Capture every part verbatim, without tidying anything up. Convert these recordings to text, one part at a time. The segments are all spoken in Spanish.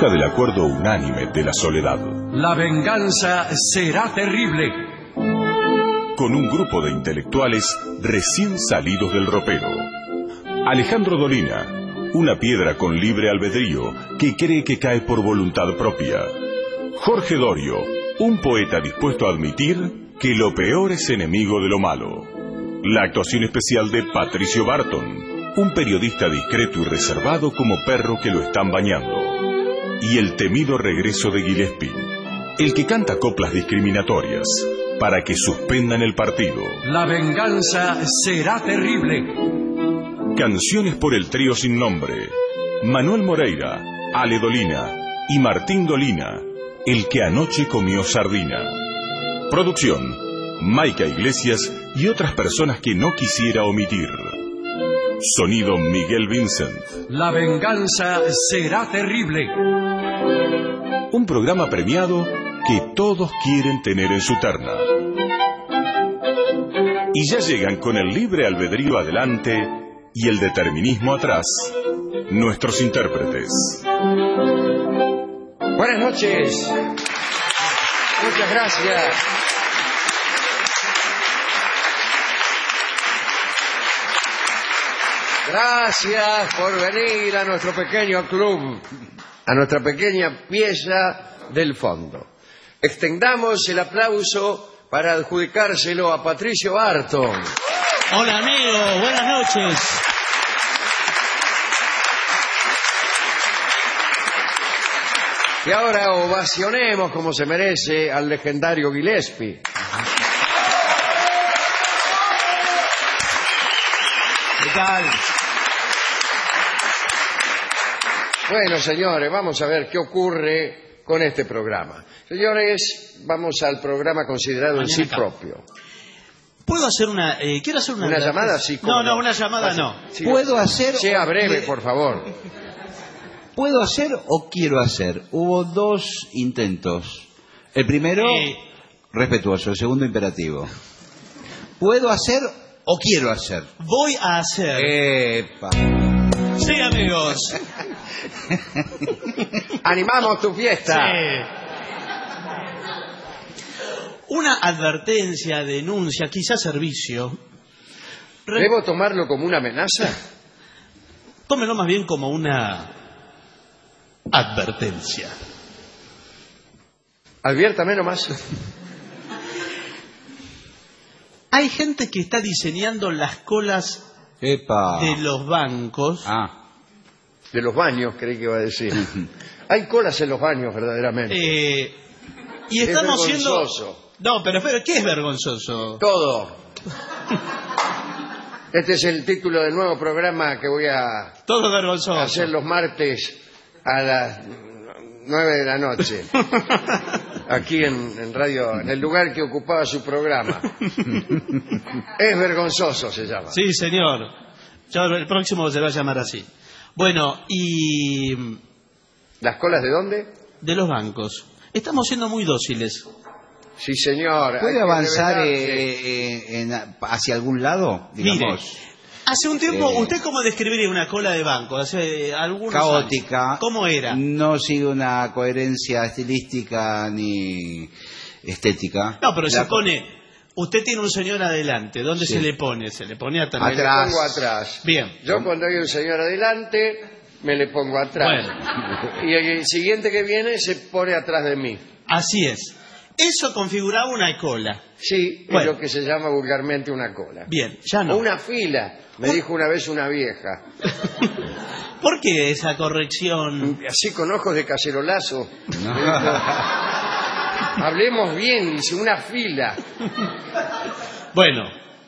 busca del acuerdo unánime de la soledad. La venganza será terrible. Con un grupo de intelectuales recién salidos del ropero. Alejandro Dolina, una piedra con libre albedrío que cree que cae por voluntad propia. Jorge Dorio, un poeta dispuesto a admitir que lo peor es enemigo de lo malo. La actuación especial de Patricio Barton, un periodista discreto y reservado como perro que lo están bañando. Y el temido regreso de Gillespie, el que canta coplas discriminatorias para que suspendan el partido. La venganza será terrible. Canciones por el trío sin nombre. Manuel Moreira, Ale Dolina y Martín Dolina, el que anoche comió sardina. Producción, Maica Iglesias y otras personas que no quisiera omitir. Sonido Miguel Vincent. La venganza será terrible. Un programa premiado que todos quieren tener en su terna. Y ya llegan con el libre albedrío adelante y el determinismo atrás, nuestros intérpretes. Buenas noches. Muchas gracias. Gracias por venir a nuestro pequeño club, a nuestra pequeña pieza del fondo. Extendamos el aplauso para adjudicárselo a Patricio Barton. Hola amigo, buenas noches. Y ahora ovacionemos como se merece al legendario Gillespie. ¿Qué tal? Bueno, señores, vamos a ver qué ocurre con este programa. Señores, vamos al programa considerado en sí propio. ¿Puedo hacer una... Eh, quiero hacer una... ¿Una llamada? Sí. No, no, una llamada no. Sí, ¿Puedo hacer... Sea breve, por favor. ¿Puedo hacer o quiero hacer? Hubo dos intentos. El primero, Eh. respetuoso. El segundo, imperativo. ¿Puedo hacer o quiero hacer? Voy a hacer... Epa. Sí, amigos. Animamos tu fiesta. Sí. Una advertencia, denuncia, quizás servicio. Re- ¿Debo tomarlo como una amenaza? Tómelo más bien como una advertencia. Adviértame nomás. Hay gente que está diseñando las colas Epa. de los bancos. Ah. De los baños, creí que iba a decir. Hay colas en los baños, verdaderamente. Eh, y Es estamos vergonzoso. siendo... No, pero, pero ¿qué es vergonzoso? Todo. Este es el título del nuevo programa que voy a Todo vergonzoso. hacer los martes a las nueve de la noche. Aquí en, en radio, en el lugar que ocupaba su programa. Es vergonzoso, se llama. Sí, señor. Ya el próximo se va a llamar así. Bueno, y ¿Las colas de dónde? de los bancos. Estamos siendo muy dóciles. Sí, señor. ¿Puede Hay que avanzar revelarse. eh, eh, en- hacia algún lado? Digamos. Mire, hace un tiempo, Eh. ¿usted cómo describiría una cola de banco? Hace algunos Caótica. años. ¿Cómo era? No sigue una coherencia estilística ni estética. No, pero La- se pone... Usted tiene un señor adelante. ¿Dónde Sí. se le pone? Se le pone atrás. Me le Atrás. pongo atrás. Bien. Yo cuando hay un señor adelante, me le pongo atrás. Bueno. Y el siguiente que viene se pone atrás de mí. Así es. Eso configuraba una cola. Sí, Bueno. es lo que se llama vulgarmente una cola. Bien, ya no. O una fila, me dijo una vez una vieja. ¿Por qué esa corrección? Así con ojos de cacerolazo. Me dijo, hablemos bien, dice, una fila. Bueno,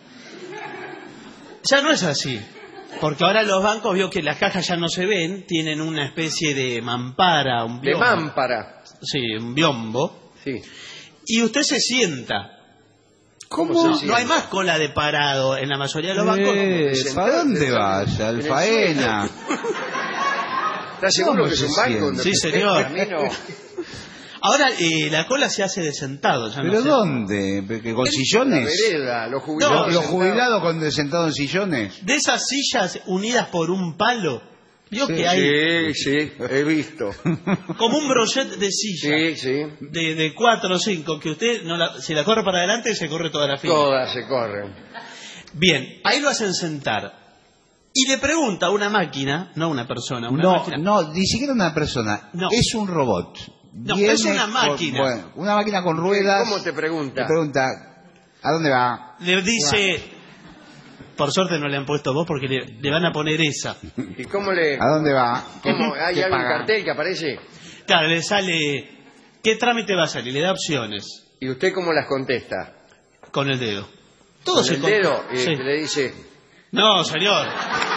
ya no es así. Porque ahora los bancos, vio que las cajas ya no se ven, tienen una especie de mampara, un De biombo. mámpara. Sí, un biombo. Sí. Y usted se sienta. ¿Cómo No, se no hay sienta? más cola de parado en la mayoría de los bancos. Eh, Sentarse, ¿Para dónde en vas? el Al suelo. faena. ¿Estás seguro ¿Cómo que es se un banco? siente? donde Sí, usted señor. camino? Ahora eh, la cola se hace de sentado. Ya no ¿Pero sé. dónde? ¿Que ¿Con La sillones? vereda, los ¿Los, jubilados. los sentados. jubilados con sentados en sillones? De esas sillas unidas por un palo. Vio Sí, que hay Sí, sí, he visto. como un brochet de silla. Sí, sí. De, de cuatro o cinco, que usted no la, si la corre para adelante se corre toda la fila. Todas se corren. Bien, ahí lo hacen sentar. Y le pregunta a una máquina, no a una persona, una No, máquina. no, ni siquiera una persona. No. Es un robot. No, Viene es una con- máquina. bueno, una máquina con ruedas. ¿Cómo te pregunta? Le pregunta, ¿a dónde va? Le dice, por suerte no le han puesto voz porque le, le van a poner esa. ¿Y cómo le...? ¿A dónde va? ¿Cómo? ¿Hay ¿Qué algún paga? cartel que aparece? Claro, le sale, ¿qué trámite va a salir? Le da opciones ¿Y usted cómo las contesta? con el dedo. Todo ¿Con se el con- dedo? Y Sí. que le dice... No, señor.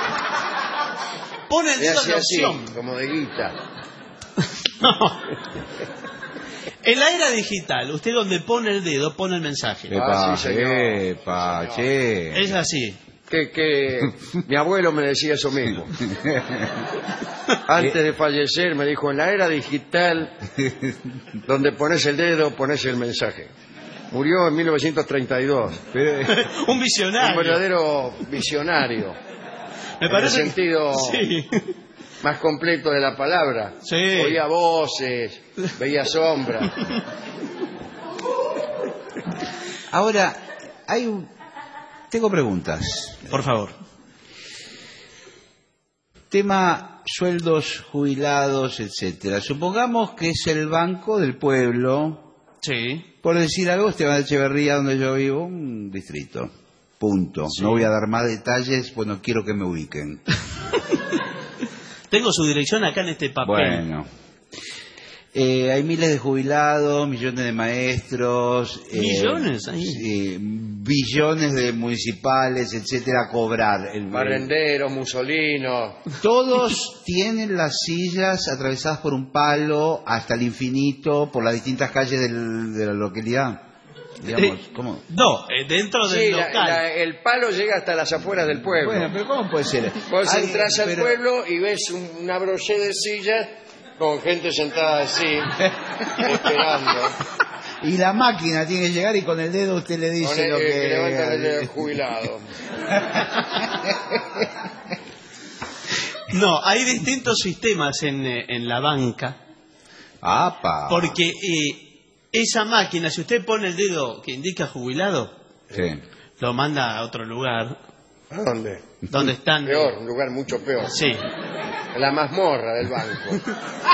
Pone el Le dedo hace de así, opción. como de guita. No. En la era digital, usted donde pone el dedo, pone el mensaje. Ah, Epa, sí, señor. epa, Sí, che. Es así. Que, que mi abuelo me decía eso mismo. Antes de fallecer me dijo, en la era digital, donde pones el dedo, pones el mensaje. Murió en mil novecientos treinta y dos. Pero- Un Un visionario. verdadero visionario. Me en parece el sentido Sí. más completo de la palabra. Sí. Oía voces, veía sombras. Ahora, hay un... tengo preguntas. Por favor. Tema sueldos, jubilados, etcétera. Supongamos que es el Banco del Pueblo, Sí. por decir algo, Esteban Echeverría, donde yo vivo, un distrito. Punto. Sí. No voy a dar más detalles, pues no quiero que me ubiquen. Tengo su dirección acá en este papel. Bueno. Eh, hay miles de jubilados, millones de maestros. eh, ¿Millones ahí? sí, billones de municipales, etcétera, a cobrar. El, Barrenderos, Mussolino. Todos tienen las sillas atravesadas por un palo hasta el infinito por las distintas calles del- de la localidad. Digamos, Eh, ¿cómo? No, eh, dentro del Sí, la- local. la- el palo llega hasta las afueras del pueblo. Bueno, pero ¿cómo puede ser? Vos Ay, entras al pero- pueblo y ves un- una brocheta de sillas con gente sentada así, esperando. Y la máquina tiene que llegar y con el dedo usted le Con dice el, lo que que... levantan el dedo jubilado. No, hay distintos sistemas en, eh, en la banca. ¡Apa! Porque eh, esa máquina, si usted pone el dedo que indica jubilado, Sí. lo manda a otro lugar ¿A dónde? donde están... Peor, un lugar mucho peor. Sí. La mazmorra del banco.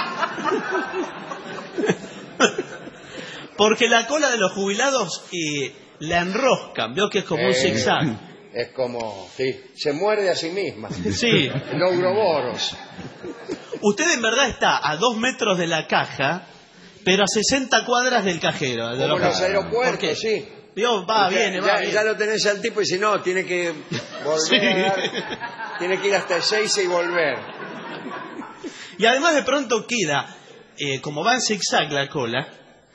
Porque la cola de los jubilados eh, la enroscan, veo que es como un Eh, zigzag. Es como, sí, se muerde a sí misma. Sí. El ouroboros. Usted en verdad está a dos metros de la caja, pero a sesenta cuadras del cajero. de Como los- en los aeropuertos, Porque, sí. Vio, va, Ya- viene, va, ya, viene. ya lo tenés al tipo y si no, tiene que volver. Tiene que ir hasta Ezeiza y volver. Y además de pronto queda, eh, como va en zigzag la cola,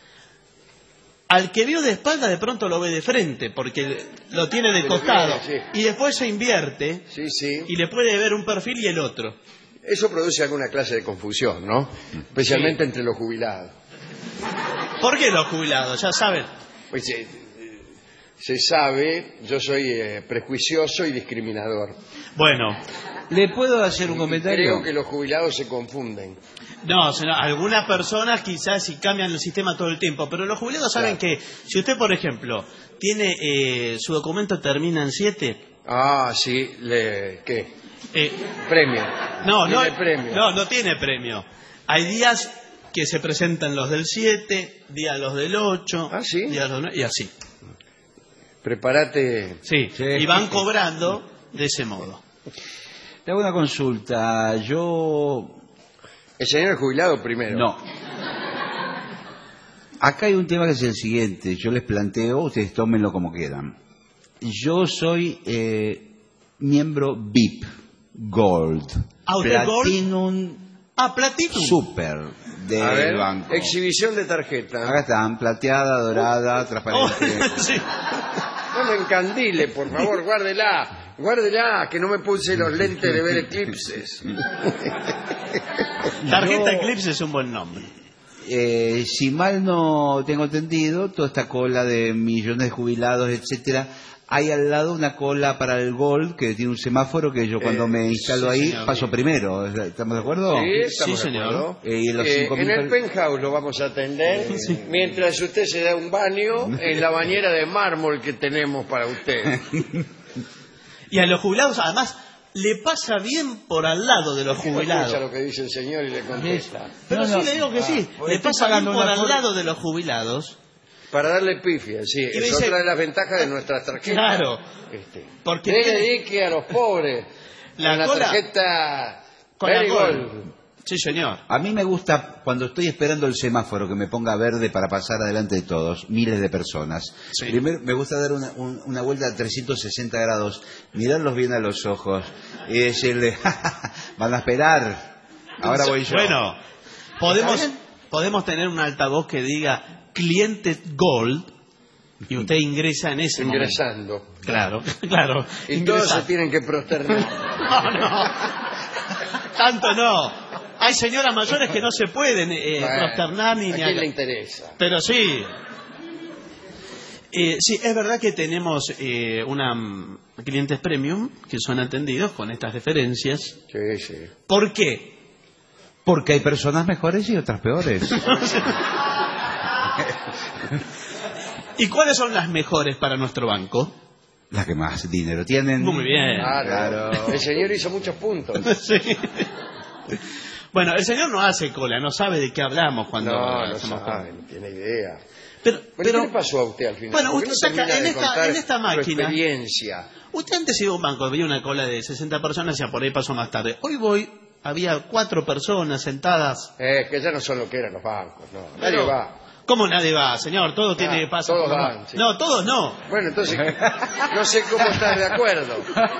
al que vio de espalda de pronto lo ve de frente, porque lo tiene de Se lo costado. viene, sí. Y después se invierte Sí, sí. y le puede ver un perfil y el otro. Eso produce alguna clase de confusión, ¿no? Especialmente entre los jubilados. ¿Por qué los jubilados? Ya saben. Pues eh, eh, se sabe, yo soy eh, prejuicioso y discriminador. Bueno, ¿Le puedo hacer un Y comentario? creo que los jubilados se confunden. no, señor, algunas personas quizás sí cambian el sistema todo el tiempo, pero los jubilados saben Claro. que si usted, por ejemplo, tiene eh, su documento termina en siete, Ah, sí, le, ¿qué? eh, Premio. no, no, Tiene premio. no, no tiene premio. Hay días que se presentan los del siete, días los del ocho, Ah, ¿sí? días los nueve, y así. Prepárate. Sí, Sí. y van cobrando de ese modo. Le hago una consulta. Yo... El señor jubilado primero. No. Acá hay un tema que es el siguiente. Yo les planteo, ustedes tómenlo como quieran. Yo soy eh, miembro V I P, Gold, ¿Ah, usted Gold? Platinum, Ah, Platinum. Super del A ver, banco. exhibición de tarjeta. Acá están, plateada, dorada, Oh, transparente. sí. No me encandile, por favor, guárdela. Guárdela, que no me puse los lentes de ver eclipses. Tarjeta Yo- Eclipse es un buen nombre. eh, si mal no tengo entendido, toda esta cola de millones de jubilados, etcétera, hay al lado una cola para el Gold que tiene un semáforo que yo cuando Eh, me instalo sí, ahí señor. paso primero. ¿Estamos de acuerdo? Sí, estamos Sí, de señor. acuerdo. Eh, y los Eh, cinco en mil el per- penthouse lo vamos a atender mientras usted se da un baño en la bañera de mármol que tenemos para usted. Y a los jubilados, además, le pasa bien por al lado de los Escucha jubilados. lo que dice el señor y le contesta. Pero No, sí no. le digo que sí, Ah, le estoy pasa bien pagando por una al por- lado de los jubilados. Para darle pifia, sí. Y Es dice- otra de las ventajas de nuestras tarjetas. Claro. Este. Porque Le tiene- dedique a los pobres La con la cola- tarjeta con la Very cola. Gold. Sí, señor. A mí me gusta cuando estoy esperando el semáforo que me ponga verde para pasar adelante de todos, miles de personas. Sí. Primero me gusta dar una, un- una vuelta a trescientos sesenta grados, mirarlos bien a los ojos y decirle, "Ja, ja, ja, van a esperar, ahora voy yo". Bueno, podemos, ¿Está bien? podemos tener un altavoz que diga cliente Gold y usted ingresa en ese momento. Ingresando. Claro, claro. Y todos ingresa. se tienen que prosternar. No, no. Tanto no. Hay señoras mayores que no se pueden eh, Bueno, prosternar ni... ¿a ni quién a- le interesa? Pero sí. Eh, sí, es verdad que tenemos eh, una mm, clientes premium que son atendidos con estas referencias. Sí, sí. ¿Por qué? Porque hay personas mejores y otras peores. ¿Y cuáles son las mejores para nuestro banco? Las que más dinero tienen. Muy bien. Claro. Claro. El señor hizo muchos puntos. Sí. Bueno, el señor no hace cola, no sabe de qué hablamos cuando No, no hacemos sabe, cola. no tiene idea. Pero, Bueno, pero ¿qué le pasó a usted al final? Bueno, ¿Por qué usted no saca- termina en de esta- contar en esta su máquina- experiencia? usted antes iba a un banco, había una cola de sesenta personas y por ahí pasó más tarde. Hoy voy, había cuatro personas sentadas. Eh, que ya no son lo que eran los bancos, no. Nadie Pero- va. ¿Cómo nadie va, señor? Todo tiene Ah, pasa. todos por- van, sí. No, todos no. Bueno, entonces, no sé cómo estás de acuerdo.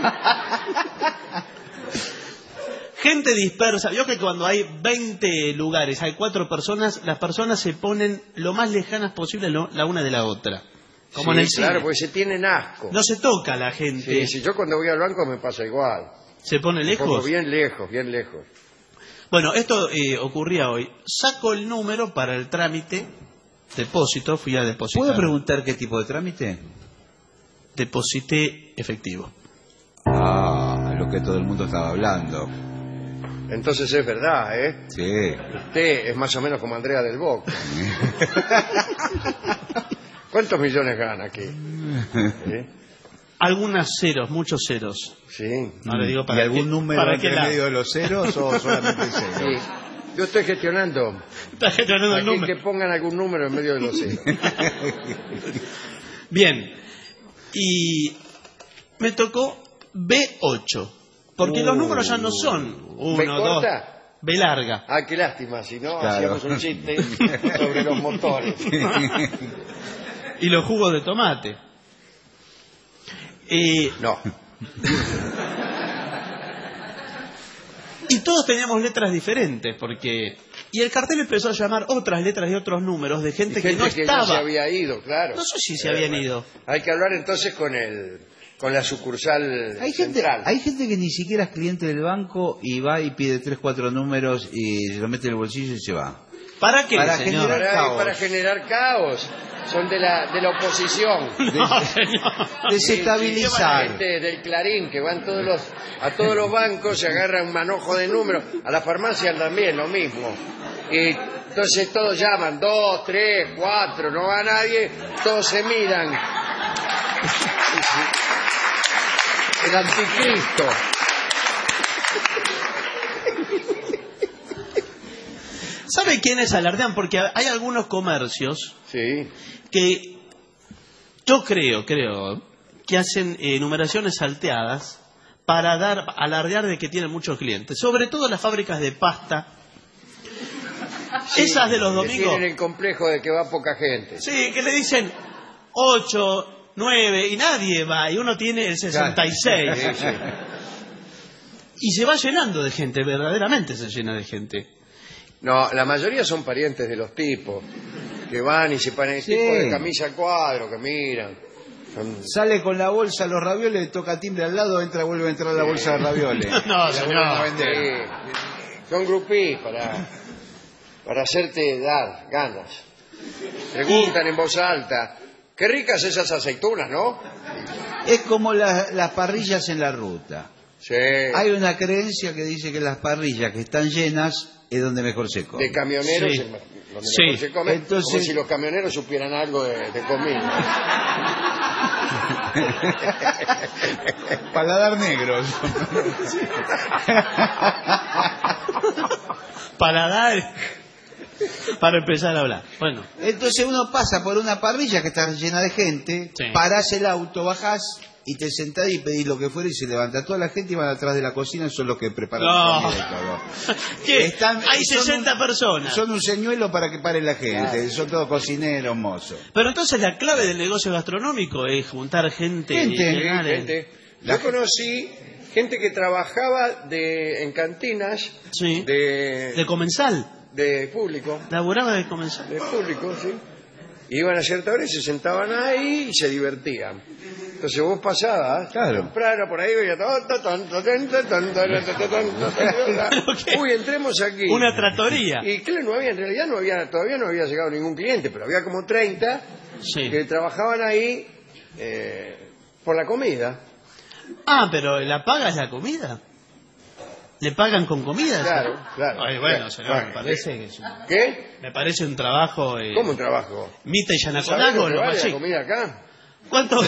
Gente dispersa. Yo que cuando hay veinte lugares, hay cuatro personas, las personas se ponen lo más lejanas posible lo- la una de la otra. Como Sí, en el cine. claro, porque se tienen asco. No se toca la gente. Sí, sí, yo cuando voy al banco me pasa igual. Se pone Un poco lejos. bien lejos, bien lejos. Bueno, esto eh, ocurría hoy. Saco el número para el trámite, depósito, fui a depositar. ¿Puedo preguntar qué tipo de trámite? Deposité efectivo. Ah, lo que todo el mundo estaba hablando. Entonces es verdad, ¿eh? Sí. Usted es más o menos como Andrea del Boca. ¿Cuántos millones gana aquí? ¿Sí? Algunas ceros, muchos ceros. Sí. No le digo ¿Y para algún qué- número para entre qué la- medio de los ceros o solamente ceros? Sí. Yo estoy gestionando Está gestionando el aquí número. que pongan algún número en medio de los ceros. Bien. Y me tocó B ocho. Porque los números ya no son uno, ¿B dos. corta? B larga. Ah, qué lástima, si no Claro. hacíamos un chiste sobre los motores. Y los jugos de tomate. Eh, No. y todos teníamos letras diferentes, porque... Y el cartel empezó a llamar otras letras y otros números de gente, Y gente que no que ya se estaba. había ido, claro. No sé si se Eh, habían bueno. ido. Hay que hablar entonces con el con la sucursal Hay gente, central. hay gente que ni siquiera es cliente del banco y va y pide tres, cuatro números y se lo mete en el bolsillo y se va. ¿Para qué, Para señor? generar- para, caos. para generar caos. Son de la, de la oposición. No, señor. Desestabilizar. Gente del Clarín que van todos los, a todos los bancos, se agarran un manojo de números. A la farmacia también lo mismo. Y entonces todos llaman, dos, tres, cuatro, no va nadie, todos se miran. El anticristo. ¿Sabe quiénes alardean? Porque hay algunos comercios Sí. que yo creo, creo, que hacen eh, numeraciones salteadas para dar alardear de que tienen muchos clientes. Sobre todo las fábricas de pasta. Sí, Esas de los que domingos. Tienen el complejo de que va poca gente. Sí, que le dicen ocho, nueve y nadie va. Y uno tiene el sesenta y seis. Sí, sí. Y se va llenando de gente, verdaderamente se llena de gente. No, la mayoría son parientes de los tipos que van y se ponen el Sí. tipo de camisa a cuadro, que miran. Son- Sale con la bolsa los ravioles, le toca timbre al lado, entra, vuelve a entrar la bolsa de ravioles. No, Y la señor. vuelven a vender. Sí, son grupís para, para hacerte dar ganas. Preguntan en voz alta, qué ricas esas aceitunas, ¿no? Es como la- las parrillas en la ruta. Sí. Hay una creencia que dice que las parrillas que están llenas es donde mejor se come. De camioneros, Sí. el me- donde Sí. mejor se come, Entonces- como si los camioneros supieran algo de, de comida. Paladar negros. Para dar... Para empezar a hablar. Bueno, Entonces uno pasa por una parrilla que está llena de gente, Sí. parás el auto, bajás y te sentás y pedís lo que fuera y se levanta toda la gente y van atrás de la cocina, son los que preparan la No. comida y todo. ¿qué? Están- Hay son sesenta un- personas. Son un señuelo para que pare la gente, son todos cocineros, mozos. Pero entonces la clave del negocio gastronómico es juntar gente. Gente. y Sí, llenar el- gente. Yo conocí gente que trabajaba de, en cantinas Sí. de, De comensal. de público. Laburaba de comensal. De público, sí. Iban a cierta hora y se sentaban ahí y se divertían. Entonces vos pasabas, Claro. temprano por ahí, veías, ton, ton, ton, ton, ton, ton, ton, ton, ton, ton. ¿Qué? Uy, entremos aquí. Una tratoría. Y claro, no había, en realidad no había, todavía no había llegado ningún cliente, pero había como treinta Sí. que trabajaban ahí eh, por la comida. Ah, pero la paga es la comida. ¿Le pagan con comida? Claro, claro. Ay, bueno, Claro, señor, bueno. me parece que es un, ¿Qué? me parece un trabajo. Eh, ¿Cómo un trabajo? Mita y ¿Sabés Yanaconago, lo que lo vale más la chico. comida acá? ¿Cuánto?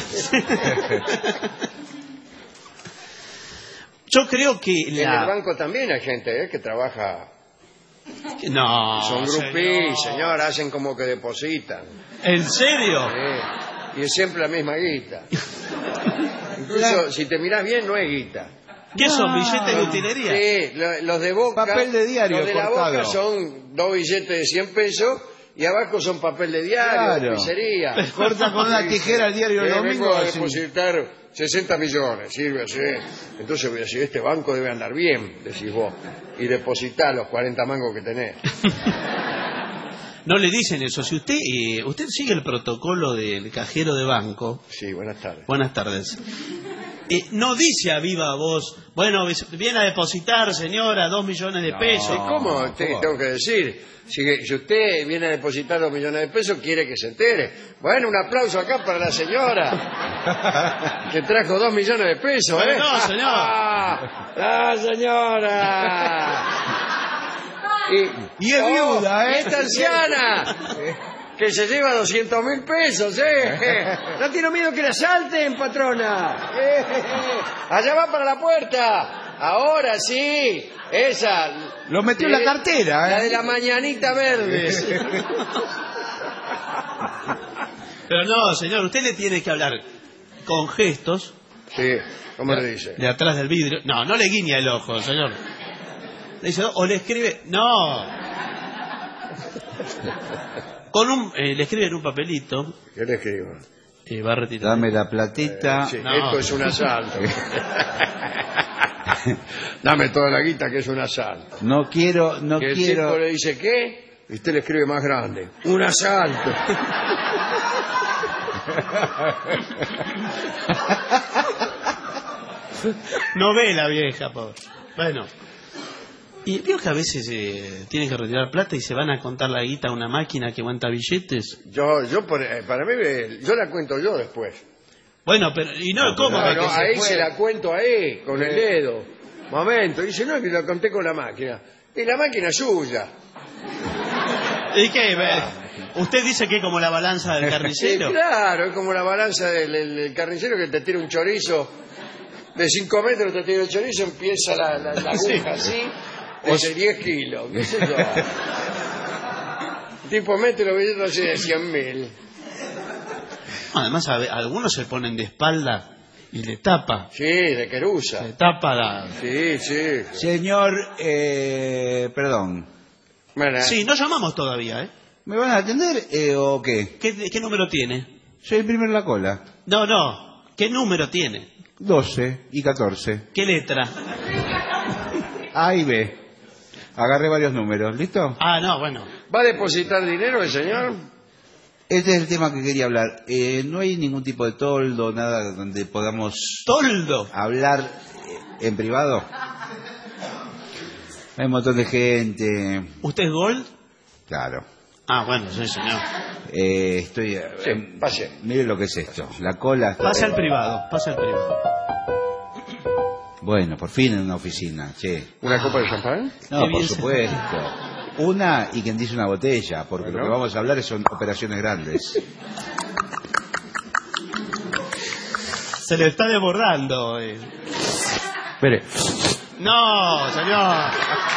Yo creo que En el la... banco también hay gente eh, que trabaja. No, Son grupis, señor. señor, hacen como que depositan. ¿En serio? Sí. Y es siempre la misma guita. Incluso, si te mirás bien, no es guita. ¿Qué son? ¿Billetes de utilería? Sí, lo- los de Boca. Papel de diario Los de la cortado. Boca son dos billetes de cien pesos y abajo son papel de diario, Claro. pizzería. Corta con una tijera el diario el Eh, domingo. vengo a así. depositar sesenta millones, sirve así. Entonces voy a decir, este banco debe andar bien, decís vos, y depositar los cuarenta mangos que tenés. No le dicen eso. Si usted eh, usted sigue el protocolo del cajero de banco, Sí, buenas tardes. buenas tardes. Eh, no dice a viva voz, bueno, viene a depositar, señora, dos millones de pesos. ¿Y cómo te ¿cómo? tengo que decir? Si, si usted viene a depositar dos millones de pesos, quiere que se entere. Bueno, un aplauso acá para la señora, que trajo dos millones de pesos, ¿eh? No, señor. ¡Ah, la señora! Y, Y es viuda, ¿eh? y esta anciana, que se lleva doscientos mil pesos, ¿eh? No tiene miedo que la asalten, patrona. Eh, Allá va para la puerta. Ahora sí, esa. Lo metió en la Eh, cartera, ¿eh? La de la mañanita verde. Pero no, señor, usted le tiene que hablar con gestos Sí, ¿cómo le dice? de atrás del vidrio. No, no le guiña el ojo, señor. Le dice, o le escribe, no. Con un, eh, le escribe en un papelito ¿Qué le escribo? y va a retirar. Dame la platita. Sí, No. esto es un asalto. Dame toda la guita que es un asalto. No quiero, no Y el quiero. tipo le dice, ¿qué? Y usted le escribe más grande. Un asalto. No ve la vieja, pobre. Bueno. Y veo que a veces eh, tienen que retirar plata y se van a contar la guita a una máquina que aguanta billetes. Yo, yo por- eh, para mí, eh, yo la cuento yo después. Bueno, pero, y no, ¿cómo? No, que no, se ahí puede? se la cuento ahí, con el dedo. Momento. Dice, no, que la conté con la máquina. Y la máquina es suya. ¿Y qué? Ve? Usted dice que es como la balanza del Sí, carnicero. claro, es como la balanza del, del- del carnicero que te tira un chorizo de cinco metros, te tira el chorizo, empieza la, la, la Sí. aguja así, de diez kilos, qué sé yo. El tipo mete los billetes así de cien mil. Además, a ver, algunos se ponen de espalda y le tapa. Sí, de querusa. Le tapa la... Sí, sí. Señor, eh, perdón. Bueno, Sí, no llamamos todavía, ¿eh? ¿Me van a atender eh, o qué? ¿Qué, qué número tiene? Soy el primero en la cola. No, no. ¿Qué número tiene? doce y catorce. ¿Qué letra? A y B. Agarré varios números. ¿Listo? Ah, no, bueno. ¿va a depositar dinero el señor? Este es el tema que quería hablar. Eh, no hay ningún tipo de toldo, nada donde podamos Toldo. hablar eh, en privado. Hay un montón de gente. ¿Usted es Gold? Claro. Ah, bueno, sí, señor. Eh, estoy... Sí, pase. Mire lo que es esto. La cola... está- Pase al privado, pase al privado. Bueno, por fin en una oficina, che. ¿Una copa de champán? No, Qué por bien se- supuesto. Una y quien dice una botella, porque Bueno. lo que vamos a hablar son operaciones grandes. Se le está desbordando. Eh. Espere. No, señor.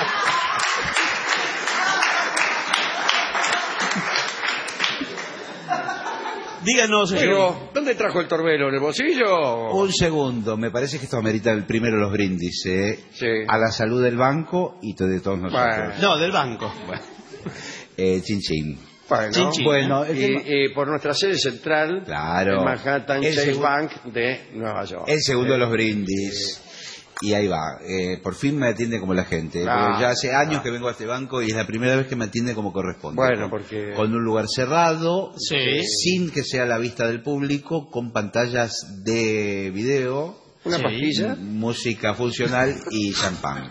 Díganos, señor. Pero, ¿dónde trajo el torbero? ¿En el bolsillo? Un segundo, me parece que esto amerita el primero los brindis, ¿eh? Sí. A la salud del banco y de todos nosotros. Bueno. No, del banco. Eh, chin chin. Bueno, Chin, chin. Bueno, el, tema- y, y por nuestra sede central, Claro. en Manhattan El Chase segu- Bank de Nueva York. el segundo de los brindis. Y ahí va, eh, por fin me atiende como la gente. Claro. Porque ya hace años que vengo a este banco y es la primera vez que me atiende como corresponde. Bueno, porque... Con un lugar cerrado, Sí. sin que sea a la vista del público, con pantallas de video, ¿Una Sí. pastilla? música funcional y champán.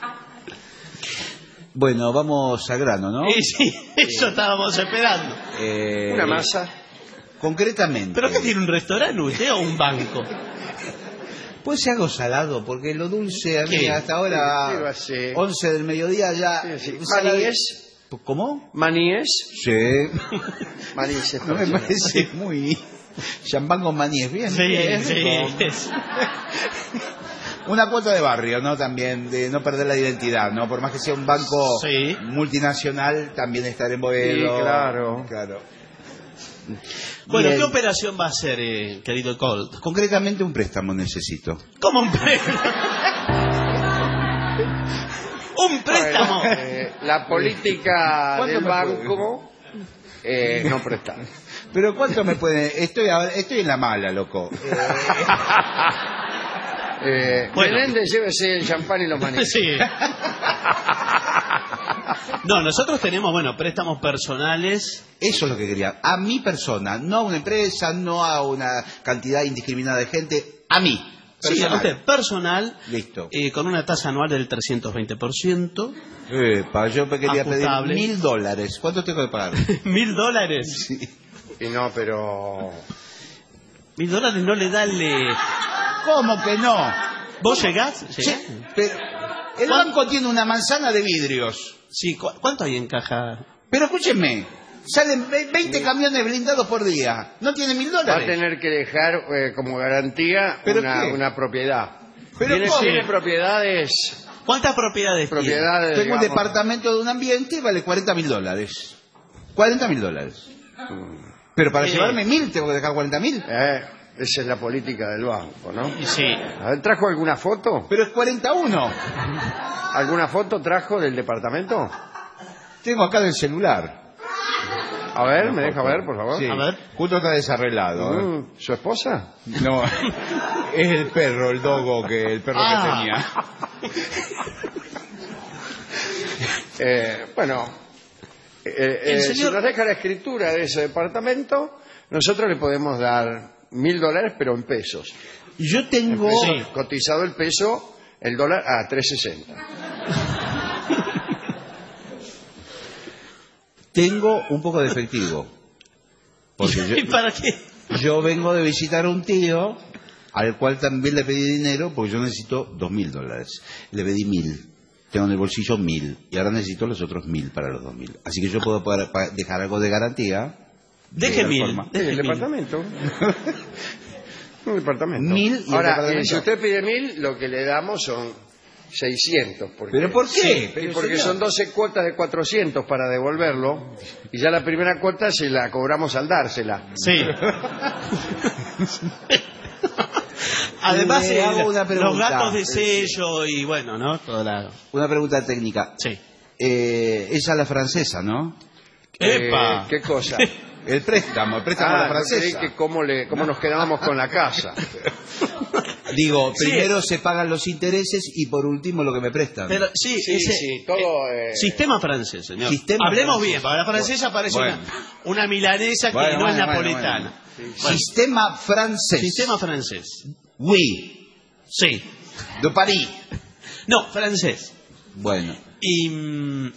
Bueno, vamos al grano, ¿no? Y sí, eso estábamos esperando. Eh, ¿Una masa? Concretamente. ¿Pero qué tiene, un restaurante usted o un banco? Puede ser algo salado, porque lo dulce a mí ¿Qué? hasta ahora, Sí, sí. once del mediodía ya... Sí, sí. salado- ¿Maníes? ¿Cómo? ¿Maníes? Sí. Maníes es No me por- parece muy... Champán con maníes, bien. Sí, bien, sí. rico. es- Una cuota de barrio, ¿no? También, de no perder la identidad, ¿no? Por más que sea un banco Sí. multinacional, también estar en Boedo. Sí, claro. Claro. Bueno, Bien. ¿qué operación va a hacer, eh, querido Colt? Concretamente un préstamo necesito. ¿Cómo un préstamo? ¿Un préstamo? Bueno, eh, la política ¿Cuánto del me banco eh, no prestar. Pero ¿cuánto me puede...? Estoy, ahora- estoy en la mala, loco. Eh, Bueno. Menéndez, llévese el champán y los maníes. Sí. No, nosotros tenemos, bueno, préstamos personales. Eso es lo que quería. A mi persona, no a una empresa, no a una cantidad indiscriminada de gente. A mí. Sí, a Personal. usted, personal. Listo. eh, con una tasa anual del trescientos veinte por ciento. Epa, yo me quería Ajustable. pedir mil dólares. ¿Cuánto tengo que pagar? ¿Mil dólares? Sí. Y no, pero... ¿Mil dólares no le da el... eh, ¿Cómo que no? ¿Vos llegás? Sí, ¿Llegás? pero el ¿Cuánto? banco tiene una manzana de vidrios. Sí, ¿cu- ¿cuánto hay en caja? Pero escúchenme, salen ve- veinte camiones blindados por día. ¿No tiene mil Va a dólares? tener que dejar eh, como garantía ¿Pero una, qué? una propiedad. ¿Pero tiene, cómo? tiene propiedades, ¿Cuántas propiedades tiene? propiedades, Tengo un digamos, departamento de un ambiente y vale cuarenta mil dólares. cuarenta mil dólares. Pero para Eh. llevarme mil tengo que dejar cuarenta mil. eh, esa es la política del banco, ¿no? Y sí. A ver, ¿trajo alguna foto? Pero es cuarenta y uno. ¿Alguna foto trajo del departamento? Tengo acá del celular. A ver, ¿me deja ver, por favor? Sí. A ver. Justo está desarreglado. ¿eh? Mm, ¿Su esposa? No, es el perro, el dogo, que el perro Ah. que tenía. Eh, bueno, eh, eh, El si señor- nos deja la escritura de ese departamento, nosotros le podemos dar mil dólares, pero en pesos. Yo tengo... Sí. Cotizado el peso, el dólar a tres sesenta. Tengo un poco de efectivo. Porque yo, ¿Y para qué? yo vengo de visitar a un tío al cual también le pedí dinero porque yo necesito dos mil dólares. Le pedí mil. Tengo en el bolsillo mil. Y ahora necesito los otros mil para los dos mil. Así que yo puedo poder pa- dejar algo de garantía. de Deje tal mil. forma. Deje el mil. departamento. Un departamento. Mil y el Ahora, departamento. eh, si usted pide mil, lo que le damos son seiscientos. Porque, ¿Pero por qué? Sí, Pero, y porque señor. son doce cuotas de cuatrocientos para devolverlo. Y ya la primera cuota se la cobramos al dársela. Sí. Además, Le eh, hago una los pregunta. gatos de sello y bueno, ¿no? Toda la... Una pregunta técnica. Sí. Eh, esa es la francesa, ¿no? ¡Epa! Eh, ¿Qué cosa? El préstamo, el préstamo a Ah, la yo creí francesa. que cómo, le, cómo nos quedábamos con la casa. Digo, Sí. primero se pagan los intereses y por último lo que me prestan. Pero sí, Sí, ese- sí, todo, eh, eh, sistema francés, señor. Sistema Hablemos francés. bien, para la francesa parece Bueno. una, una milanesa que Bueno, no es bueno, bueno, napolitana. bueno. Bueno, Sistema francés. sistema francés. Oui, Sí. de París. No, francés. Bueno, Y mm,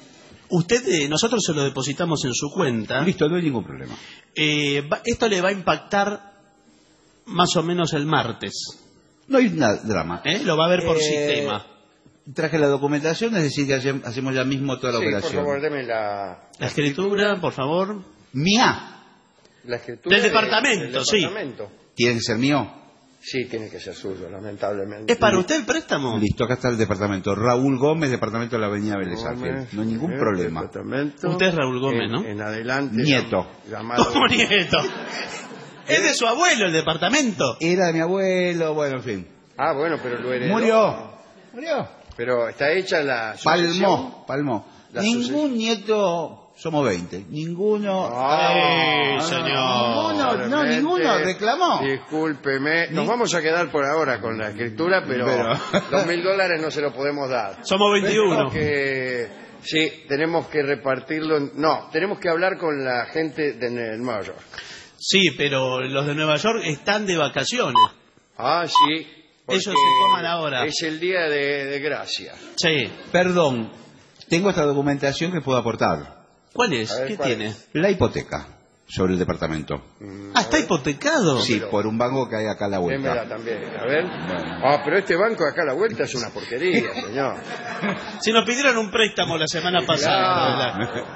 Usted, eh, nosotros se lo depositamos en su cuenta. Listo, no hay ningún problema. Eh, va- esto le va a impactar más o menos el martes. No hay nada drama. ¿eh? Lo va a ver por Eh, sistema. Traje la documentación, es decir, que hace- hacemos ya mismo toda la Sí, por operación. favor, deme la, La escritura, por favor. ¿Mía? la escritura. Del departamento, del sí. departamento. ¿Tiene que ser mío? Sí, tiene que ser suyo, lamentablemente. ¿Es para usted el préstamo? Listo, acá está el departamento. Raúl Gómez, departamento de la avenida Vélez Arfield. No hay ningún Eh, problema. departamento. Usted es Raúl Gómez, En- ¿no? En adelante. Nieto. Llamado... ¿Cómo nieto? Es de su abuelo el departamento. Era de mi abuelo, bueno, en fin. Ah, bueno, pero lo heredó. Murió. Murió. Pero está hecha la sucesión. Palmó, palmó. La Ningún sucesión. nieto, somos veinte. Ninguno. Ah, Sí, señor. Ninguno, no, realmente. ninguno reclamó. Discúlpeme. Nos Ni- vamos a quedar por ahora con la escritura, pero, Pero- los mil dólares no se los podemos dar. Somos veintiuno. Tenemos que, sí, tenemos que repartirlo. en- no, tenemos que hablar con la gente de Ne- Nueva York. Sí, pero los de Nueva York están de vacaciones. Ah, sí. porque Ellos se toman ahora. Es el día de, de gracia. Sí. Perdón, tengo esta documentación que puedo aportar. ¿Cuál es? A ver, ¿Qué ¿cuál tiene? es? La hipoteca sobre el departamento. Ah, está hipotecado. Sí, por un banco que hay acá a la Démela vuelta. también, a ver. Ah, pero este banco de acá a la vuelta es una porquería, señor. Si nos pidieron un préstamo la semana pasada. Claro. ¿verdad?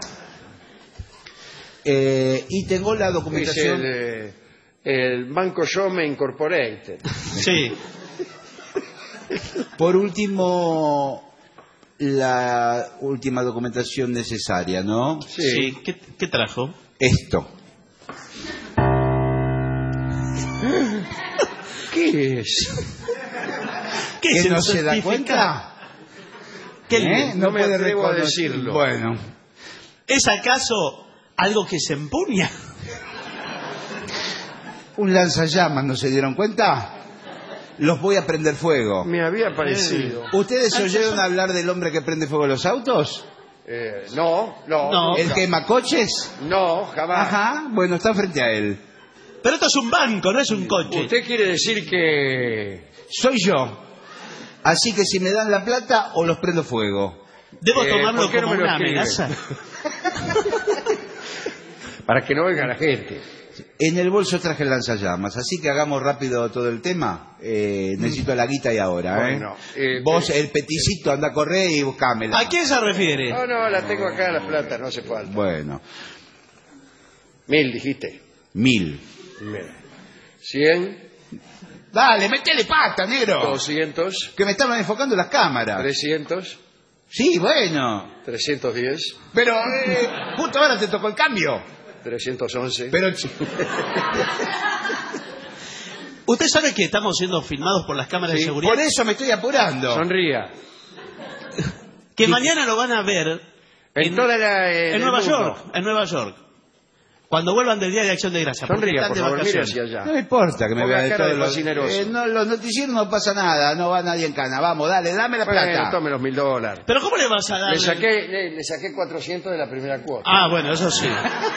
Eh, y tengo la Es documentación. el, eh, el Banco Yome Incorporated. Sí. Por último, la última documentación necesaria, ¿no? Sí. ¿Qué, qué trajo? Esto. ¿Qué es? ¿Qué ¿Que es el no se da certificado? cuenta? ¿Qué ¿Eh? No me puede atrevo a reconocer- decirlo. Bueno, ¿Es acaso algo que se empuña? un lanzallamas, ¿no se dieron cuenta? Los voy a prender fuego. Me había parecido. ¿Ustedes oyeron hablar del hombre que prende fuego a los autos? Eh, no, no. No. ¿El nunca. quemacoches? No, jamás. Ajá, bueno, está frente a él. Pero esto es un banco, no es un coche. Usted quiere decir que... Soy yo. Así que si me dan la plata o los prendo fuego. ¿Debo Eh, tomarlo ¿por qué no como me lo una escribe? amenaza? Para que no oiga la gente. En el bolso traje el lanzallamas, así que hagamos rápido todo el tema. Eh, necesito la guita y ahora, ¿eh? Bueno, eh, Vos, eh. el peticito, anda a correr y buscámela. ¿A quién se refiere? No, no, la tengo acá la plata, no hace falta. Bueno, Mil, dijiste. mil. Mira. Cien, Dale, métele pata, negro. doscientos, Que me estaban enfocando las cámaras. trescientos, Sí, bueno. trescientos diez, Pero, eh, justo ahora te tocó el cambio. trescientos once. Pero, ¿Usted sabe que estamos siendo filmados por las cámaras de Sí, seguridad? por eso me estoy apurando. Sonría. Que mañana lo van a ver En, toda la... eh, en del Nueva mundo. York. En Nueva York. Cuando vuelvan del Día de Acción de Gracias. porque Sonría, están por de favor, mire vacaciones. hacia allá. No me importa que me Ponga vean de cara de todos los... fascineroso. Eh, no, los noticieros no pasa nada, no va nadie en cana. Vamos, dale, dame la Bueno, plata. tome los mil dólares. ¿Pero cómo le vas a dar? Le saqué, le, le saqué cuatrocientos de la primera cuota. Ah, bueno, eso sí.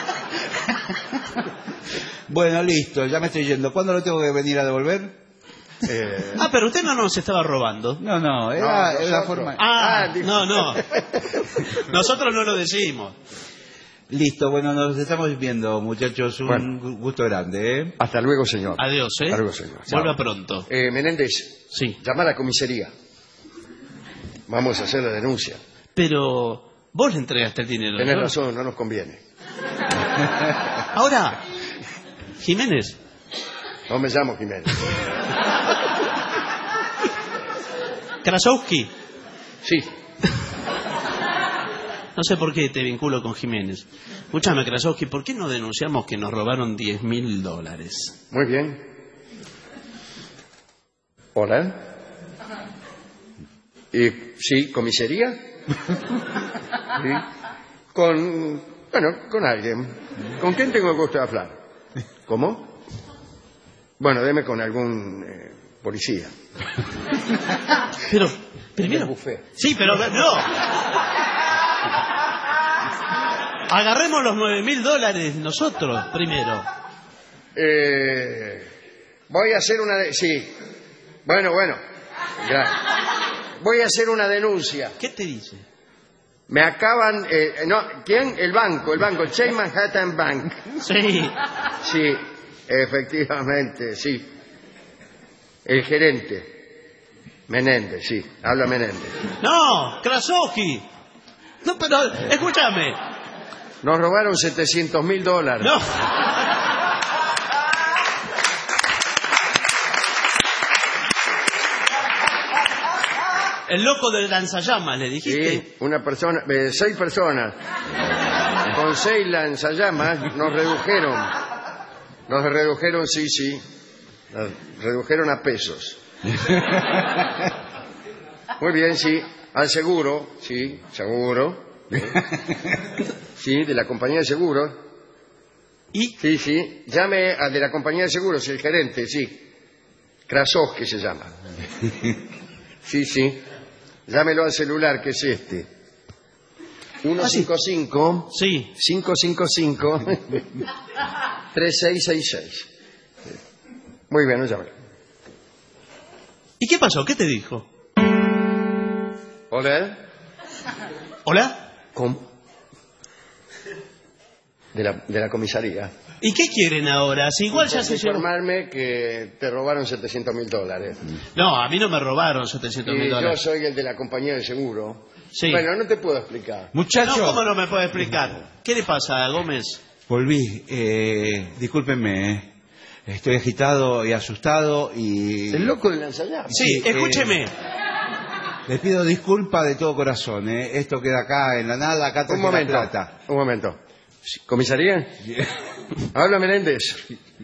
Bueno, listo, ya me estoy yendo. ¿Cuándo lo tengo que venir a devolver? Eh, Ah, pero usted no nos estaba robando. No, no, era, No, era la nosotros. forma... Ah, Ah, dijo- no, no. Nosotros no lo decimos. Listo, bueno, nos estamos viendo, muchachos. Un Bueno. gu- gusto grande, ¿eh? Hasta luego, señor. Adiós, ¿eh? Hasta luego, señor. Vuelva Chao. pronto. Eh, Menéndez, Sí. llama a la comisaría. Vamos a hacer la denuncia. Pero vos le entregaste el dinero. Tenés ¿no? razón, no nos conviene. Ahora, Jiménez, No me llamo Jiménez. Krasowski, Sí, no sé por qué te vinculo con Jiménez. Escúchame, Krasowski, ¿por qué no denunciamos que nos robaron diez mil dólares? muy bien. Hola. Y, sí, comisaría. Sí. Con, bueno, con alguien. ¿Con quién tengo el gusto de hablar? ¿Cómo? Bueno, deme con algún eh, policía. Pero, primero... Del buffet. Sí, pero no. Agarremos los nueve mil dólares nosotros primero. Eh, voy a hacer una... De... Sí. Bueno, bueno. Ya. Voy a hacer una denuncia. ¿Qué te dice? Me acaban... eh, no, ¿quién? El banco, el banco, Chase Manhattan Bank. Sí. Sí, efectivamente, sí. El gerente. Menéndez, sí. Habla Menéndez. No, Krasowski. No, pero escúchame. Nos robaron setecientos mil dólares. No. El loco del lanzallamas, le dijiste. Sí, una persona, eh, seis personas. Con seis lanzallamas nos redujeron. Nos redujeron, sí, sí. Nos redujeron a pesos. Muy bien, sí. Al seguro, sí, seguro. Sí, de la compañía de seguros. ¿Y? Sí, sí. Llame al de la compañía de seguros, el gerente, sí. Krasowski se llama. Sí, sí. Llámelo al celular, que es este. uno cinco cinco, Sí. cinco cinco cinco, tres seis seis seis. Muy bien, no llámelo. ¿Y qué pasó? ¿Qué te dijo? Hola. ¿Hola? ¿Cómo? De la, de la comisaría. ¿Y qué quieren ahora? Si igual ya se llevó... informarme que te robaron setecientos mil dólares. No, a mí no me robaron setecientos mil Y yo dólares. soy el de la compañía de seguro. Sí. Bueno, no te puedo explicar. Muchacho, No, ¿cómo no me puede explicar? ¿Qué le pasa, Gómez? volví. Eh, discúlpenme, eh. Estoy agitado y asustado y... El loco del lanzallamas. Sí, Sí, escúcheme. eh, Les pido disculpas de todo corazón, ¿eh? Esto queda acá en la nada, acá Un traje la momento. plata. Un momento. ¿Comisaría? Habla Menéndez.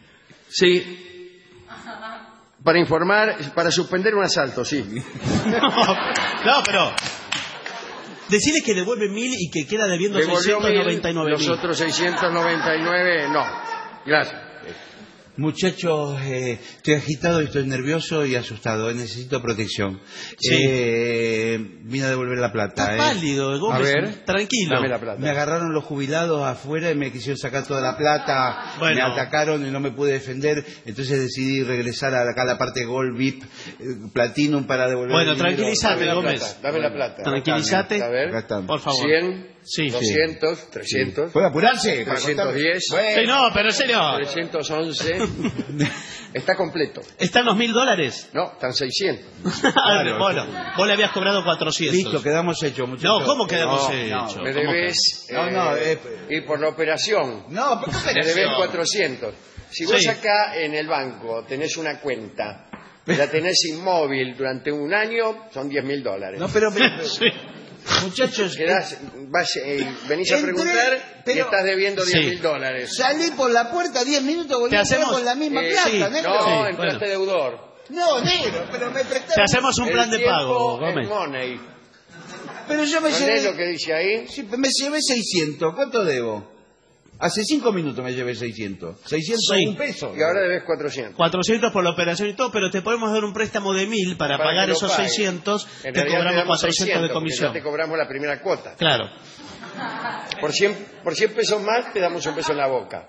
Sí. Para informar, para suspender un asalto, sí. No, no, pero... Decirle que devuelve mil y que queda debiendo Devolvió seiscientos mil, noventa y nueve los mil. otros seiscientos noventa y nueve, no. Gracias. Muchachos, eh, estoy agitado y estoy nervioso y asustado. eh, Necesito protección. Sí. Eh, vine a devolver la plata. Está eh. pálido, Gómez. A ver, Tranquilo. Dame la plata. Me agarraron los jubilados afuera y me quisieron sacar toda la plata. Bueno. Me atacaron y no me pude defender. Entonces decidí regresar a acá a la parte Gold V I P, eh, Platinum para devolver Bueno, el dinero. tranquilízate, Dame la Gómez. plata, dame la plata. Tranquilízate. A ver. Acá están. Por favor. cien, Sí. doscientos, trescientos, ¿Puede apurarse? trescientos diez, Sí, no, pero en serio. trescientos once. Está completo. ¿Están los mil dólares? No, están seiscientos. Bueno, vos le habías cobrado cuatrocientos. Listo, quedamos hechos, muchachos. No, ¿cómo quedamos No, hechos? no, Me ¿Cómo debes... No, eh, no, eh, y por la operación, No, ¿por qué me debes operación? cuatrocientos. Si vos Sí. acá en el banco tenés una cuenta, la tenés inmóvil durante un año, son diez mil dólares. No, pero... pero- Sí. Muchachos, Quedás, vas, eh, venís a Entré, preguntar y pero- estás debiendo Sí. diez mil dólares. salí por la puerta diez minutos, volví Te a hacemos- con la misma Eh, plata, sí, negro. No, Sí, entraste bueno. deudor. No, negro, pero me prestaron... Te hacemos un El plan de tiempo pago, es Gómez. money. Pero yo me ¿No llevé... es lo que dice ahí? Sí, me llevé seiscientos. ¿Cuánto debo? Hace cinco minutos me llevé seiscientos. seiscientos Sí. un peso. Y ahora debes cuatrocientos. cuatrocientos por la operación y todo, pero te podemos dar un préstamo de mil para, Para pagar que lo esos pagues. seiscientos, En te realidad cobramos damos cuatrocientos de porque comisión. Ya te cobramos la primera cuota. Claro. Por cien, por cien pesos más te damos un beso en la boca.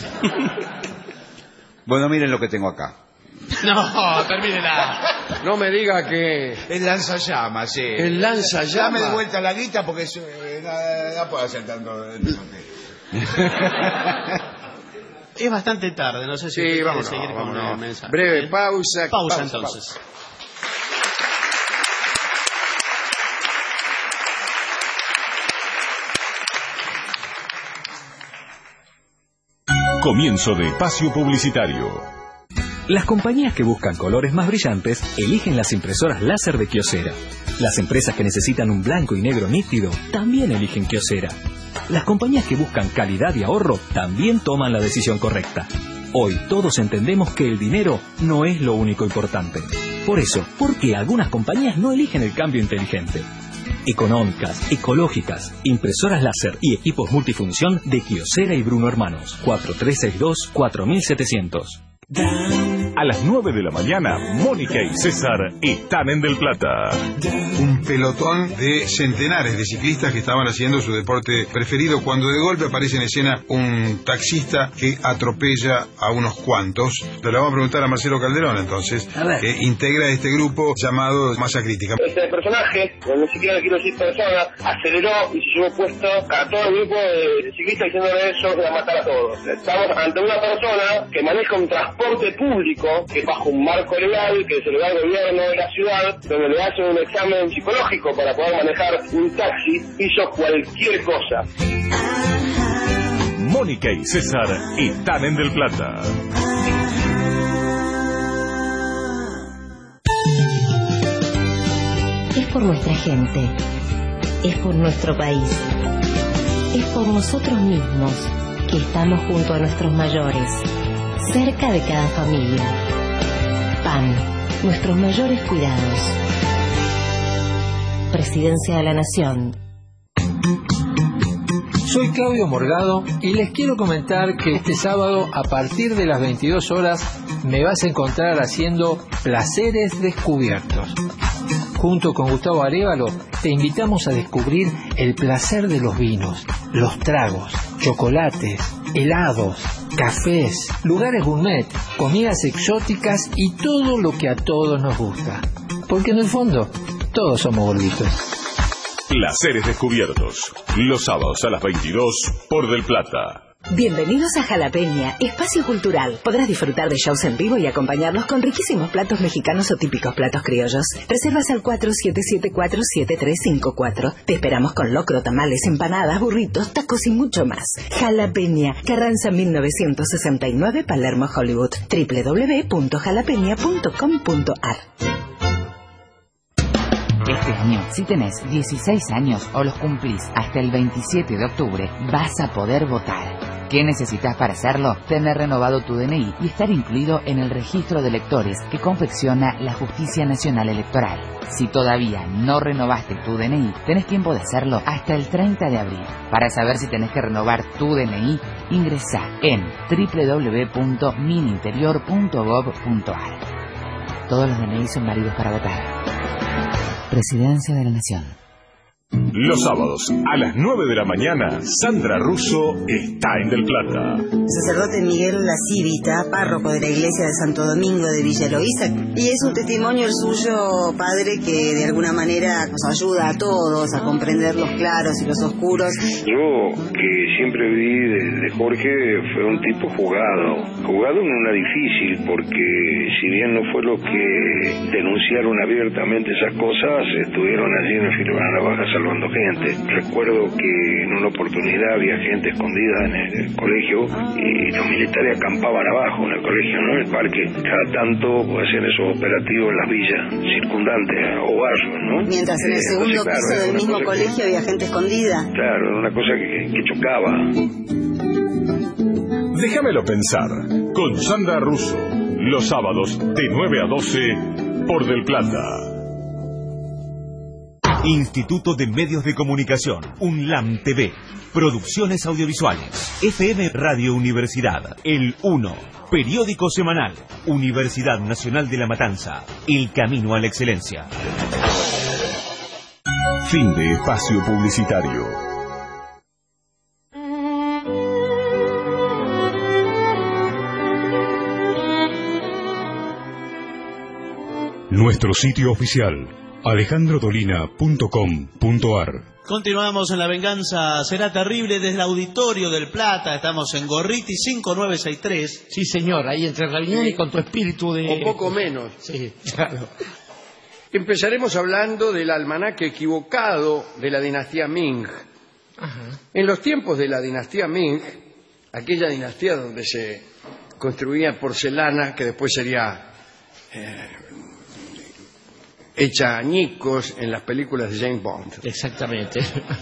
Bueno, miren lo que tengo acá. No, termínela. No me diga que... El lanzallamas, sí. El lanzallamas. Dame de vuelta la guita porque eso, eh, no, no puedo hacer tanto. Es bastante tarde, no sé si Sí, usted quiere vámonos, seguir con vámonos. el mensaje. Breve pausa. Pausa, entonces. Comienzo de espacio publicitario. Las compañías que buscan colores más brillantes eligen las impresoras láser de Kyocera. Las empresas que necesitan un blanco y negro nítido también eligen Kyocera. Las compañías que buscan calidad y ahorro también toman la decisión correcta. Hoy todos entendemos que el dinero no es lo único importante. Por eso, ¿por qué algunas compañías no eligen el cambio inteligente? Económicas, ecológicas, impresoras láser y equipos multifunción de Kyocera y Bruno Hermanos. cuatro tres seis dos, cuatro siete cero cero. A las nueve de la mañana, Mónica y César están en Del Plata. Un pelotón de centenares de ciclistas que estaban haciendo su deporte preferido cuando de golpe aparece en escena un taxista que atropella a unos cuantos. Le vamos a preguntar a Marcelo Calderón, entonces, que integra este grupo llamado Masa Crítica. Este personaje, ni siquiera le quiero decir persona, aceleró y se llevó puesto a todo el grupo de ciclistas diciéndole eso, que va a matar a todos. Estamos ante una persona que maneja un transporte público que bajo un marco legal que se le da al gobierno de la ciudad, donde le hacen un examen psicológico para poder manejar un taxi, hizo cualquier cosa. Mónica y César están en Del Plata. Es por nuestra gente, es por nuestro país, es por nosotros mismos que estamos junto a nuestros mayores, cerca de cada familia. P A N, nuestros mayores cuidados. Presidencia de la Nación. Soy Claudio Morgado y les quiero comentar que este sábado a partir de las veintidós horas me vas a encontrar haciendo Placeres Descubiertos. Junto con Gustavo Arévalo te invitamos a descubrir el placer de los vinos, los tragos, chocolates, helados, cafés, lugares gourmet, comidas exóticas y todo lo que a todos nos gusta. Porque en el fondo, todos somos gorditos. Placeres Descubiertos, los sábados a las veintidós por Del Plata. Bienvenidos a Jalapeña, espacio cultural. Podrás disfrutar de shows en vivo y acompañarlos con riquísimos platos mexicanos o típicos platos criollos. Reservas al cuatro siete siete cuatro siete tres cinco cuatro. Te esperamos con locro, tamales, empanadas, burritos, tacos y mucho más. Jalapeña, Carranza mil novecientos sesenta y nueve, Palermo, Hollywood. doble u doble u doble u punto jalapeña punto com punto a r. Este año, si tenés dieciséis años o los cumplís hasta el veintisiete de octubre, vas a poder votar. ¿Qué necesitas para hacerlo? Tener renovado tu D N I y estar incluido en el registro de electores que confecciona la Justicia Nacional Electoral. Si todavía no renovaste tu D N I, tenés tiempo de hacerlo hasta el treinta de abril. Para saber si tenés que renovar tu D N I, ingresa en doble u doble u doble u punto mininterior punto gov punto a r. Todos los D N I son válidos para votar. Presidencia de la Nación. Los sábados a las nueve de la mañana, Sandra Russo está en Del Plata. El sacerdote Miguel La Civita, párroco de la iglesia de Santo Domingo de Villa Eloísa, y es un testimonio el suyo, padre, que de alguna manera nos ayuda a todos a comprender los claros y los oscuros. Yo, que siempre vi de, de Jorge, fue un tipo jugado, jugado en una difícil, porque si bien no fue lo que denunciaron abiertamente esas cosas, estuvieron allí en el filo de la navaja salvando gente. Recuerdo que en una oportunidad había gente escondida en el colegio y los militares acampaban abajo en el colegio, ¿no? En el parque. Cada tanto hacían esos operativos en las villas circundantes o barrios, ¿no? Mientras en el segundo Entonces, claro, piso del mismo colegio que... había gente escondida. Claro, era una cosa que, que chocaba. Déjamelo pensar, con Sandra Russo, los sábados de nueve a doce por Del Plata. Instituto de Medios de Comunicación, UNLAM T V, Producciones Audiovisuales, F M Radio Universidad, El uno, Periódico Semanal, Universidad Nacional de La Matanza, El Camino a la Excelencia. Fin de espacio publicitario. Nuestro sitio oficial, alejandro dolina punto com punto a r. Continuamos en La Venganza Será Terrible desde el Auditorio del Plata. Estamos en Gorriti cinco nueve seis tres. Sí, señor, ahí entre Raviñán y con tu espíritu de... O poco menos. Sí, claro. Empezaremos hablando del almanaque equivocado de la dinastía Ming. Ajá. En los tiempos de la dinastía Ming, aquella dinastía donde se construía porcelana que después sería... Eh, hecha añicos en las películas de James Bond. Exactamente.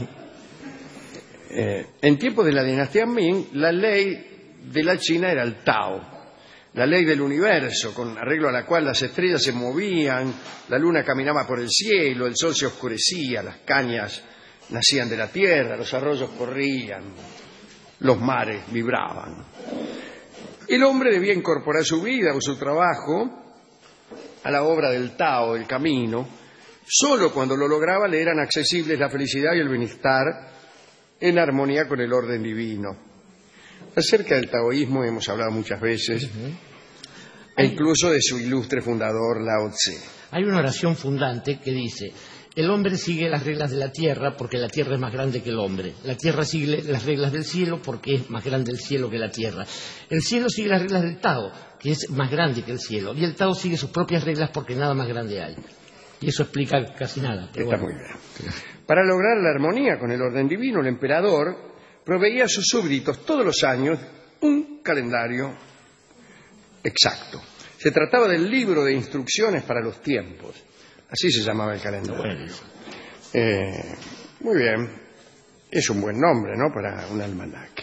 Eh, en tiempos de la dinastía Ming, la ley de la China era el Tao, la ley del universo, con arreglo a la cual las estrellas se movían, la luna caminaba por el cielo, el sol se oscurecía, las cañas nacían de la tierra, los arroyos corrían, los mares vibraban. El hombre debía incorporar su vida o su trabajo a la obra del Tao, del camino. Solo cuando lo lograba le eran accesibles la felicidad y el bienestar en armonía con el orden divino. Acerca del taoísmo hemos hablado muchas veces, uh-huh. e incluso de su ilustre fundador, Lao Tse. Hay una oración fundante que dice: el hombre sigue las reglas de la tierra porque la tierra es más grande que el hombre. La tierra sigue las reglas del cielo porque es más grande el cielo que la tierra. El cielo sigue las reglas del Tao, que es más grande que el cielo. Y el Tao sigue sus propias reglas porque nada más grande hay. Y eso explica casi nada. Pero Está bueno. muy bien. Para lograr la armonía con el orden divino, el emperador proveía a sus súbditos todos los años un calendario exacto. Se trataba del libro de instrucciones para los tiempos. Así se llamaba el calendario. Eh, muy bien. Es un buen nombre, ¿no?, para un almanaque.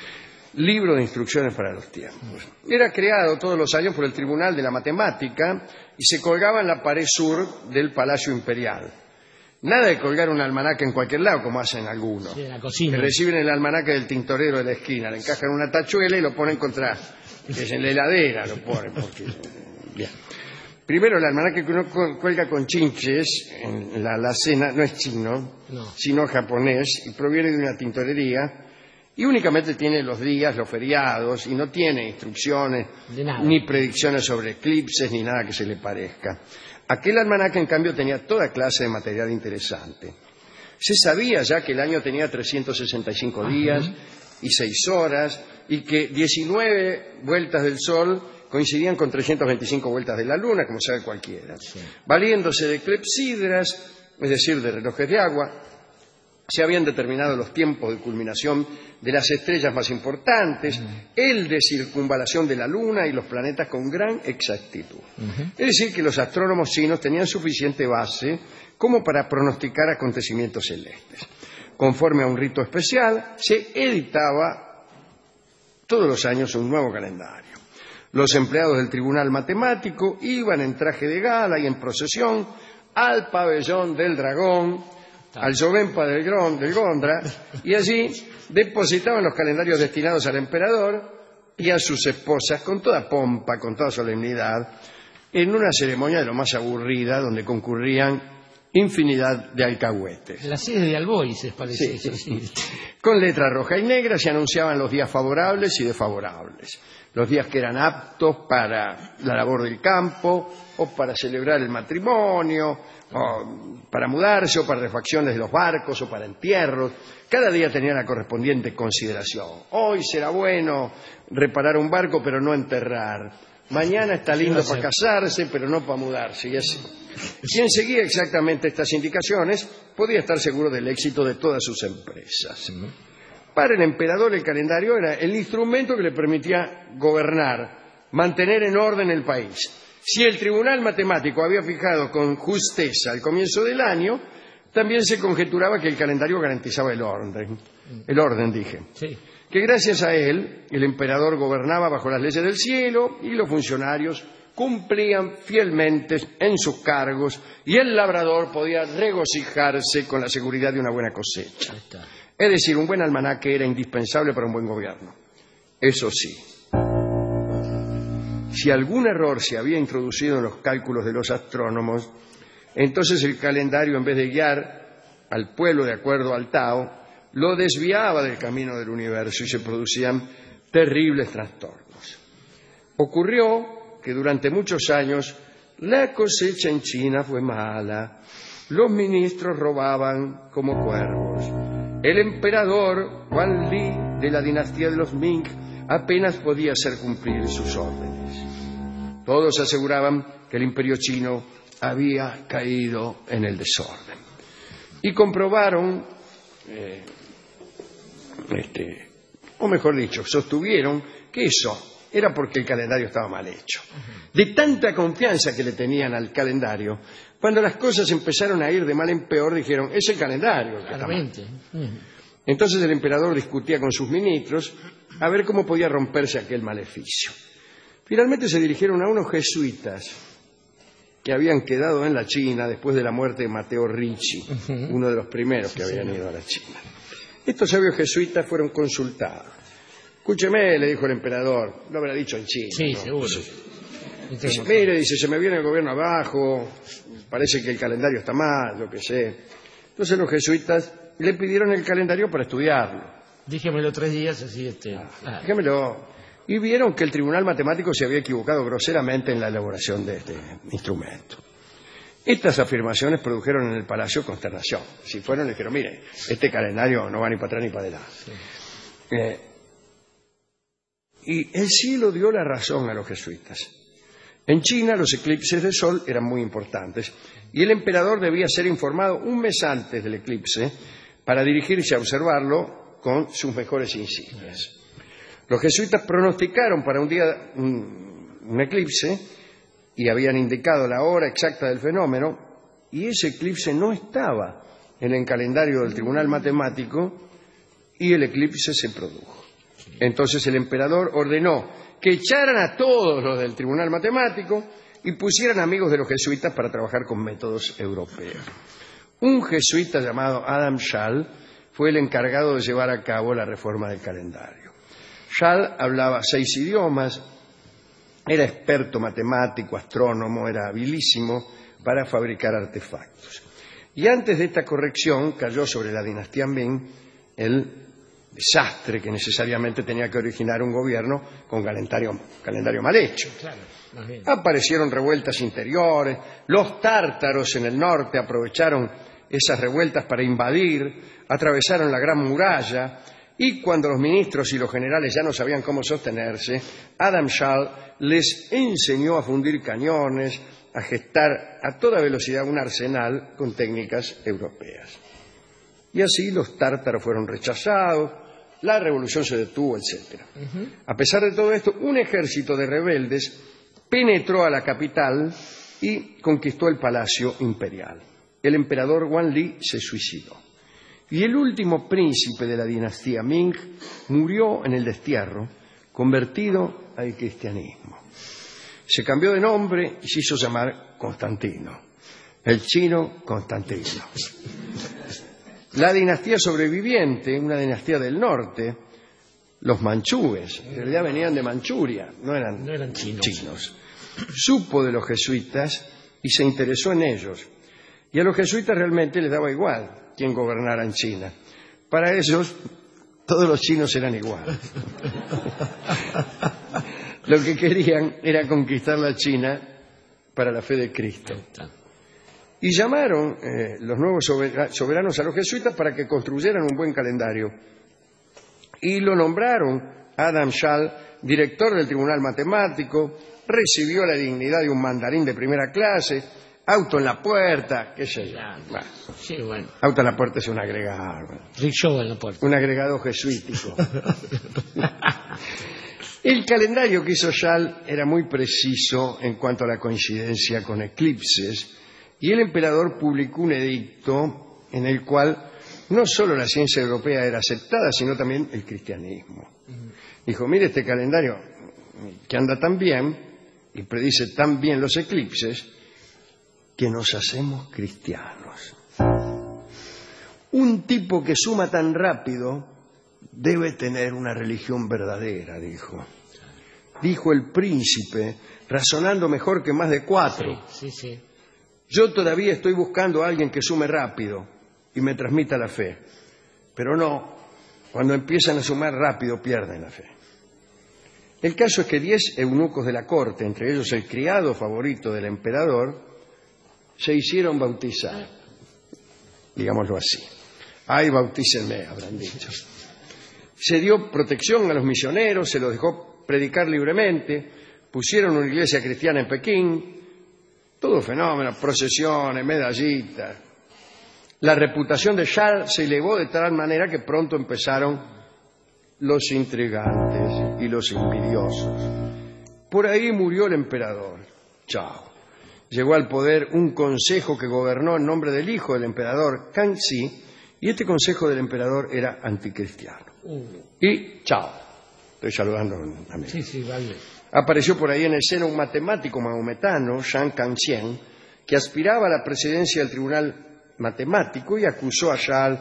Libro de instrucciones para los tiempos. Era creado todos los años por el Tribunal de la Matemática y se colgaba en la pared sur del Palacio Imperial. Nada de colgar un almanaque en cualquier lado, como hacen algunos. Sí, en la cocina. Que reciben el almanaque del tintorero de la esquina, le encajan una tachuela y lo ponen contra... que es en la heladera, lo ponen. Porque... Bien. Primero, el almanaque que uno cuelga con chinches en la alacena no es chino, no. sino japonés, y proviene de una tintorería, y únicamente tiene los días, los feriados, y no tiene instrucciones, ni predicciones sobre eclipses, ni nada que se le parezca. Aquel almanaque, en cambio, tenía toda clase de material interesante. Se sabía ya que el año tenía trescientos sesenta y cinco días y seis horas, y que diecinueve vueltas del Sol coincidían con trescientas veinticinco vueltas de la Luna, como sabe cualquiera. Sí. Valiéndose de clepsidras, es decir, de relojes de agua, se habían determinado los tiempos de culminación de las estrellas más importantes, uh-huh. el de circunvalación de la Luna y los planetas con gran exactitud. Uh-huh. Es decir, que los astrónomos chinos tenían suficiente base como para pronosticar acontecimientos celestes. Conforme a un rito especial, se editaba todos los años un nuevo calendario. Los empleados del Tribunal Matemático iban en traje de gala y en procesión al pabellón del Dragón, al Jovenpa del, Gron, del Gondra, y allí depositaban los calendarios destinados al emperador y a sus esposas con toda pompa, con toda solemnidad, en una ceremonia de lo más aburrida, donde concurrían infinidad de alcahuetes. La sede de Alboises, parece. Sí, sí, sí. Con letra roja y negra se anunciaban los días favorables y desfavorables. Los días que eran aptos para la labor del campo, o para celebrar el matrimonio, o para mudarse, o para refacciones de los barcos, o para entierros. Cada día tenía la correspondiente consideración. Hoy será bueno reparar un barco, pero no enterrar. Mañana está lindo para casarse, pero no para mudarse, y así. Quien seguía exactamente estas indicaciones podía estar seguro del éxito de todas sus empresas. Para el emperador el calendario era el instrumento que le permitía gobernar, mantener en orden el país. Si el Tribunal Matemático había fijado con justeza el comienzo del año, también se conjeturaba que el calendario garantizaba el orden. El orden, dije. Sí. Que gracias a él el emperador gobernaba bajo las leyes del cielo y los funcionarios cumplían fielmente en sus cargos y el labrador podía regocijarse con la seguridad de una buena cosecha. Es decir, un buen almanaque era indispensable para un buen gobierno. Eso sí, si algún error se había introducido en los cálculos de los astrónomos, entonces el calendario, en vez de guiar al pueblo de acuerdo al Tao, lo desviaba del camino del universo y se producían terribles trastornos. Ocurrió que durante muchos años la cosecha en China fue mala, los ministros robaban como cuervos, el emperador Guan Li de la dinastía de los Ming apenas podía hacer cumplir sus órdenes. Todos aseguraban que el imperio chino había caído en el desorden. Y comprobaron, eh, este, o mejor dicho, sostuvieron que eso era porque el calendario estaba mal hecho. De tanta confianza que le tenían al calendario, cuando las cosas empezaron a ir de mal en peor, dijeron, es el calendario el que está mal. Entonces el emperador discutía con sus ministros a ver cómo podía romperse aquel maleficio. Finalmente se dirigieron a unos jesuitas que habían quedado en la China después de la muerte de Matteo Ricci, uno de los primeros que habían ido a la China. Estos sabios jesuitas fueron consultados Escúcheme, le dijo el emperador, lo habrá dicho en chino. Sí, ¿no? seguro. Sí. Dice, mire, dice, se me viene el gobierno abajo, parece que el calendario está mal, lo que sé. Entonces los jesuitas le pidieron el calendario para estudiarlo. Dígemelo tres días, así este... Ah. Dígamelo. Y vieron que el tribunal matemático se había equivocado groseramente en la elaboración de este instrumento. Estas afirmaciones produjeron en el palacio consternación. Si fueron, le dijeron, mire, este calendario no va ni para atrás ni para adelante. Sí. Eh, y el cielo dio la razón a los jesuitas. En China los eclipses de sol eran muy importantes y el emperador debía ser informado un mes antes del eclipse para dirigirse a observarlo con sus mejores insignias. Los jesuitas pronosticaron para un día un, un eclipse y habían indicado la hora exacta del fenómeno y ese eclipse no estaba en el calendario del tribunal matemático y el eclipse se produjo. Entonces el emperador ordenó que echaran a todos los del tribunal matemático y pusieran amigos de los jesuitas para trabajar con métodos europeos. Un jesuita llamado Adam Schall fue el encargado de llevar a cabo la reforma del calendario. Schall hablaba seis idiomas, era experto matemático, astrónomo, era habilísimo para fabricar artefactos. Y antes de esta corrección cayó sobre la dinastía Ming el desastre que necesariamente tenía que originar un gobierno con calendario, calendario mal hecho. Claro, más bien. Aparecieron revueltas interiores, los tártaros en el norte aprovecharon esas revueltas para invadir, atravesaron la Gran Muralla, y cuando los ministros y los generales ya no sabían cómo sostenerse, Adam Schall les enseñó a fundir cañones, a gestar a toda velocidad un arsenal con técnicas europeas. Y así los tártaros fueron rechazados, la revolución se detuvo, etcétera. Uh-huh. A pesar de todo esto, un ejército de rebeldes penetró a la capital y conquistó el palacio imperial. El emperador Wanli se suicidó. Y el último príncipe de la dinastía Ming murió en el destierro, convertido al cristianismo. Se cambió de nombre y se hizo llamar Constantino, el chino Constantino. La dinastía sobreviviente, una dinastía del norte, los manchúes, en realidad venían de Manchuria, no eran, no eran chinos. chinos, supo de los jesuitas y se interesó en ellos. Y a los jesuitas realmente les daba igual quién gobernara en China. Para ellos, todos los chinos eran iguales. Lo que querían era conquistar la China para la fe de Cristo. Y llamaron eh, los nuevos soberanos a los jesuitas para que construyeran un buen calendario. Y lo nombraron Adam Schall, director del Tribunal Matemático, recibió la dignidad de un mandarín de primera clase, auto en la puerta, qué sé yo. Bueno, sí, bueno. Auto en la puerta es un agregado. Rickshaw en la puerta. Un agregado jesuítico. El calendario que hizo Schall era muy preciso en cuanto a la coincidencia con eclipses, y el emperador publicó un edicto en el cual no solo la ciencia europea era aceptada, sino también el cristianismo. Dijo, mire este calendario que anda tan bien y predice tan bien los eclipses, que nos hacemos cristianos. Un tipo que suma tan rápido debe tener una religión verdadera, dijo. Dijo el príncipe, razonando mejor que más de cuatro. Sí, sí, sí. Yo todavía estoy buscando a alguien que sume rápido y me transmita la fe. Pero no, cuando empiezan a sumar rápido pierden la fe. El caso es que diez eunucos de la corte, entre ellos el criado favorito del emperador, se hicieron bautizar. Digámoslo así. Ay, bautícenme, habrán dicho. Se dio protección a los misioneros, se los dejó predicar libremente, pusieron una iglesia cristiana en Pekín, todo fenómeno, procesiones, medallitas. La reputación de Schall se elevó de tal manera que pronto empezaron los intrigantes y los envidiosos. Por ahí murió el emperador. Chao. Llegó al poder un consejo que gobernó en nombre del hijo del emperador, Kangxi, y este consejo del emperador era anticristiano. Uh. Y chao. Estoy saludando a mí. Sí, sí, vale. Apareció por ahí en escena un matemático maometano, Shang Kangxian, que aspiraba a la presidencia del tribunal matemático y acusó a Schall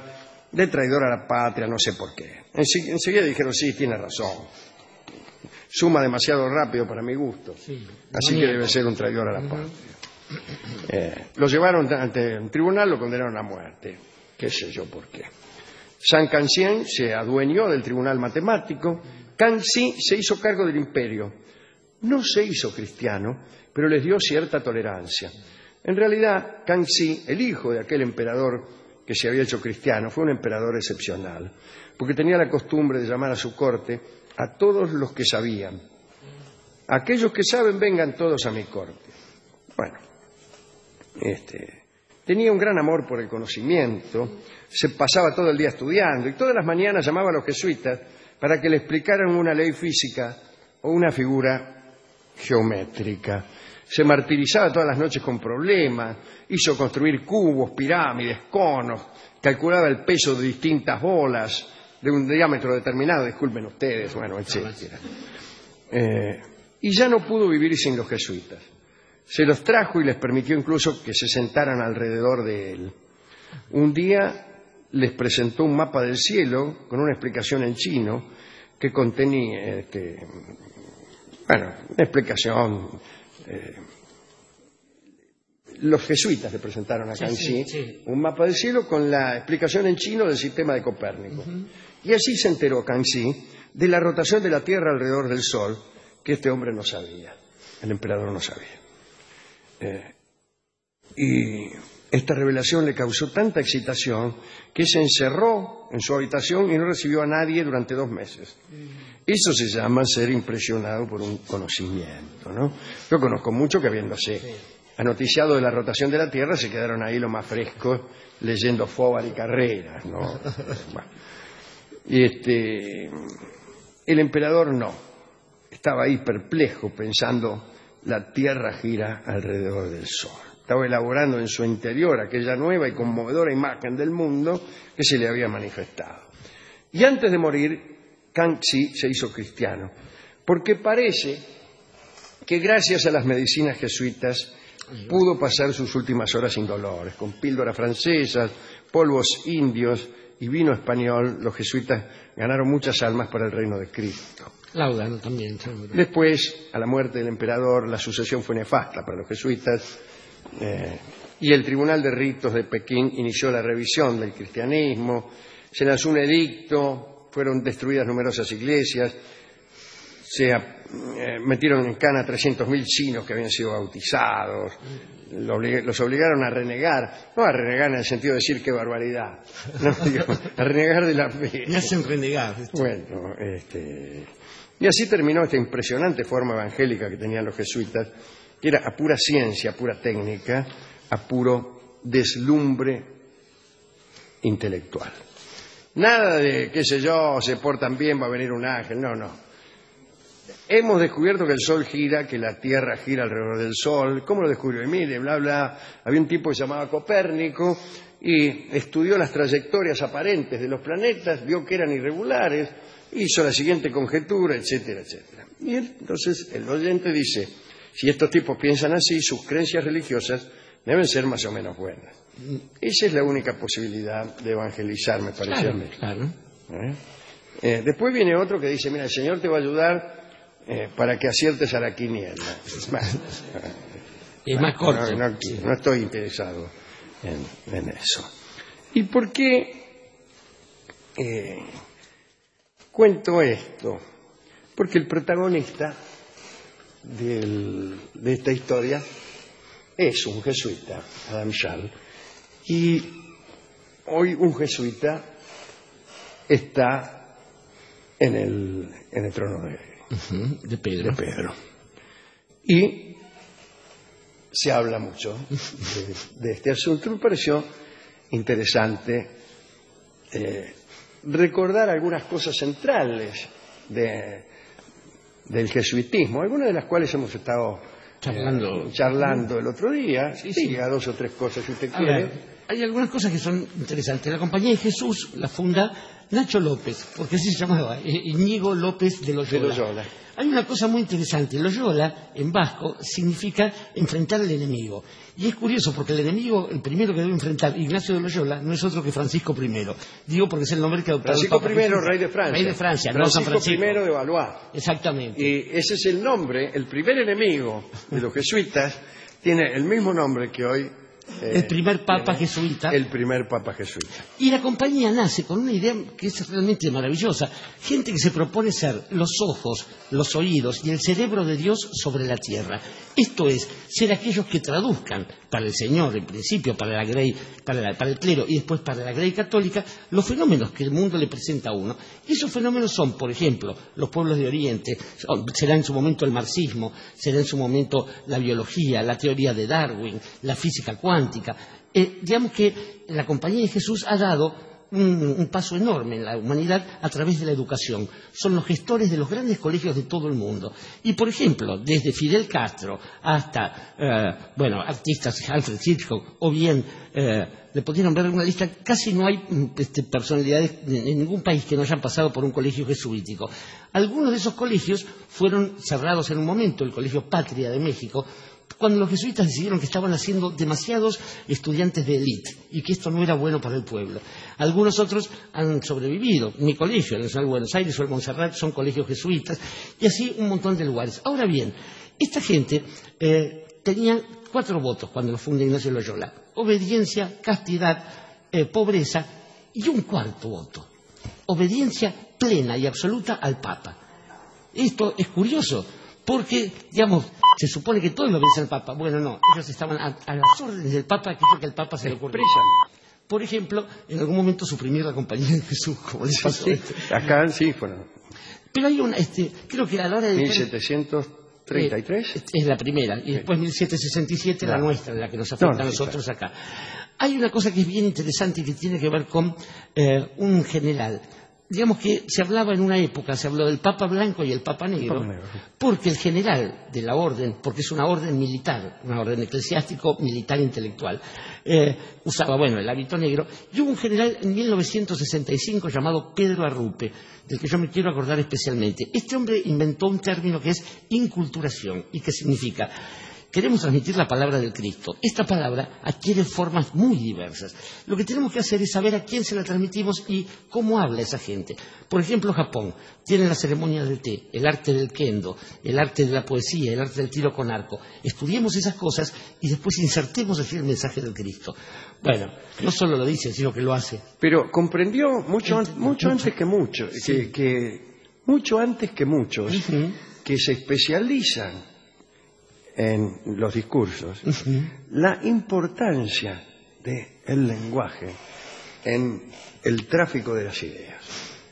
de traidor a la patria, no sé por qué. Ense- enseguida dijeron, sí, tiene razón. Suma demasiado rápido para mi gusto. Sí, Así no que niego. debe ser un traidor a la patria. Eh, lo llevaron ante un tribunal, lo condenaron a muerte. Qué sé yo por qué. San Cancien se adueñó del tribunal matemático. Kangxi se hizo cargo del imperio. No se hizo cristiano, pero les dio cierta tolerancia. En realidad, Kangxi, el hijo de aquel emperador que se había hecho cristiano, fue un emperador excepcional, porque tenía la costumbre de llamar a su corte a todos los que sabían. Aquellos que saben, vengan todos a mi corte. Bueno, este, tenía un gran amor por el conocimiento, se pasaba todo el día estudiando y todas las mañanas llamaba a los jesuitas para que le explicaran una ley física o una figura geométrica. Se martirizaba todas las noches con problemas, hizo construir cubos, pirámides, conos, calculaba el peso de distintas bolas de un diámetro determinado, disculpen ustedes, bueno, etcétera. Eh, y ya no pudo vivir sin los jesuitas. Se los trajo y les permitió incluso que se sentaran alrededor de él. Un día les presentó un mapa del cielo con una explicación en chino que contenía, eh, que, bueno, una explicación. Eh, los jesuitas le presentaron a Sí, Kangxi sí, sí. un mapa del cielo con la explicación en chino del sistema de Copérnico. Uh-huh. Y así se enteró Kangxi de la rotación de la Tierra alrededor del Sol, que este hombre no sabía, el emperador no sabía. Eh, y esta revelación le causó tanta excitación que se encerró en su habitación y no recibió a nadie durante dos meses. Eso se llama ser impresionado por un conocimiento, ¿no? Yo conozco mucho que habiéndose anoticiado de la rotación de la Tierra se quedaron ahí lo más frescos leyendo Fóbar y Carreras, ¿no? Bueno. Y este, el emperador no, estaba ahí perplejo pensando la Tierra gira alrededor del Sol. Estaba elaborando en su interior aquella nueva y conmovedora imagen del mundo que se le había manifestado. Y antes de morir, Kangxi se hizo cristiano, porque parece que gracias a las medicinas jesuitas pudo pasar sus últimas horas sin dolores, con píldoras francesas, polvos indios y vino español. Los jesuitas ganaron muchas almas para el reino de Cristo. Laudan también, seguro. Después, a la muerte del emperador, la sucesión fue nefasta para los jesuitas eh, y el Tribunal de Ritos de Pekín inició la revisión del cristianismo, se lanzó un edicto, fueron destruidas numerosas iglesias, se eh, metieron en cana trescientos mil chinos que habían sido bautizados, lo oblig- los obligaron a renegar, no a renegar en el sentido de decir qué barbaridad, no, digo, a renegar de la fe. Me hacen renegar. Bueno, este, y así terminó esta impresionante forma evangélica que tenían los jesuitas, que era a pura ciencia, a pura técnica, a puro deslumbre intelectual. Nada de, qué sé yo, se portan bien, va a venir un ángel, no, no. Hemos descubierto que el Sol gira, que la Tierra gira alrededor del Sol. ¿Cómo lo descubrió? Y mire, bla, bla. Había un tipo que se llamaba Copérnico y estudió las trayectorias aparentes de los planetas, vio que eran irregulares, hizo la siguiente conjetura, etcétera, etcétera. Y entonces el oyente dice, si estos tipos piensan así, sus creencias religiosas deben ser más o menos buenas. Esa es la única posibilidad de evangelizar, me parece Claro, a mí. claro. ¿Eh? Eh, después viene otro que dice, mira, el Señor te va a ayudar eh, para que aciertes a la quiniela. Bueno, Es más corto. No, no, no estoy interesado en, en eso. ¿Y por qué eh, cuento esto? Porque el protagonista del, de esta historia es un jesuita, Adam Schall, y hoy un jesuita está en el, en el trono de, uh-huh, de, Pedro. de Pedro. Y se habla mucho de, de este asunto. Me pareció interesante eh, recordar algunas cosas centrales de, del jesuitismo, algunas de las cuales hemos estado charlando, eh, charlando el otro día. Sí, sí, sí. a dos o tres cosas si usted A quiere. ver. hay algunas cosas que son interesantes. La Compañía de Jesús la funda Nacho López, porque así se llamaba, Íñigo López de Loyola. De Loyola. Hay una cosa muy interesante. Loyola, en vasco, significa enfrentar al enemigo. Y es curioso porque el enemigo, el primero que debe enfrentar, Ignacio de Loyola, no es otro que Francisco primero. Digo porque es el nombre que adoptó Francisco el Papa primero, Jesús. rey de Francia. Rey de Francia, Francisco no San Francisco. primero de Valois. Exactamente. Y ese es el nombre, el primer enemigo de los jesuitas, tiene el mismo nombre que hoy... Eh, el primer papa jesuita. El primer papa jesuita. Y la compañía nace con una idea que es realmente maravillosa. Gente que se propone ser los ojos, los oídos y el cerebro de Dios sobre la tierra. Esto es, ser aquellos que traduzcan para el Señor, en principio, para la Grey, para, la, para el clero y después para la Grey católica, los fenómenos que el mundo le presenta a uno. Y esos fenómenos son, por ejemplo, los pueblos de Oriente, será en su momento el marxismo, será en su momento la biología, la teoría de Darwin, la física cuántica. Eh, digamos que la Compañía de Jesús ha dado un, un paso enorme en la humanidad a través de la educación. Son los gestores de los grandes colegios de todo el mundo. Y, por ejemplo, desde Fidel Castro hasta, eh, bueno, artistas, Alfred Hitchcock, o bien, eh, le podrían ver una lista, casi no hay este, personalidades en ningún país que no hayan pasado por un colegio jesuítico. Algunos de esos colegios fueron cerrados en un momento, el Colegio Patria de México, cuando los jesuitas decidieron que estaban haciendo demasiados estudiantes de élite y que esto no era bueno para el pueblo. Algunos otros han sobrevivido. Mi colegio, el Nacional de Buenos Aires o el Montserrat, son colegios jesuitas, y así un montón de lugares. Ahora bien, esta gente eh, tenía cuatro votos cuando lo funda Ignacio Loyola: obediencia, castidad, eh, pobreza, y un cuarto voto: obediencia plena y absoluta al Papa. Esto es curioso, porque, digamos, se supone que todos lo obedecen al Papa. Bueno, no, ellos estaban a, a las órdenes del Papa, que es lo que al Papa se le ocurrió. Por ejemplo, en algún momento suprimir la Compañía de Jesús, como les pasó. Sí, sí. Acá sí, bueno. Pero hay una, este, creo que a la hora de... mil setecientos treinta y tres. Eh, es la primera, y después mil setecientos sesenta y siete, claro, la nuestra, la que nos afecta no, no, a nosotros sí, claro, acá. Hay una cosa que es bien interesante y que tiene que ver con eh, un general. Digamos que se hablaba en una época, se habló del Papa Blanco y el Papa Negro, porque el general de la orden, porque es una orden militar, una orden eclesiástico, militar, intelectual, eh, usaba, bueno, el hábito negro, y hubo un general en mil novecientos sesenta y cinco llamado Pedro Arrupe, del que yo me quiero acordar especialmente. Este hombre inventó un término que es inculturación, y que significa: queremos transmitir la palabra del Cristo. Esta palabra adquiere formas muy diversas. Lo que tenemos que hacer es saber a quién se la transmitimos y cómo habla esa gente. Por ejemplo, Japón tiene la ceremonia del té, el arte del kendo, el arte de la poesía, el arte del tiro con arco. Estudiemos esas cosas y después insertemos así el mensaje del Cristo. Bueno, no solo lo dice, sino que lo hace. Pero comprendió mucho, an mucho antes que muchos, sí, que, que, mucho antes que muchos, uh-huh, que se especializan en los discursos, uh-huh, la importancia del lenguaje en el tráfico de las ideas.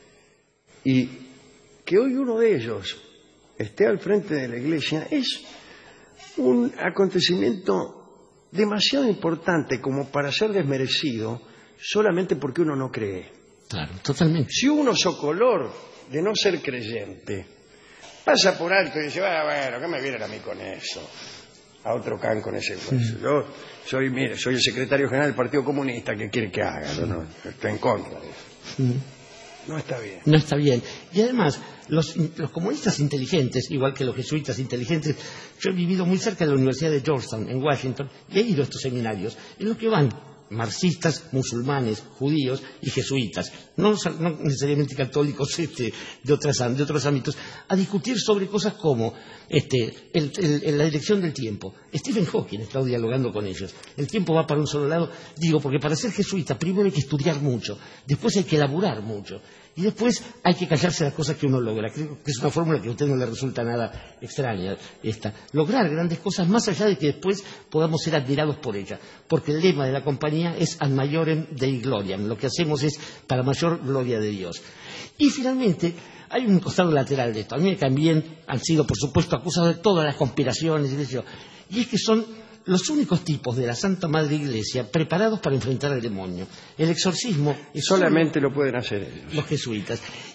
Y que hoy uno de ellos esté al frente de la Iglesia es un acontecimiento demasiado importante como para ser desmerecido solamente porque uno no cree. Claro, totalmente. Si uno socolor de no ser creyente pasa por alto y dice: bueno, bueno, ¿qué me vienen a mí con eso? A otro can con ese hueso. Sí. Yo soy, mire, soy el secretario general del Partido Comunista, ¿qué quiere que haga? Yo no, estoy en contra de eso. Sí. No está bien. No está bien. Y además, los, los comunistas inteligentes, igual que los jesuitas inteligentes, yo he vivido muy cerca de la Universidad de Georgetown, en Washington, y he ido a estos seminarios, en los que van marxistas, musulmanes, judíos y jesuitas, no, no necesariamente católicos este, de, otras, de otros ámbitos, a discutir sobre cosas como este, el, el, la dirección del tiempo. Stephen Hawking ha estado dialogando con ellos. El tiempo va para un solo lado, digo, porque para ser jesuita primero hay que estudiar mucho, después hay que elaborar mucho, y después hay que callarse las cosas que uno logra. Creo que es una fórmula que a usted no le resulta nada extraña, esta. Lograr grandes cosas más allá de que después podamos ser admirados por ella. Porque el lema de la compañía es ad maiorem Dei gloriam. Lo que hacemos es para mayor gloria de Dios. Y finalmente, hay un costado lateral de esto. A mí también han sido, por supuesto, acusados de todas las conspiraciones y eso. Y es que son los únicos tipos de la Santa Madre Iglesia preparados para enfrentar al demonio. El exorcismo es solamente lo pueden hacer ellos, los jesuitas.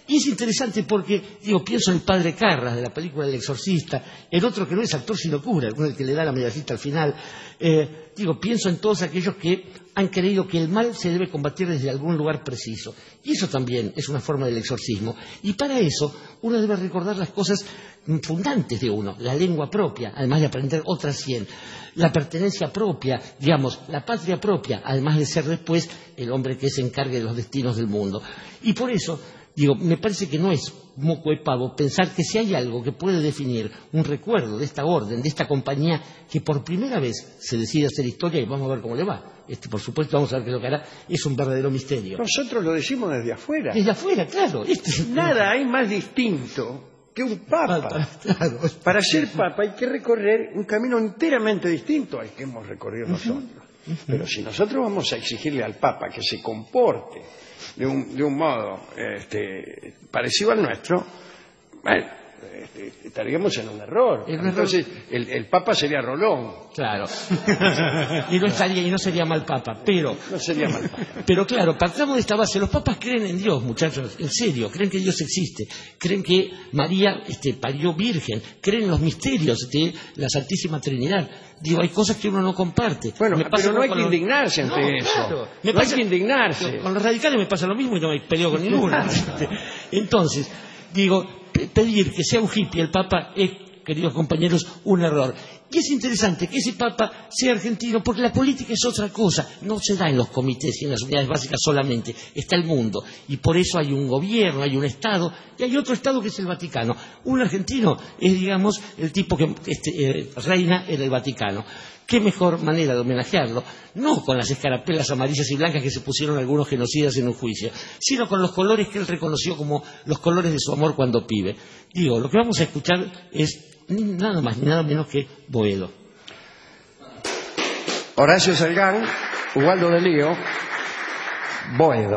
Y es interesante porque, digo, pienso en el padre Carras de la película El Exorcista, el otro que no es actor sino cura, el que le da la medallita al final. Eh, digo, pienso en todos aquellos que han creído que el mal se debe combatir desde algún lugar preciso. Y eso también es una forma del exorcismo. Y para eso uno debe recordar las cosas fundantes de uno, la lengua propia, además de aprender otras cien, la pertenencia propia, digamos, la patria propia, además de ser después el hombre que se encargue de los destinos del mundo. Y por eso, digo, me parece que no es moco de pavo pensar que si hay algo que puede definir un recuerdo de esta orden, de esta compañía que por primera vez se decide hacer historia, y vamos a ver cómo le va. Este, por supuesto, vamos a ver qué es lo que hará, es un verdadero misterio. Nosotros lo decimos desde afuera. Desde afuera, claro. Este... Nada hay más distinto que un papa. Claro. Para ser papa hay que recorrer un camino enteramente distinto al que hemos recorrido nosotros. Uh-huh. Pero si nosotros vamos a exigirle al papa que se comporte de un, de un modo este, parecido al nuestro, bueno, este, estaríamos en un error. El Entonces error... El, el papa sería Rolón. Claro. y no estaría, y no sería mal papa, pero no sería mal papa. Pero claro, partamos de esta base. Los papas creen en Dios, muchachos, en serio, creen que Dios existe, creen que María este, parió virgen, creen en los misterios de la Santísima Trinidad. Digo, hay cosas que uno no comparte. Bueno, me pasa pero no hay que los... indignarse ante no, eso. Claro. Me no pasa... hay que indignarse. Con los radicales me pasa lo mismo y no me peleo con ninguno. Entonces, digo, pedir que sea un hippie el Papa es, queridos compañeros, un error. Y es interesante que ese Papa sea argentino porque la política es otra cosa. No se da en los comités y en las unidades básicas solamente. Está el mundo. Y por eso hay un gobierno, hay un Estado y hay otro Estado que es el Vaticano. Un argentino es, digamos, el tipo que este, eh, reina en el Vaticano. ¿Qué mejor manera de homenajearlo? No con las escarapelas amarillas y blancas que se pusieron algunos genocidas en un juicio, sino con los colores que él reconoció como los colores de su amor cuando pibe. Digo, lo que vamos a escuchar es ni nada más ni nada menos que Boedo. Horacio Salgán, Ubaldo de Lío, Boedo.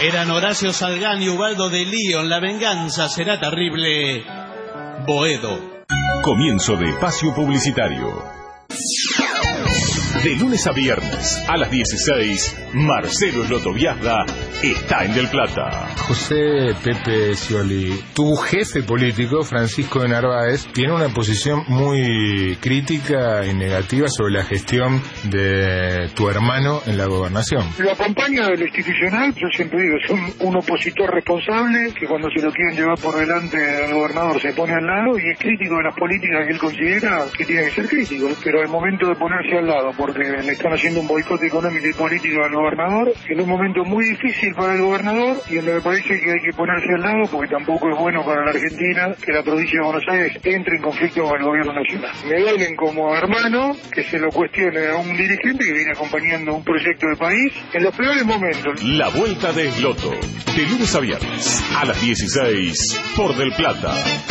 Eran Horacio Salgán y Ubaldo de León. La venganza será terrible. Boedo. Comienzo de espacio publicitario. De lunes a viernes a las dieciséis, Marcelo Slotoviazda está en Del Plata. José Pepe Scioli, tu jefe político, Francisco de Narváez, tiene una posición muy crítica y negativa sobre la gestión de tu hermano en la gobernación. Lo acompaña de lo institucional, yo siempre digo, es un, un opositor responsable que cuando se lo quieren llevar por delante al gobernador se pone al lado y es crítico de las políticas que él considera que tiene que ser crítico, pero al momento de ponerse al lado, porque le están haciendo un boicot económico y político al gobernador, en un momento muy difícil para el gobernador y donde me parece que hay que ponerse al lado porque tampoco es bueno para la Argentina que la provincia de Buenos Aires entre en conflicto con el gobierno nacional. Me duelen como hermano que se lo cuestione a un dirigente que viene acompañando un proyecto de país en los peores momentos. La Vuelta de Esloto, de lunes a viernes a las dieciséis por Del Plata.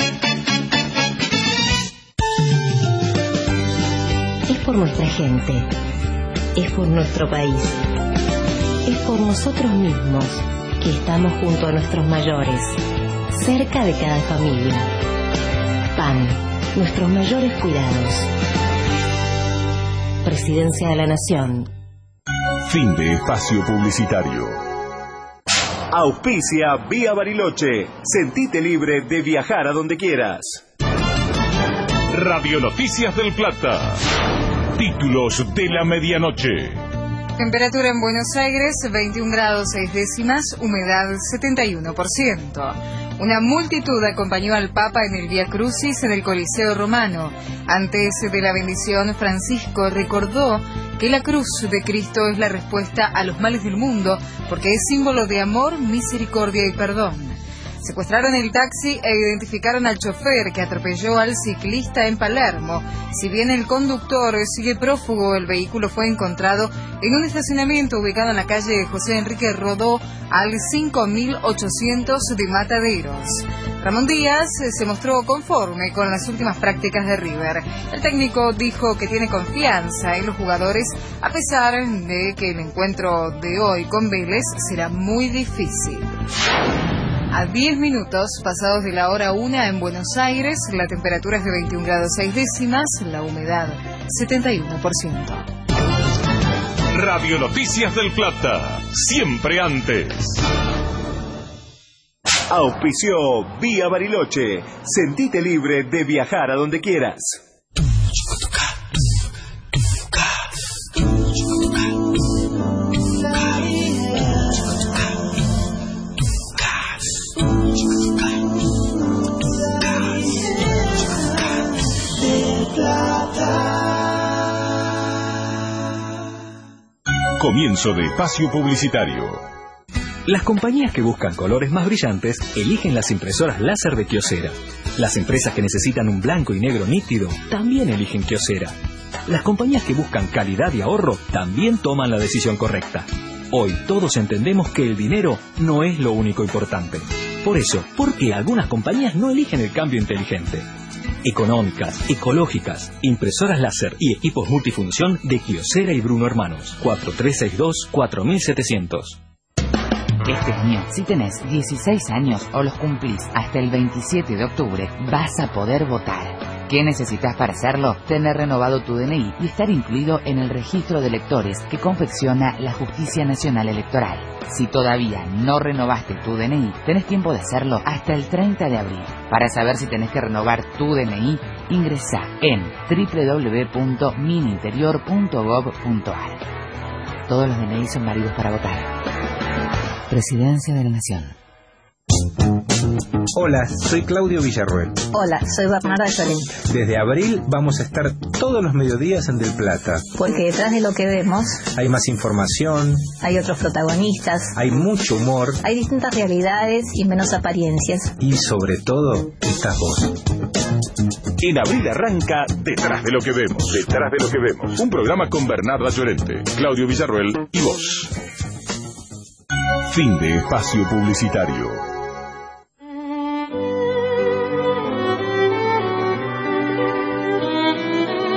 Es por nuestra gente, es por nuestro país, es por nosotros mismos que estamos junto a nuestros mayores, cerca de cada familia. P A N, nuestros mayores cuidados. Presidencia de la Nación. Fin de espacio publicitario. Auspicia Vía Bariloche. Sentite libre de viajar a donde quieras. Radio Noticias del Plata. Títulos de la medianoche. Temperatura en Buenos Aires, veintiún grados seis décimas, humedad setenta y uno por ciento. Una multitud acompañó al Papa en el Vía Crucis en el Coliseo Romano. Antes de la bendición, Francisco recordó que la cruz de Cristo es la respuesta a los males del mundo, porque es símbolo de amor, misericordia y perdón. Secuestraron el taxi e identificaron al chofer que atropelló al ciclista en Palermo. Si bien el conductor sigue prófugo, el vehículo fue encontrado en un estacionamiento ubicado en la calle José Enrique Rodó, al cinco mil ochocientos de Mataderos. Ramón Díaz se mostró conforme con las últimas prácticas de River. El técnico dijo que tiene confianza en los jugadores, a pesar de que el encuentro de hoy con Vélez será muy difícil. A diez minutos pasados de la hora una en Buenos Aires, la temperatura es de veintiún grados seis décimas, la humedad setenta y uno por ciento. Radio Noticias del Plata, siempre antes. Auspició Vía Bariloche. Sentite libre de viajar a donde quieras. Comienzo de espacio publicitario. Las compañías que buscan colores más brillantes eligen las impresoras láser de Kyocera. Las empresas que necesitan un blanco y negro nítido también eligen Kyocera. Las compañías que buscan calidad y ahorro también toman la decisión correcta. Hoy todos entendemos que el dinero no es lo único importante. Por eso, ¿por qué algunas compañías no eligen el cambio inteligente? Económicas, ecológicas, impresoras láser y equipos multifunción de Kyocera y Bruno Hermanos. cuatro tres seis dos, cuatro siete cero cero. Este año, si tenés dieciséis años o los cumplís hasta el veintisiete de octubre, vas a poder votar. ¿Qué necesitas para hacerlo? Tener renovado tu D N I y estar incluido en el registro de electores que confecciona la Justicia Nacional Electoral. Si todavía no renovaste tu D N I, tenés tiempo de hacerlo hasta el treinta de abril. Para saber si tenés que renovar tu D N I, ingresa en doble u doble u doble u punto mininterior punto gov punto ar. Todos los D N I son válidos para votar. Presidencia de la Nación. Hola, soy Claudio Villarroel. Hola, soy Bernarda Llorente. Desde abril vamos a estar todos los mediodías en Del Plata. Porque detrás de lo que vemos hay más información, hay otros protagonistas, hay mucho humor, hay distintas realidades y menos apariencias. Y sobre todo, estás vos. En abril arranca Detrás de lo que vemos. Detrás de lo que vemos. Un programa con Bernarda Llorente, Claudio Villarroel y vos. Fin de espacio publicitario.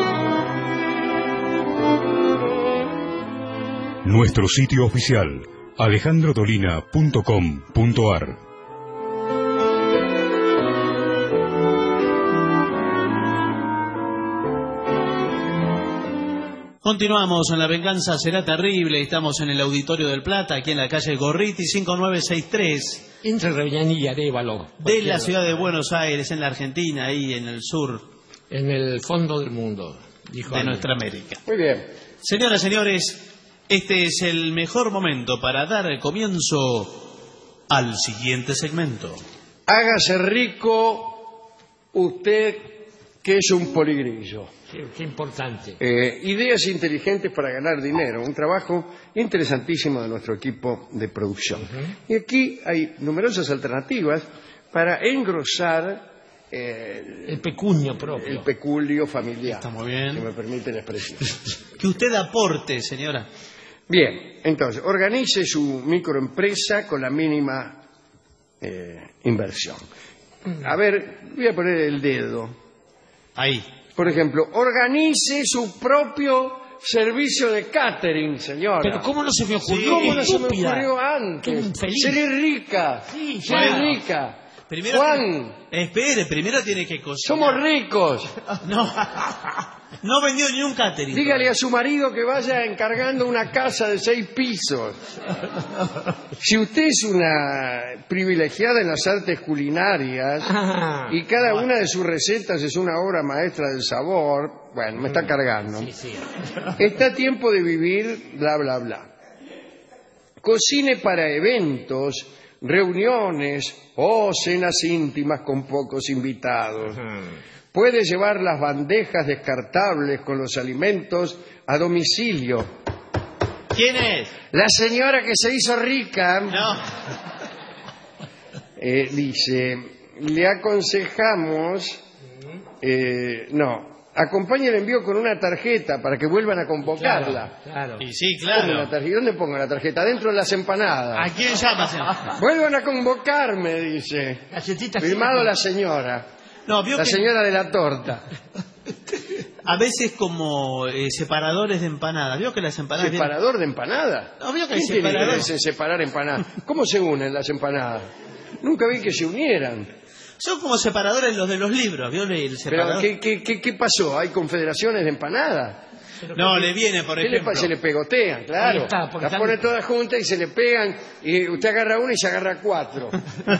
Nuestro sitio oficial alejandro dolina punto com punto ar. Continuamos en La Venganza Será Terrible. Estamos en el Auditorio del Plata, aquí en la calle Gorriti, cinco nueve seis tres. Entre Reviñani y Arévalo. De la ciudad de Buenos Aires, en la Argentina, ahí en el sur. En el fondo del mundo, dijo de alguien. nuestra América. Muy bien. Señoras y señores, este es el mejor momento para dar el comienzo al siguiente segmento. Hágase rico usted que es un poligrillo. Qué, qué importante. Eh, ideas inteligentes para ganar dinero. Un trabajo interesantísimo de nuestro equipo de producción. Uh-huh. Y aquí hay numerosas alternativas para engrosar eh, el pecunio propio. El peculio familiar. Está muy bien. Si me permite la expresión. Que usted aporte, señora. Bien, entonces, organice su microempresa con la mínima eh, inversión. A ver, voy a poner el dedo. Ahí. Por ejemplo, organice su propio servicio de catering, señora. Pero ¿cómo no se me ocurrió? Sí, ¿Cómo no se me Estúpida. ocurrió antes? Seré rica. Sí, Seré ya. rica. Primero Juan. Tiene, espere, primero tiene que cocinar. Somos ricos. No, no vendió ni un catering. Dígale a su marido que vaya encargando una casa de seis pisos. Si usted es una privilegiada en las artes culinarias Ah, y cada una de sus recetas es una obra maestra del sabor, bueno, me está cargando. Sí, sí. Está a tiempo de vivir, bla, bla, bla. Cocine para eventos, reuniones o cenas íntimas con pocos invitados. Puede llevar las bandejas descartables con los alimentos a domicilio. ¿Quién es? La señora que se hizo rica No. eh, dice, le aconsejamos, eh, no, acompañe el envío con una tarjeta para que vuelvan a convocarla. Claro, claro. Y sí, ¿Cómo una claro. tarjeta? ¿Dónde pongo la tarjeta? Dentro de las empanadas. ¿A quién llama, señora? Vuelvan a convocarme, dice. Galletitas Firmado que- la señora. No, vio La que señora de la torta. a veces como eh, separadores de empanadas. Vio que las empanadas... vienen- ¿Separador de empanadas? No, vio que hay ¿Quién tiene separador. interés en separar empanadas? ¿Cómo se unen las empanadas? Nunca vi que se unieran. Son como separadores los de los libros. ¿Vio el Pero, separador? ¿qué, qué, qué, qué pasó? ¿Hay confederaciones de empanadas? No, le viene, por ¿Qué le ejemplo... pasa? Se le pegotean, claro. Ahí está, porque Las están- pone todas juntas y se le pegan. Y usted agarra una y se agarra cuatro.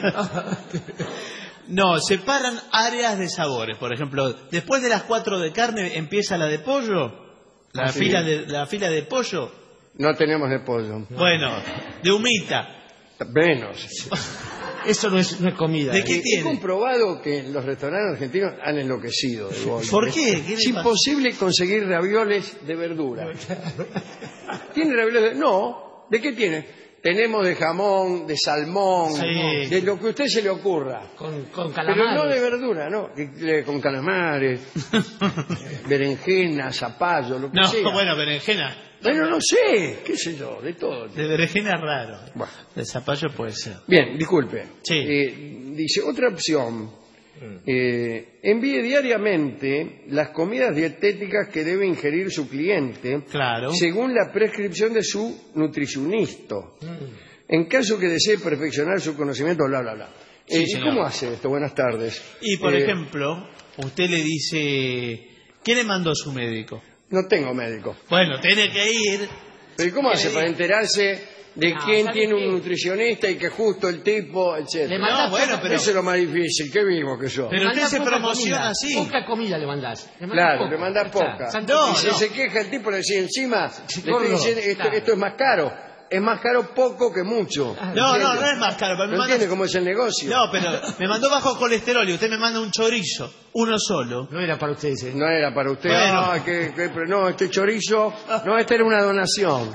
No, separan áreas de sabores. Por ejemplo, después de las cuatro de carne empieza la de pollo. La, Ah, sí. fila, de, la fila de pollo. No tenemos de pollo. Bueno, de humita. Menos. Eso no es, no es comida. ¿De ¿eh? qué He tiene? comprobado que los restaurantes argentinos han enloquecido de golpe. ¿Por qué? ¿Qué le Es pasa? imposible conseguir ravioles de verdura. ¿Tiene ravioles de...? No. ¿De qué tiene? Tenemos de jamón, de salmón, Sí. de lo que a usted se le ocurra. Con, con Pero calamares. no de verdura, ¿no? Que- que- Con calamares, berenjena, zapallo, lo que No, sea. bueno, berenjena. Bueno, no sé, qué sé yo, de todo. De berenjena es raro. Bueno. De zapallo puede ser. Bien, disculpe. Sí. Eh, dice, otra opción. Eh, envíe diariamente las comidas dietéticas que debe ingerir su cliente Claro. según la prescripción de su nutricionista. En caso que desee perfeccionar su conocimiento, bla, bla, bla. Sí, Eh, ¿Y señor. cómo hace esto? Buenas tardes. Y por Eh, ejemplo, usted le dice... ¿Quién le mandó a su médico? No tengo médico. Bueno, tiene que ir... ¿Pero ¿y cómo ¿Qué hace le para dice? enterarse de No, quién ¿sabe tiene qué? un nutricionista y que justo el tipo, etcétera? Le mandás No, bueno, poca- pero- Eso es lo más difícil, qué vivo que sos. Pero le usted mandás se poca promociona comida. así. Poca comida le mandás. Le mandás Claro, poca. le manda Ya está. poca. Santo No, y Cristo. si se queja el tipo, le dice encima, le estoy gordo, diciendo, esto, claro. esto es más caro. Es más caro poco que mucho. No, no, ¿Entiende? no es más caro. Pero me ¿No manda- entiende cómo es el negocio? No, pero me mandó bajo colesterol y usted me manda un chorizo, uno solo. No era para ustedes. ¿eh? No era para usted. Bueno. Ah, que- que- pero no, este chorizo, no, esta era una donación.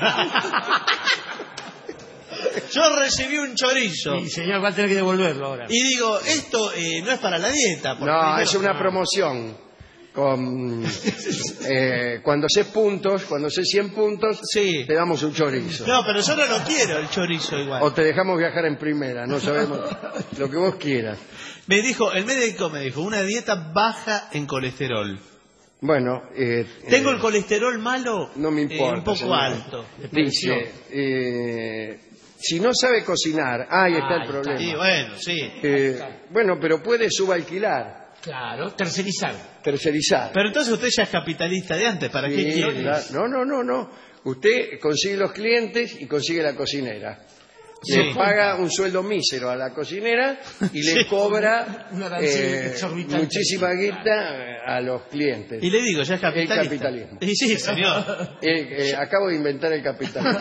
Yo recibí un chorizo. Sí, señor, va a tener que devolverlo ahora. Y digo, esto eh, no es para la dieta. porque No, primero- es una promoción. Con, eh, cuando sé puntos, cuando sé cien puntos, Sí. te damos un chorizo. No, pero yo no lo quiero, el chorizo igual. O te dejamos viajar en primera, no sabemos lo que vos quieras. Me dijo, el médico me dijo, una dieta baja en colesterol. Bueno, eh, Tengo eh, el colesterol malo no me importa, eh, un poco señor. alto. Dice, eh, si no sabe cocinar, ahí está Ahí el problema. Sí, bueno, sí. Eh, bueno, pero puede subalquilar, Claro, tercerizar. tercerizar. Pero entonces usted ya es capitalista de antes, ¿para Sí, qué quiere? claro. No, no, no, no. Usted consigue los clientes y consigue la cocinera. Sí. Le paga un sueldo mísero a la cocinera y le Sí. cobra Un arancel eh, exorbitante. muchísima guita a los clientes. Y le digo, ya es capitalista. El capitalismo. Y sí, señor. Eh, eh, acabo de inventar el capitalismo.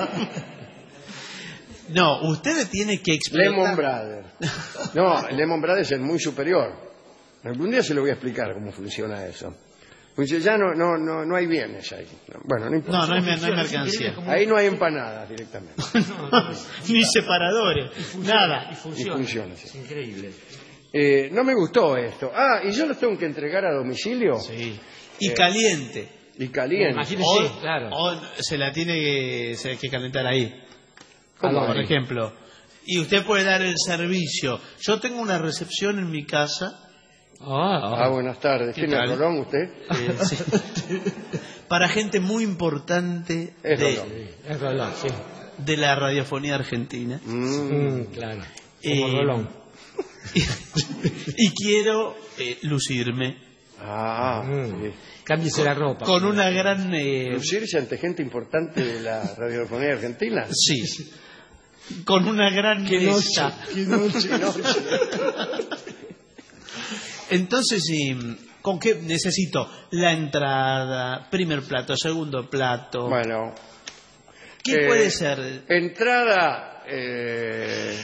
No, usted tiene que explotar. Lehman Brothers. No, Lehman Brothers es muy superior. Algún día se lo voy a explicar cómo funciona eso. Pues ya no, no, no, no hay bienes ahí. Bueno, no importa. No, no hay, no hay mercancía. Ahí no hay empanadas directamente. Ni separadores, nada. Y funciona. Y funciona, sí. Es increíble. Eh, no me gustó esto. Ah, ¿y yo los tengo que entregar a domicilio? Sí. Y Eh, caliente. Y caliente. Imagínese, O, claro. o se la tiene que, se hay que calentar ahí. ¿Cómo Por ahí? ejemplo. Y usted puede dar el servicio. Yo tengo una recepción en mi casa. Ah, buenas tardes. ¿Qué ¿Tiene tal? Rolón usted? eh, sí, para gente muy importante Es de, Rolón. Es Rolón, sí. de la radiofonía argentina. Mm. Mm, claro. Eh, Como Rolón. Y, y quiero eh, lucirme Ah, Mm. sí. Cámbiese la ropa. con una gran... eh, ¿Lucirse ante gente importante de la radiofonía argentina? sí, con una gran Qué noche, mesa. qué noche, noche. Entonces, sí, ¿con qué necesito? La entrada, primer plato, segundo plato. Bueno. ¿Qué eh, puede ser? Entrada, eh,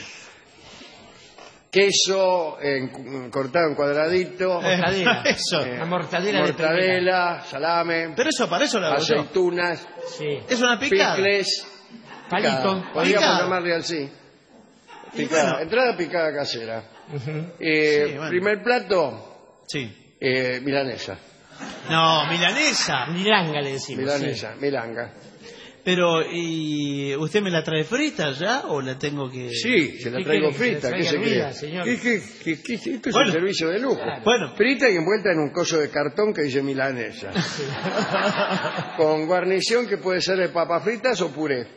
queso en- cortado en cuadradito. Mortadela. Eso. eh, La mortadela de mortadela, salame, Pero eso, para eso lo hago yo. aceitunas, Sí. Es una picada. picles. Palito. picada. Podríamos Picada. llamarle así. Y Picada. bueno. Entrada picada casera. Ujú. Eh, Sí, bueno. Primer plato, Sí. eh, milanesa. No, milanesa. Milanga le decimos. Milanesa, milanga. Pero, ¿y usted me la trae frita ya o la tengo que...? Sí, se la ¿Qué traigo quiere? Que se frita. la ¿Qué se traiga cree? hervida, señor. ¿Qué- qué- qué- qué- esto es Bueno. un servicio de lujo. Bueno. Frita y envuelta en un coso de cartón que dice milanesa. Con guarnición que puede ser de papas fritas o puré.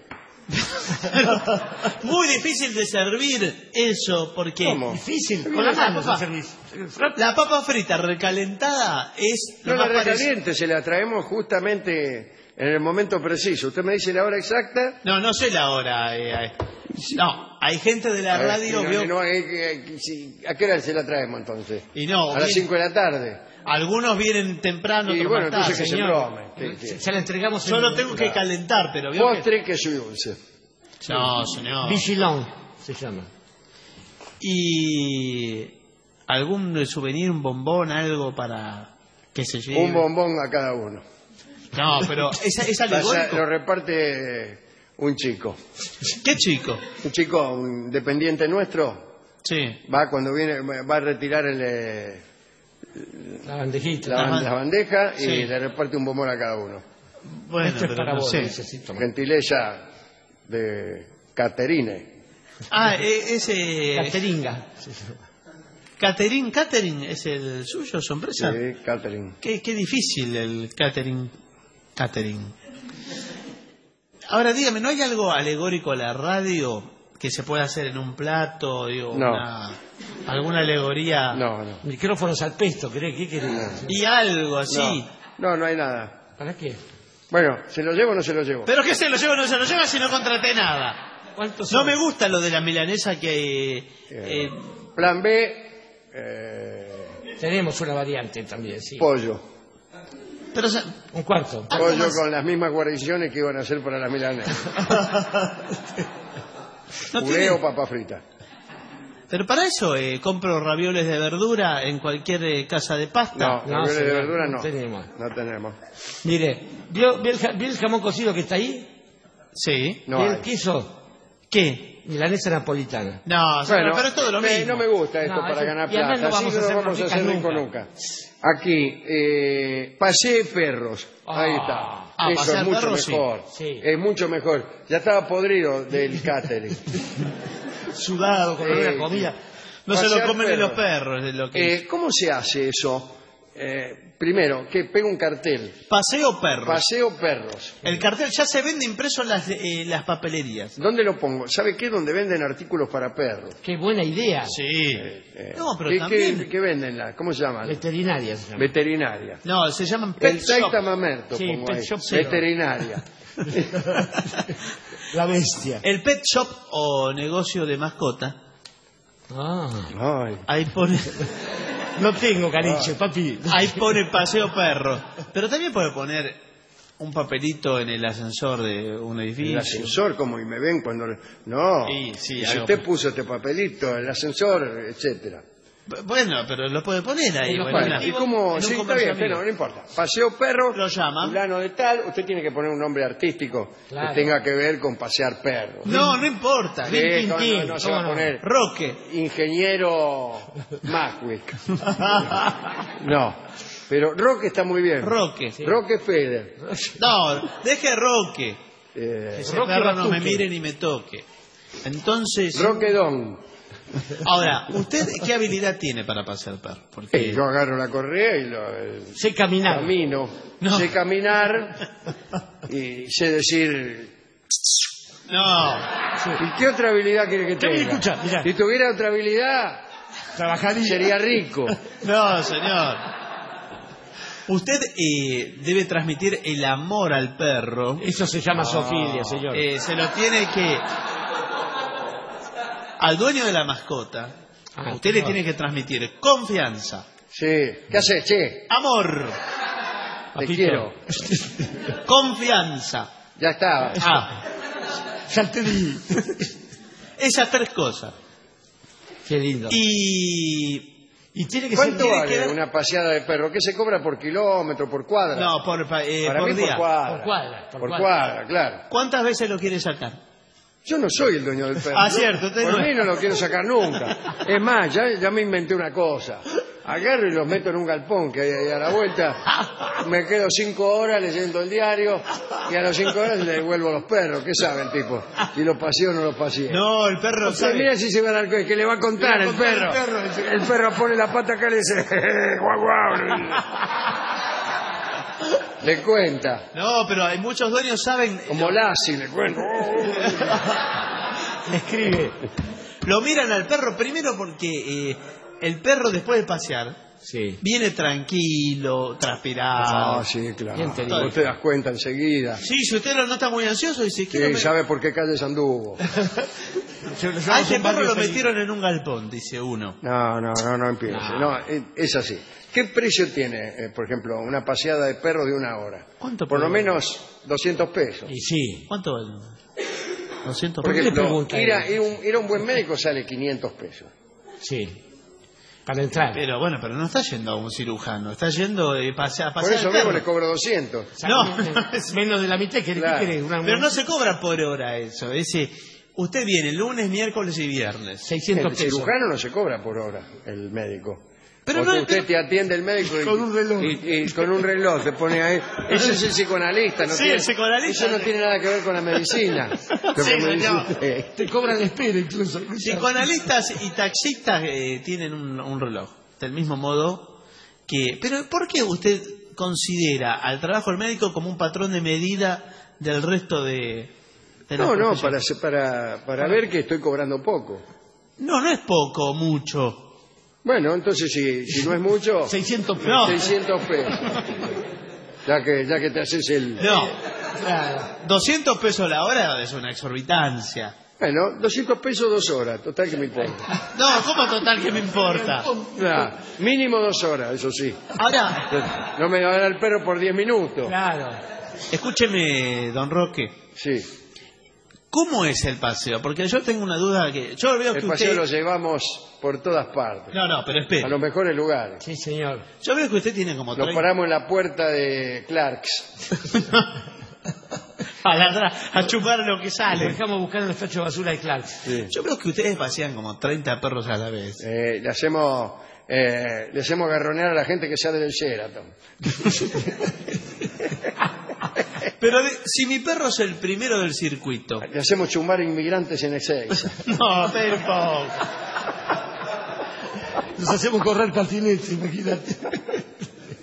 Muy difícil de servir eso, porque... ¿Cómo? Difícil. Con Con la la mano papa. se servís. La papa frita recalentada es No lo la más parecido... recaliente, se la traemos justamente en el momento preciso. Usted me dice la hora exacta. No, no sé la hora. eh, eh. No, hay gente de la A ver, radio... y no- veo- y no, eh, eh, si- ¿A qué hora se la traemos entonces? Y no, A las bien- cinco de la tarde. Algunos vienen temprano, Y otros bueno, más tarde. entonces que se señor. brome. que- que- Se, se la entregamos Yo en... lo tengo que calentar, pero... veo que- Postre, queso y dulce. No, señor. Vigilón se llama. Y... ¿Algún souvenir, un bombón, algo para que se lleve? Un bombón a cada uno. No, pero es, es Pasa- alegórico. lo reparte un chico. ¿Qué chico? Un chico, un dependiente nuestro, Sí. va cuando viene, va a retirar el, eh, La bandejita. la, Ajá. la bandeja y Sí. le reparte un bombón a cada uno. Bueno, Esto es pero para no vos, sé. necesito. Gentileza de Caterine. Ah, e- ese... Cateringa. Catering, catering, ¿es el suyo, su empresa? Sí, Catherine. Qué, qué difícil el catering. Catering. Ahora dígame, ¿no hay algo alegórico a la radio que se pueda hacer en un plato? Digo, No. una- alguna alegoría. No, no. Micrófonos al pesto, ¿querés? ¿Qué querés? Y algo así. No, no hay nada. ¿Para qué? Bueno, ¿se lo llevo o no se lo llevo? ¿Pero qué se lo lleva o no se lo lleva si no contraté nada? ¿Cuántos No son? me gusta lo de la milanesa que... eh, Plan B, eh, Tenemos una variante también, sí. pollo. pero, o sea, Un cuarto. algo Pollo más- con las mismas guarniciones que iban a hacer para las milanesas. no Puré tiene- o papa frita. Pero para eso eh, compro ravioles de verdura en cualquier eh, casa de pasta. No, No, ravioles de señor, verdura no no. tenemos. No tenemos. Mire, ¿vio, vio el, ja- vio el jamón cocido que está ahí? Sí. No ¿Y el hay. queso? ¿Qué? Milanesa napolitana. No, señor, Bueno, pero es todo lo me- mismo. no me gusta esto No, para eso- ganar y además plata. no vamos Así a no hacer vamos a ricas hacer rico nunca. nunca. Aquí, eh, pasé perros. Ahí está. Ah, Eso pasear es mucho perros, sí. mejor. Sí. Es mucho mejor. Ya estaba podrido del catering. Sudado, con Eh, la comida. No se lo Pasear comen ni los perros. perros, es lo que... Eh, ¿Cómo se hace eso? Eh, primero, que pega un cartel. Paseo perros. Paseo perros. El cartel ya se vende impreso en las, eh, las papelerías. ¿Dónde lo pongo? ¿Sabe qué? Donde venden artículos para perros. Qué buena idea. Sí. Eh, eh, No, pero ¿qué, también- qué- qué venden? La, ¿Cómo se llaman? Veterinaria se llama. Veterinaria. No, se llaman pet El shop. Taita Mamerto, Sí, pongo pet ahí. shop cero. Veterinaria. La bestia. El pet shop o negocio de mascota. Ah. Ay. Ahí pone. No tengo caniche, papi. Ahí pone paseo perro. Pero también puede poner un papelito en el ascensor de un edificio. El ascensor, como y me ven cuando... No. Sí, sí, Y si algo- usted puso este papelito, el ascensor, etcétera. B- Bueno, pero lo puede poner ahí. Bueno, bueno, ¿y una- cómo? en un Sí, está comercio bien, pero amigo. no importa. Paseo perro, Lo llaman. fulano de tal, usted tiene que poner un nombre artístico Claro. que tenga que ver con pasear perros. No, no importa. Sí, Rin, tin, no, tin. no, no se va a ¿Cómo no? poner Roque. ingeniero Macwick. No, pero Roque está muy bien. Roque. Roque Feder. No, deje Roque. Eh, Ese Roque perro no me Batuque. mire ni me toque. Entonces, Roque Don. ahora, ¿usted qué habilidad tiene para pasear perro? Porque Eh, yo agarro la correa y lo, eh, Sé caminar. camino. No. Sé caminar y sé decir... no, ¿Y qué otra habilidad quiere que Ya me tenga? escucha, mirá. Si tuviera otra habilidad, Trabajaría. sería rico. no, señor. Usted eh, debe transmitir el amor al perro. Eso se llama zoofilia, señor. Eh, se lo tiene que al dueño de la mascota. Ah, Usted le claro. tiene que transmitir confianza, Sí. ¿Qué haces, che? amor, Te Papito. quiero. confianza. Ya estaba. Ah, Ya te di. esas tres cosas. Qué lindo. Y Y tiene que ser... ¿Cuánto tiene vale que ver- una paseada de perro? ¿Qué se cobra por kilómetro, por cuadra? no, por, pa- eh, Para por mí día. por cuadra. Por cuadra, por Por cuadra. cuadra, claro. ¿Cuántas veces lo quiere sacar? Yo no soy el dueño del perro. Ah, ¿no? cierto, usted Por no mí es. no lo quiero sacar nunca. Es más, ya, ya me inventé una cosa. Agarro y los meto en un galpón que hay ahí a la vuelta. Me quedo cinco horas leyendo el diario y a las cinco horas le devuelvo los perros. ¿Qué sabe el tipo? Si los paseo o no los paseo. No, el perro Usted sabe. mira si se va a dar cuenta, que le va a contar Le va a el contar perro. el perro, dice. El perro pone la pata acá y le dice, guau, guau. Le cuenta. No, pero hay muchos dueños saben. Como Lassie, le cuenta. Le escribe. Lo miran al perro primero porque eh, el perro después de pasear Sí. viene tranquilo, transpirado. Ah, sí, claro. Bien te digo. Vos te das cuenta enseguida. Sí, si usted lo nota muy ansioso, dice Sí, "Quiero me-". sabe por qué calles anduvo. A este perro lo metieron en un galpón, dice uno. No, no, no, no empiece. No, es- es así. ¿Qué precio tiene, eh, por ejemplo, una paseada de perro de una hora? ¿Cuánto Por lo puede menos doscientos pesos. Y sí. ¿Cuánto vale? doscientos Por qué ejemplo, pregunta ir a, él? ir a un, ir a un buen médico sale quinientos pesos. Sí. Para entrar. Pero bueno, pero no está yendo a un cirujano, está yendo eh, pase- a Por pasear eso al mismo perro. le cobro doscientos. No, Menos de la mitad que Claro. ¿qué querés? Una- pero no se cobra por hora eso. Ese, usted viene lunes, miércoles y viernes. El seiscientos pesos. cirujano no se cobra por hora, el médico. Pero Porque no- usted pero- te atiende el médico y Con un reloj. Y, y con un reloj te pone ahí. Ese es el psicoanalista, ¿no? Sí, tiene, el psicoanalista. Eso no tiene nada que ver con la medicina. Lo que Sí, me dice señor. usted. Te cobran la espera incluso. Psicoanalistas y taxistas eh, tienen un, un reloj, del mismo modo que... Pero ¿por qué usted considera al trabajo del médico como un patrón de medida del resto de... de las No, no, profesiones? para, para, para ver que estoy cobrando poco. No, no es poco, mucho. Bueno, entonces si, si no es mucho, seiscientos pesos. No. seiscientos pesos. Ya que, ya que te haces el... No, doscientos pesos la hora es una exorbitancia. Bueno, doscientos pesos dos horas, total que me importa. No, ¿cómo total que me importa? Nah, mínimo dos horas, eso sí. Ahora, No me va a dar el perro por diez minutos. Claro. escúcheme, don Roque, Sí, ¿cómo es el paseo? Porque yo tengo una duda que... Yo veo que el paseo usted... lo llevamos por todas partes, No, no, pero a espere. los mejores lugares. Sí, señor. Yo veo que usted tiene como... Nos treinta paramos en la puerta de Clarks. a, ladrar, a chupar lo que Lo sale. dejamos buscar en el tacho de basura de Clark. Sí. Yo veo que ustedes pasean como treinta perros a la vez. Eh, le hacemos eh, le hacemos garronear a la gente que sale del Sheraton. Pero de- si mi perro es el primero del circuito... Le hacemos chumbar inmigrantes en Ezeiza. No, tampoco. Nos hacemos correr patinetes, imagínate.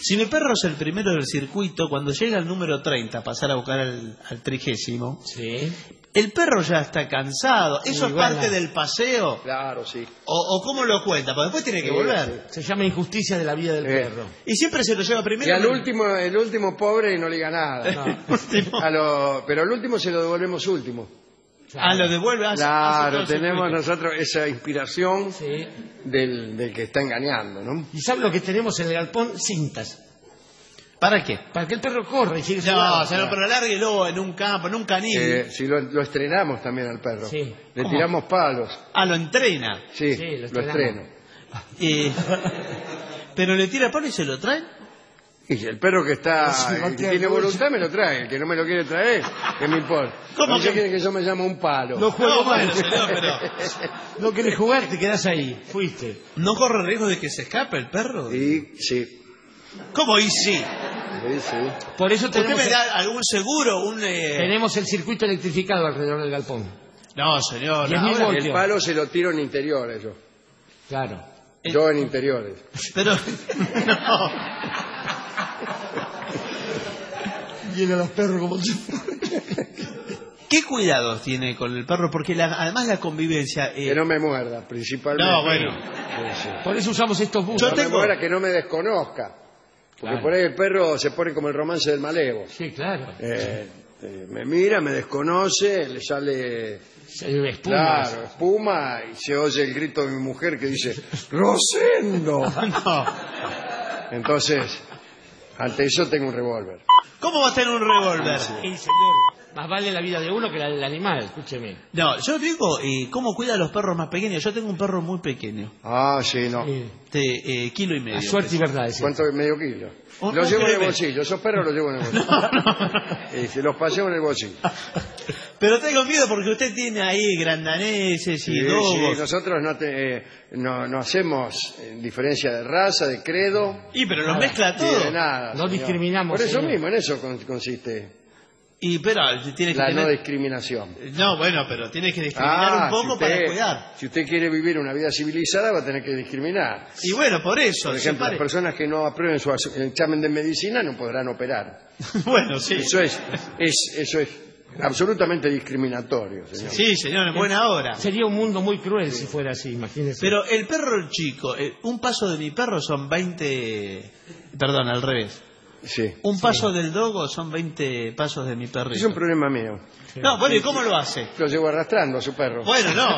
Si mi perro es el primero del circuito, cuando llega al número treinta, a pasar a buscar al, al trigésimo, sí. el perro ya está cansado. ¿Eso es parte del paseo? Claro, sí. ¿O, o cómo lo cuenta? Porque después tiene que Sí, volver. sí. Se llama injusticia de la vida del Eh. perro. Y siempre se lo lleva primero. Y al último, el último pobre no le diga nada. No. A lo- pero al último se lo devolvemos último. Ah, lo devuelve. hace- hace Claro, todo el tenemos circuito. nosotros esa inspiración Sí. del, del que está engañando, ¿no? ¿Y sabe lo que tenemos en el galpón? Cintas. ¿Para qué? Para que el perro corra y siga su No, lado. se lo pero alárguelo en un campo, en un canil. Eh, si lo, lo estrenamos también al perro. Sí. Le ¿Cómo? tiramos palos. Ah, lo entrena. Sí, Sí, lo lo, estrenamos. estreno. Eh, pero le tira palo y se lo traen. Y el perro que está, Sí, el que tiene voluntad me lo trae. El que no me lo quiere traer, que me importa. ¿Cómo No sé que- quiere que yo me llame un palo. No juego No, más. bueno, señor, pero No querés jugar, te quedás ahí. Fuiste. ¿no corre riesgo de que se escape el perro? Y sí, ¿Cómo y sí? sí, sí. Por eso ¿Usted tenemos, me da algún seguro? Un, eh... tenemos el circuito electrificado alrededor del galpón. No, señor. Diez mil ahora- voltios. El palo se lo tiro en interiores yo. Claro. Yo en interiores. Pero, no. Vienen los perros como si... ¿Qué cuidados tiene con el perro? Porque la- además la convivencia... eh, Que no me muerda, principalmente. No, bueno. Sí, sí. Por eso usamos estos buses. Yo No me tengo- muerda, que no me desconozca. Porque Claro. por ahí el perro se pone como el romance del malevo. Sí, claro. Eh, eh, me mira, me desconoce, le sale... Se ve espuma. Claro, espuma y se oye el grito de mi mujer que dice ¡Rosendo! No. Entonces, ante eso tengo un revólver. ¿Cómo va a tener un revólver? Sí, señor. Más vale la vida de uno que la del animal, escúcheme. No, yo digo, eh, ¿cómo cuida a los perros más pequeños? Yo tengo un perro muy pequeño, Ah, sí, no. Sí. de eh, kilo y medio. A suerte y verdad. ese. ¿Cuánto? Medio kilo. Un- Los un llevo en kilo y el medio. bolsillo. Esos perros los llevo en el bolsillo. Y se los paseo en el bolsillo. Pero tengo miedo porque usted tiene ahí grandaneses y Sí, sí, dogos. nosotros no, te- eh, no, no hacemos eh, diferencia de raza, de credo, Y pero los Nada. mezcla ni todo. de nada. No señor. discriminamos, Por eso señor. mismo, en eso con- consiste Y pero tiene que la tener... no discriminación. No, bueno, pero tiene que discriminar Ah, un poco si usted, para cuidar. Si usted quiere vivir una vida civilizada, va a tener que discriminar. Y bueno, por eso. Por ejemplo, separe- las personas que no aprueben su as- examen de medicina no podrán operar. Bueno, sí. Eso es, es, eso es absolutamente discriminatorio, señor. Sí, señor, en buena hora. Sería un mundo muy cruel si fuera así, imagínese. Pero el perro chico, eh, un paso de mi perro son veinte... Perdón, al revés. Sí. Un paso del dogo son veinte pasos de mi perrito. Es un problema mío. No, bueno, ¿y cómo lo hace? Lo llevo arrastrando a su perro. Bueno, no.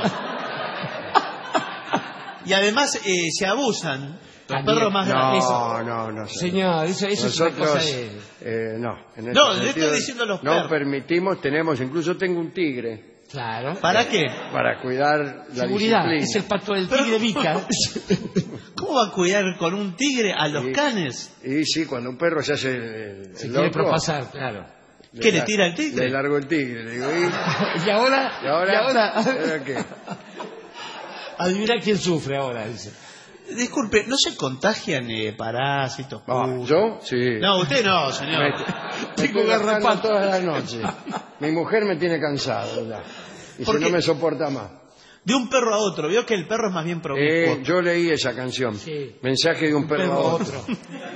Y además eh, se abusan. Los También. perros más grandes. No, no, no. señor. Señor, eso, eso es una Nosotros, cosa de... eh, no. En No, ese le estoy sentido, diciendo a los no perros. permitimos, tenemos, incluso tengo un tigre Claro. ¿Para qué? para cuidar la Seguridad, disciplina. es el pato del Pero- tigre Vica. ¿Cómo va a cuidar con un tigre a los Sí. canes? Y sí, cuando un perro se hace el, el Se loco, quiere propasar, claro. ¿Qué, le la- tira el tigre? Le largo el tigre, le digo, ¿y, Y ahora, y ahora? y ahora, ¿Ahora qué? adivina quién sufre ahora, dice. Disculpe, ¿no se contagian eh, parásitos? Ah, pus? ¿yo? Sí. No, usted no, señor. Me, me estoy garrapando todas las noches. Mi mujer me tiene cansado ya. Y ¿Por si qué? no me soporta más. De un perro a otro, vio que el perro es más bien promiscuo. Eh, yo leí esa canción. Sí. Mensaje de un perro, a otro.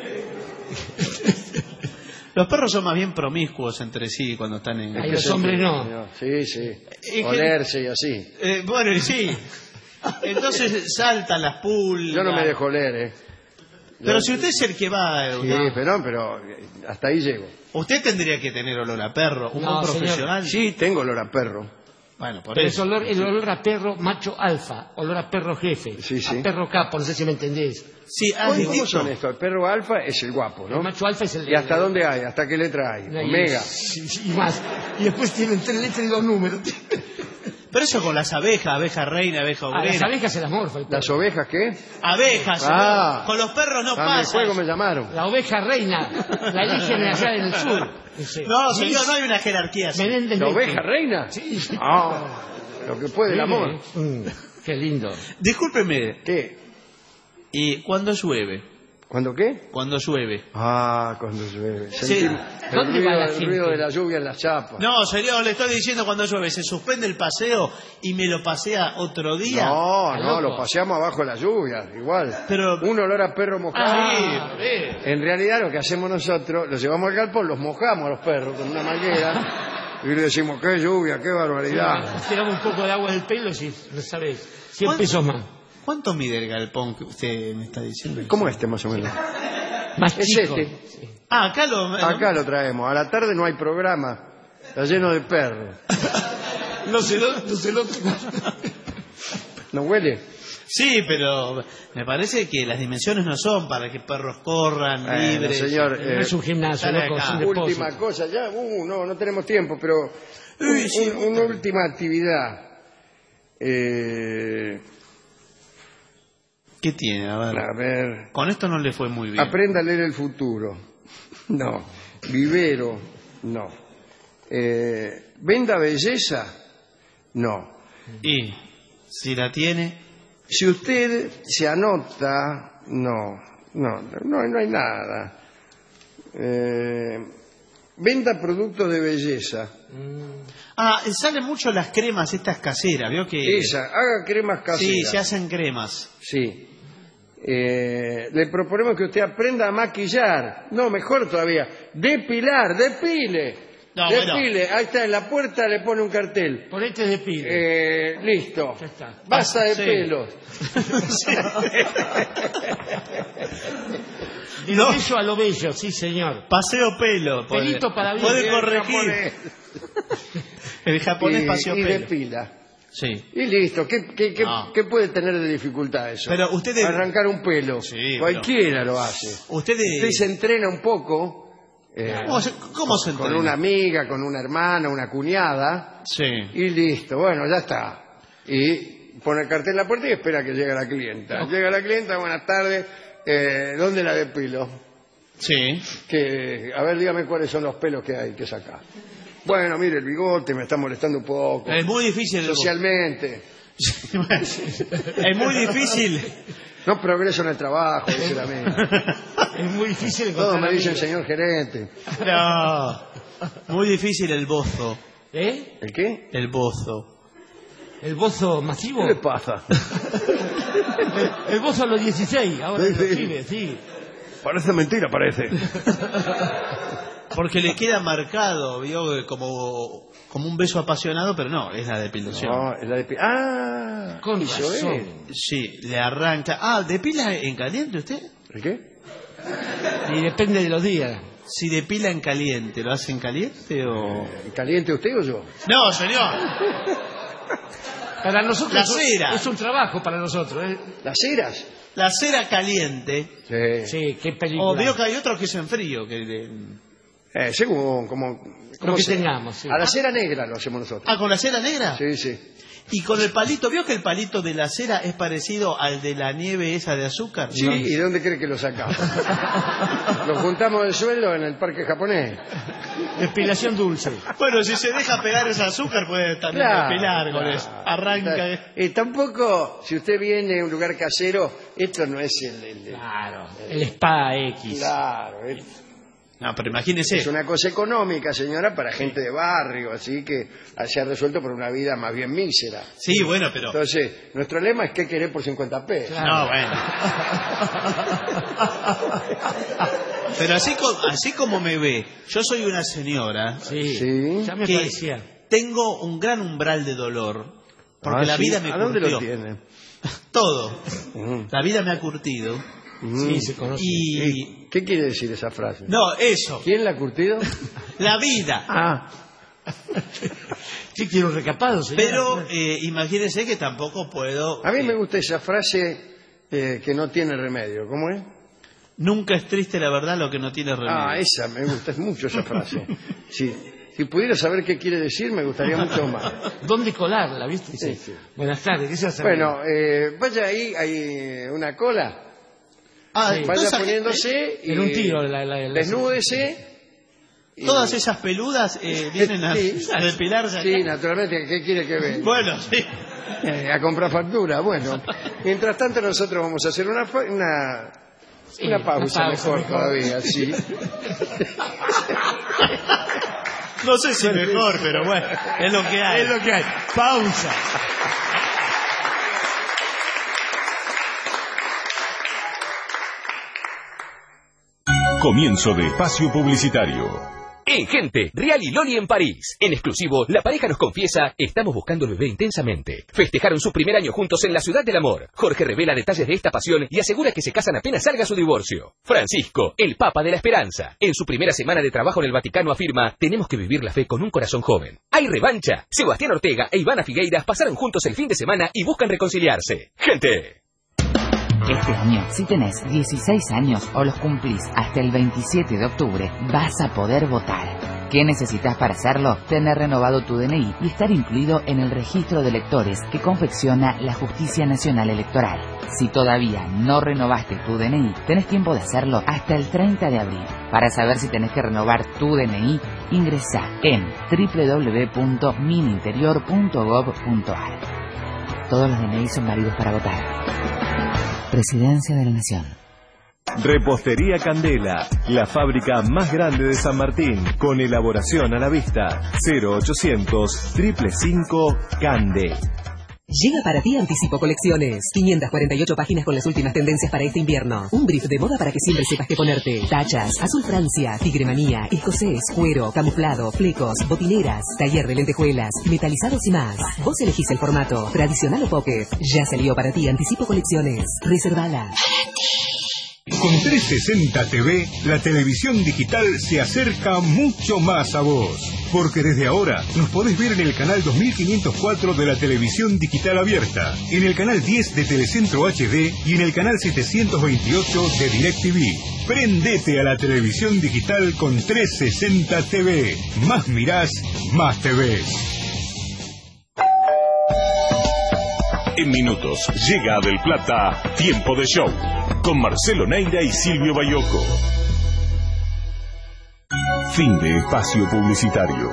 Los perros son más bien promiscuos entre sí cuando están en... Ay, los hombres no. Señor, Sí, sí. que- Olerse y así. Eh, bueno, y sí. Entonces saltan las pulgas. Yo no me dejo leer, ¿eh? Pero Yo- si usted es el que va... Sí, ¿no? pero, pero eh, hasta ahí llego. Usted tendría que tener olor a perro, un No, buen señor. profesional. Sí, tengo olor a perro. Bueno, por Pero es eso. olor, el olor a perro macho alfa, olor a perro jefe, Sí, sí. a perro capo, no sé si me entendés. Sí, ah, ¿Cómo, distinto. cómo son estos? El perro alfa es el guapo, ¿no? El macho alfa es el... ¿Y hasta dónde hay? ¿Hasta qué letra hay? No, y- Omega. sí, sí, y más. Y después tienen tres letras y dos números. Pero eso con las abejas, abeja reina, abeja A obrera. las abejas se las morfa el perro. ¿Las ovejas qué? Abejas, señor. Ah. Con los perros no A mi pasa. juego me llamaron. La oveja reina, la eligen allá en el sur. Dice, No, señor, no hay una jerarquía así. Menéndez ¿La Becker. oveja reina? Sí. Ah, lo que puede el Mire, amor. mm, qué lindo. Discúlpeme, ¿Qué? y cuando llueve, ¿Cuándo qué? Cuando llueve. Ah, cuando llueve. Sí. Sentimos el, ¿Dónde ruido, va la el gente? ruido de la lluvia en las chapas. No, señor, le estoy diciendo cuando llueve. Se suspende el paseo y me lo pasea otro día. No, ¿Está no, loco? lo paseamos abajo de la lluvia, igual. Pero... Un olor a perro mojado. Ah, sí. En realidad lo que hacemos nosotros, los llevamos al galpón, los mojamos a los perros con una manguera y le decimos, qué lluvia, qué barbaridad. Tiramos un poco de agua del pelo, si lo sabes. cien pesos más. ¿Cuánto mide el galpón que usted me está diciendo? ¿Cómo este más o menos? Más es chico. este. Ah, acá lo... Acá lo traemos. A la tarde no hay programa. Está lleno de perros. No se lo... No, se lo... ¿No huele? Sí, pero me parece que las dimensiones no son para que perros corran Bueno, libres. señor, No es un gimnasio, Sale loco, acá. es un depósito. Última cosa, ya, uh, no, no tenemos tiempo, pero un- Uy, sí, un- una última actividad. Eh, ¿Qué tiene? A ver. a ver, Con esto no le fue muy bien. aprenda a leer el futuro. No. Vivero, no. Eh, ¿Venda belleza? No. Y si la tiene... Si usted se anota, no, no, no, no hay nada. Eh, venda productos de belleza. Ah, salen mucho las cremas estas caseras, ¿vio que...? Esa, haga cremas caseras. Sí, se hacen cremas. Sí. Eh, le proponemos que usted aprenda a maquillar. No, mejor todavía. Depilar, depile. No, depile. Ahí está, en la puerta le pone un cartel. Ponete de pile. Eh, listo. Ya está. Basta de Sí. pelos. De lo bello a lo bello, sí, señor. Paseo pelo. puede- Pelito para bien. Puede Y el corregir. japonés. El japonés Y- paseo y pelo. depila. Sí. Y listo. ¿Qué, qué, qué, No. qué puede tener de dificultad eso? Pero usted debe- Arrancar un pelo. Sí, Cualquiera lo hace. Usted, de- Usted se entrena un poco. eh, ¿Cómo se, cómo se con entrena? una amiga, con una hermana, una cuñada. Sí. Y listo. Bueno, ya está. Y pone el cartel en la puerta y espera que llegue la clienta. Llega la clienta, buenas tardes. Eh, ¿Dónde la depilo? Sí. Que, a ver, dígame cuáles son los pelos que hay que sacar. Bueno, mire, el bigote me está molestando un poco. Es muy difícil. el- Socialmente. Es muy difícil. No progreso en el trabajo, sinceramente. Es muy difícil Todos encontrar me dicen amigos. señor gerente. No. Muy difícil el bozo. ¿Eh? ¿El qué? El bozo. ¿El bozo masivo? ¿Qué le pasa? El, el bozo a los dieciséis, ahora Sí, los sí. pibes, sí. Parece mentira, parece. Porque le queda marcado, ¿vio? Como, como un beso apasionado, pero no, es la depilación. No, es la de... Ah, Con eso razón. es. Sí, le arranca. Ah, ¿depila en caliente usted? ¿El qué? Y depende de los días. Si depila en caliente, ¿lo hace en caliente o...? ¿Caliente usted o yo? No, señor. Para nosotros La es un- cera. es un trabajo para nosotros. ¿eh? ¿Las ceras? La cera caliente. Sí. Sí, qué película. O veo que hay otros que es en frío. Que le- Eh, según, como... Lo que se- tengamos, sí. A la cera negra lo hacemos nosotros. Ah, ¿con la cera negra? Sí, sí. Y con el palito, ¿vio que el palito de la cera es parecido al de la nieve esa de azúcar? Sí, ¿No? ¿y de dónde cree que lo sacamos? Lo juntamos del suelo en el parque japonés. Depilación dulce. Bueno, si se deja pegar ese azúcar puede también Claro, depilar con claro. eso. Arranca. eh. Y tampoco, si usted viene a un lugar casero, esto no es el... el- el- Claro. El Spa X. claro, es, No, pero imagínese. es una cosa económica, señora, para gente de barrio, así que se ha resuelto por una vida más bien mísera. Sí, bueno, pero... Entonces, nuestro lema es ¿qué querés por cincuenta pesos? No, bueno. Pero así, co- así como me ve, yo soy una señora Sí. Sí. Ya me que parecía. tengo un gran umbral de dolor. Porque Ah, la sí. vida me ¿A dónde curtió. lo tiene? Todo. Mm. La vida me ha curtido. Mm. Sí, se conoce. Y... ¿Y ¿Qué quiere decir esa frase? No, eso. ¿Quién la ha curtido? La vida. Ah, Sí, quiero recapado, señor. Pero eh, imagínense que tampoco puedo... a mí eh, me gusta esa frase eh, que no tiene remedio. ¿Cómo es? Nunca es triste la verdad lo que no tiene remedio. Ah, esa, me gusta, es mucho esa frase. Sí. Si pudiera saber qué quiere decir, me gustaría mucho más. ¿Dónde colarla, viste? Sí, sí. Buenas tardes, ¿qué se hace? Bueno, eh, vaya ahí, hay una cola. Ah, Sí. Vaya entonces, poniéndose y En un tiro. La, la, la- desnúdese. y- Todas esas peludas eh, vienen a, Sí. a depilarse. Sí, acá. naturalmente, ¿qué quiere que venga? Bueno, sí. Eh, a comprar factura. Bueno, mientras tanto nosotros vamos a hacer una, fa- una Sí, una pausa, una pausa mejor, mejor. todavía, sí. No sé si mejor, pero bueno, es lo que hay. Es lo que hay. Pausa. Comienzo de espacio publicitario. En Gente, Real y Loli en París. En exclusivo, la pareja nos confiesa, estamos buscando el bebé intensamente. Festejaron su primer año juntos en la ciudad del amor. Jorge revela detalles de esta pasión y asegura que se casan apenas salga su divorcio. Francisco, el Papa de la Esperanza. En su primera semana de trabajo en el Vaticano afirma, tenemos que vivir la fe con un corazón joven. ¡Hay revancha! Sebastián Ortega e Ivana Figueiras pasaron juntos el fin de semana y buscan reconciliarse. ¡Gente! Este año, si tenés dieciséis años o los cumplís hasta el veintisiete de octubre, vas a poder votar. ¿Qué necesitas para hacerlo? Tener renovado tu D N I y estar incluido en el registro de electores que confecciona la Justicia Nacional Electoral. Si todavía no renovaste tu D N I, tenés tiempo de hacerlo hasta el treinta de abril. Para saber si tenés que renovar tu D N I, ingresa en doble u doble u doble u punto mininterior punto gov punto ar. Todos los D N I son válidos para votar. Presidencia de la Nación. Repostería Candela, la fábrica más grande de San Martín, con elaboración a la vista. cero ochocientos, cinco cinco cinco, Cande. Llega para ti Anticipo Colecciones. quinientas cuarenta y ocho páginas con las últimas tendencias para este invierno. Un brief de moda para que siempre sepas qué ponerte. Tachas, azul Francia, tigremanía, escocés, cuero, camuflado, flecos, botineras, taller de lentejuelas, metalizados y más. Vos elegís el formato, tradicional o pocket. Ya salió para ti Anticipo Colecciones. Reservala. Con trescientos sesenta T V, la televisión digital se acerca mucho más a vos. Porque desde ahora nos podés ver en el canal dos mil quinientos cuatro de la televisión digital abierta, en el canal diez de Telecentro H D y en el canal setecientos veintiocho de DirecTV. Prendete a la televisión digital con trescientos sesenta T V. Más mirás, más te ves. En minutos llega a Del Plata Tiempo de Show con Marcelo Neira y Silvio Bayoco. Fin de espacio publicitario.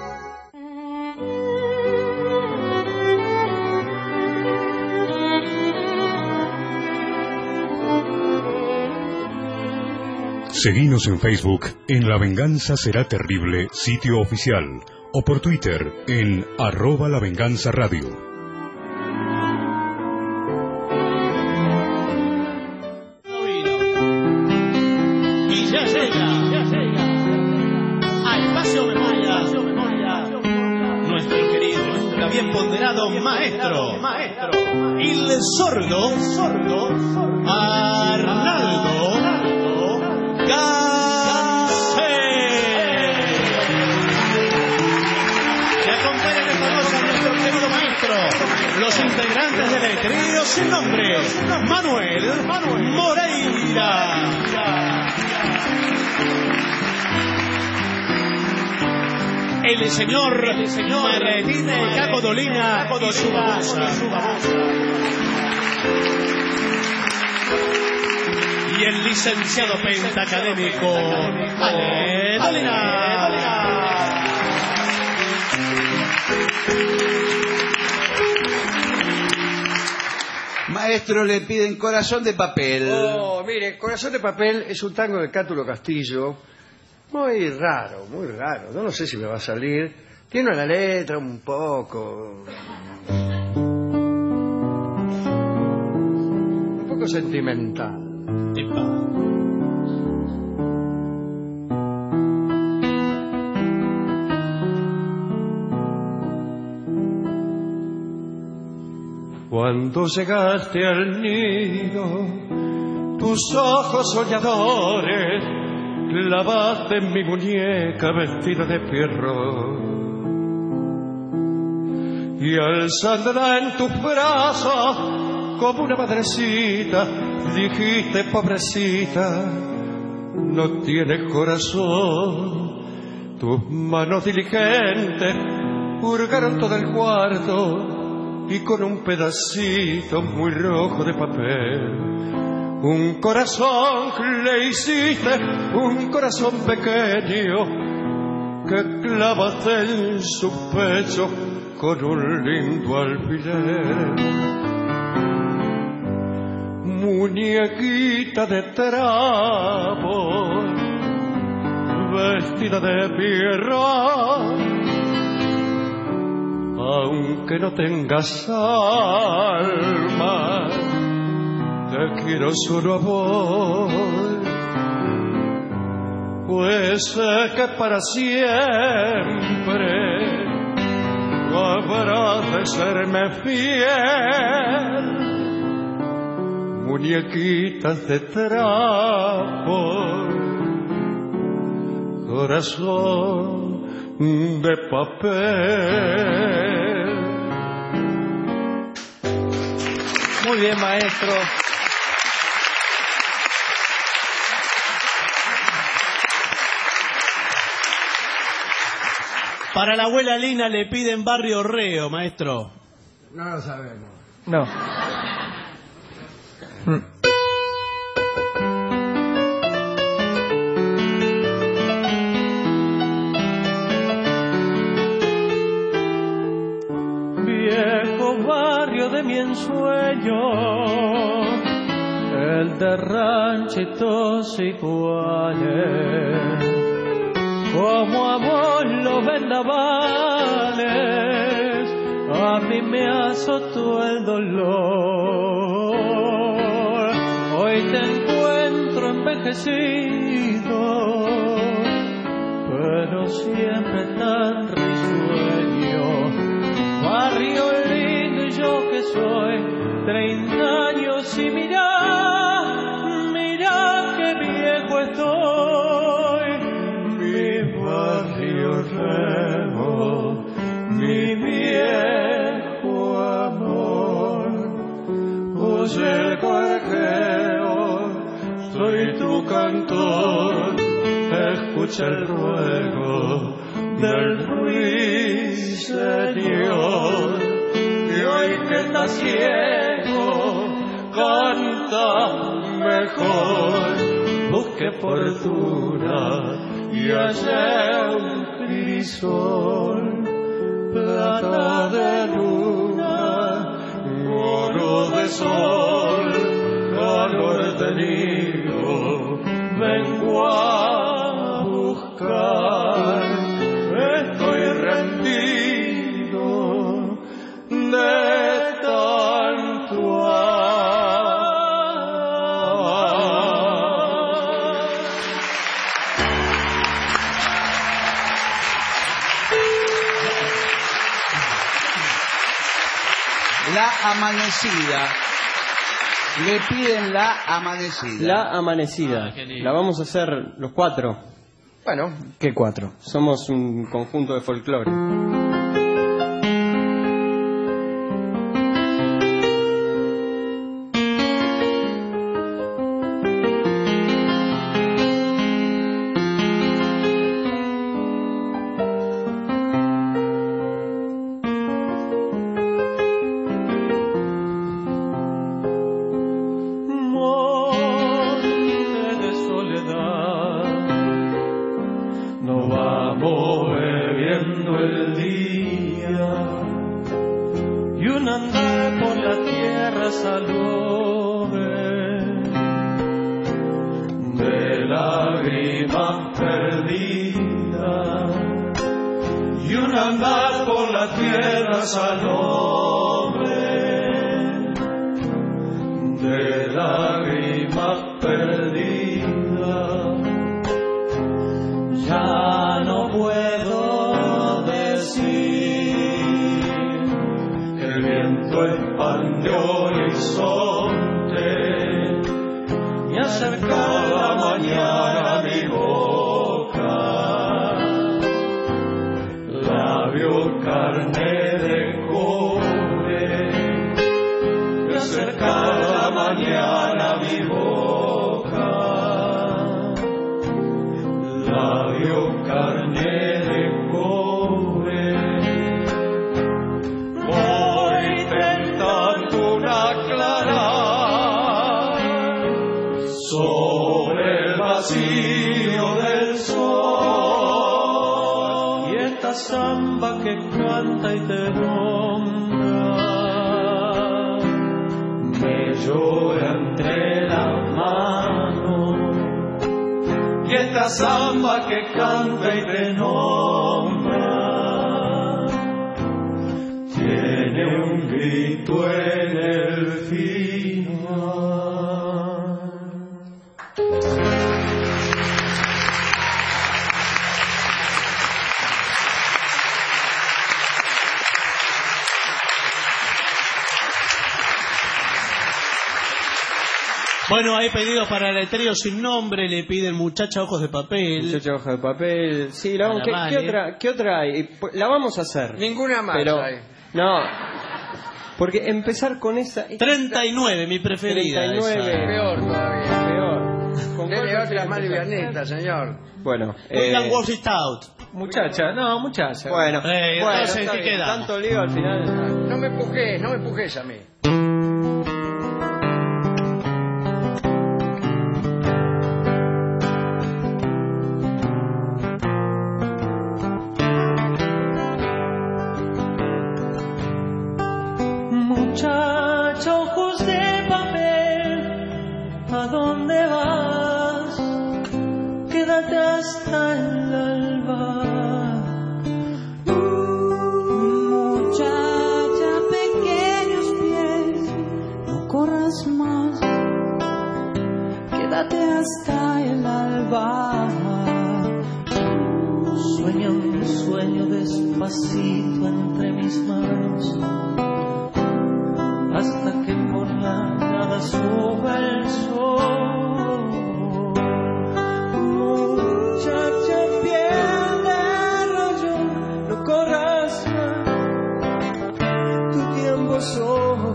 Seguinos en Facebook en La Venganza Será Terrible, sitio oficial, o por Twitter en arroba La Venganza Radio. Maestro, maestro, el sordo, sordo, Arnaldo Gacé. Le acompañan esta noche a nuestro querido maestro, los integrantes del trío sin nombre, Manuel Moreira. El señor, el señor Martín Caco Dolina y su babosa. Y el licenciado pentacadémico Ale Dolina. Maestro, le piden Corazón de Papel. Oh, mire, Corazón de Papel es un tango de Cátulo Castillo. Muy raro, muy raro. No, no sé si me va a salir. Tiene una letra un poco... un poco sentimental. Cuando llegaste al nido, tus ojos soñadores clavaste en mi muñeca vestida de pierrot, y alzándola en tus brazos como una madrecita dijiste: pobrecita, no tienes corazón. Tus manos diligentes hurgaron todo el cuarto y con un pedacito muy rojo de papel un corazón le hiciste, un corazón pequeño que clavaste en su pecho con un lindo alfiler. muñequita de trapo, vestida de piedra, aunque no tengas alma, te quiero solo a vos, pues sé que para siempre habrás de serme fiel. Muñequitas de trapo, corazón de papel. Muy bien, maestro. Para la abuela Lina le piden Barrio Reo, maestro. No lo sabemos. No. Viejo barrio de mi ensueño, el de ranchitos iguales, como a vos los vendavales, a mí me azotó el dolor. Hoy te encuentro envejecido, pero siempre tan risueño. Barrio lindo y yo que soy treinta años y mirá, mirá qué viejo estoy. Mi barrio Reo, mi viejo amor, oye el gorjeo, soy tu cantor, escucha el ruego del ruiseñor, y hoy que estás ciego, canta mejor, busque fortuna y hallé un crisol, plata de luna, oro de sol, calor de nido, vengo a buscar. Estoy rendido de tanto amar. La amanecida. Le piden la amanecida. La amanecida. La vamos a hacer los cuatro. Bueno. ¿Qué cuatro? Somos un conjunto de folclore. Samba que canta y te nombra, me llora entre la samba que canta y te nombra. Tiene un grito en el final. Bueno, hay pedidos para el trío sin nombre, le piden Muchacha Ojos de Papel. Muchacha Ojos de Papel, sí, la vamos, ¿qué, Vale. ¿qué otra, ¿qué otra hay? La vamos a hacer. Ninguna más Pero, hay. no, porque empezar con esa... treinta y nueve, mi preferida. treinta y nueve. esa. Peor todavía. Peor. ¿Con Dele cuál otra más prefieren livianita, señor. Bueno, William eh, Wash It Out. muchacha, no, muchacha. Bueno, Eh, bueno, entonces, está ¿qué bien, quedamos? tanto lío al final. No me empujes, no me empujes a mí. Muchacha, ojos de papel, ¿a dónde vas? Quédate hasta el alba. Muchacha, pequeños pies, no corras más, quédate hasta el alba. Sueña un sueño despacito entre mis manos, hasta que por la nada suba el sol. Muchacha, pierde el rollo, no corras más, tu tiempo solo.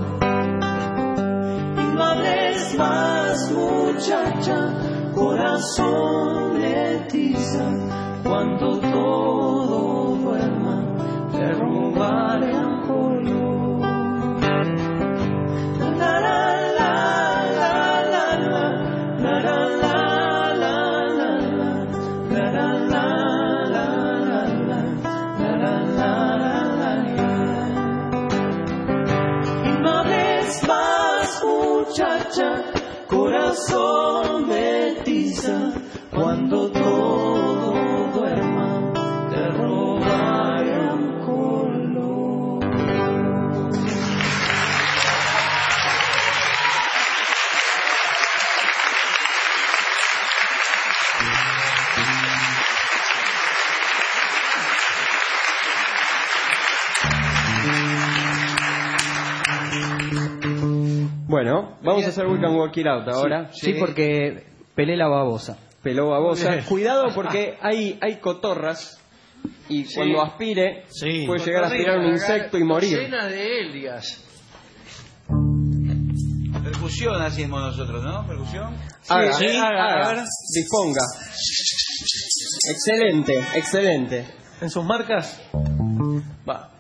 Y no hables más, muchacha, corazón de tiza, cuando todo duerma, te robaré un color. Muchacha, corazón de tiza, cuando todo duerma, te robaré un color. Bueno, vamos a hacer We Can Walk It Out ahora. Sí, sí, porque pelé la babosa. Peló babosa. Cuidado porque hay, hay cotorras y Sí. cuando aspire Sí. puede llegar a aspirar un insecto y morir. Cena de Elias. Percusión hacemos nosotros, ¿no? Percusión. Haga, sí, haga, a ver. disponga. Excelente, excelente. ¿En sus marcas? Va.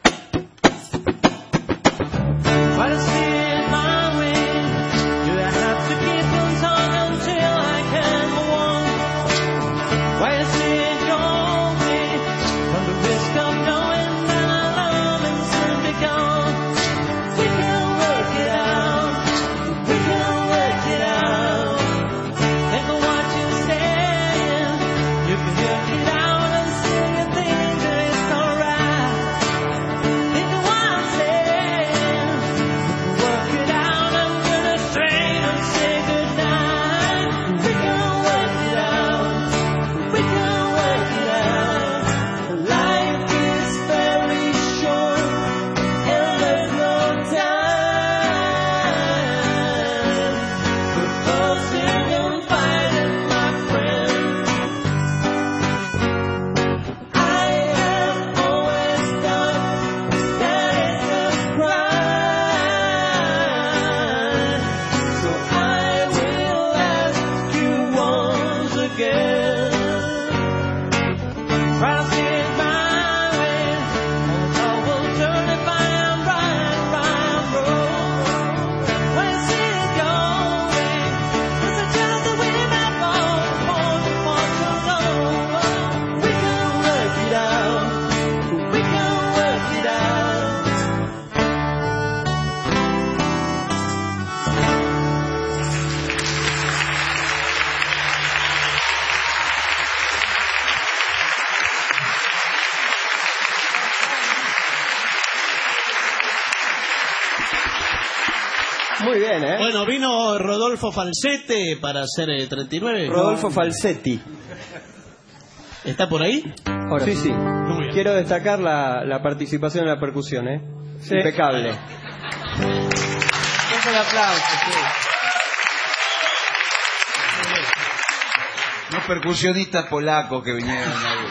Wanna see it my way? Do I have to keep on talking until I can go on? Why you see it your way? From the risk of knowing that our love will soon be gone. We can work it out. We can work it out. Think of what you're saying. You can work it out and see you think that it's alright. Bueno, vino Rodolfo Falsete para hacer eh, treinta y nueve. Rodolfo Falsetti. ¿Está por ahí? Ahora sí, sí. Quiero destacar la, la participación en la percusión, ¿eh? Sí. Impecable. Es el aplauso, sí. Los percusionistas polacos que vinieron ahí.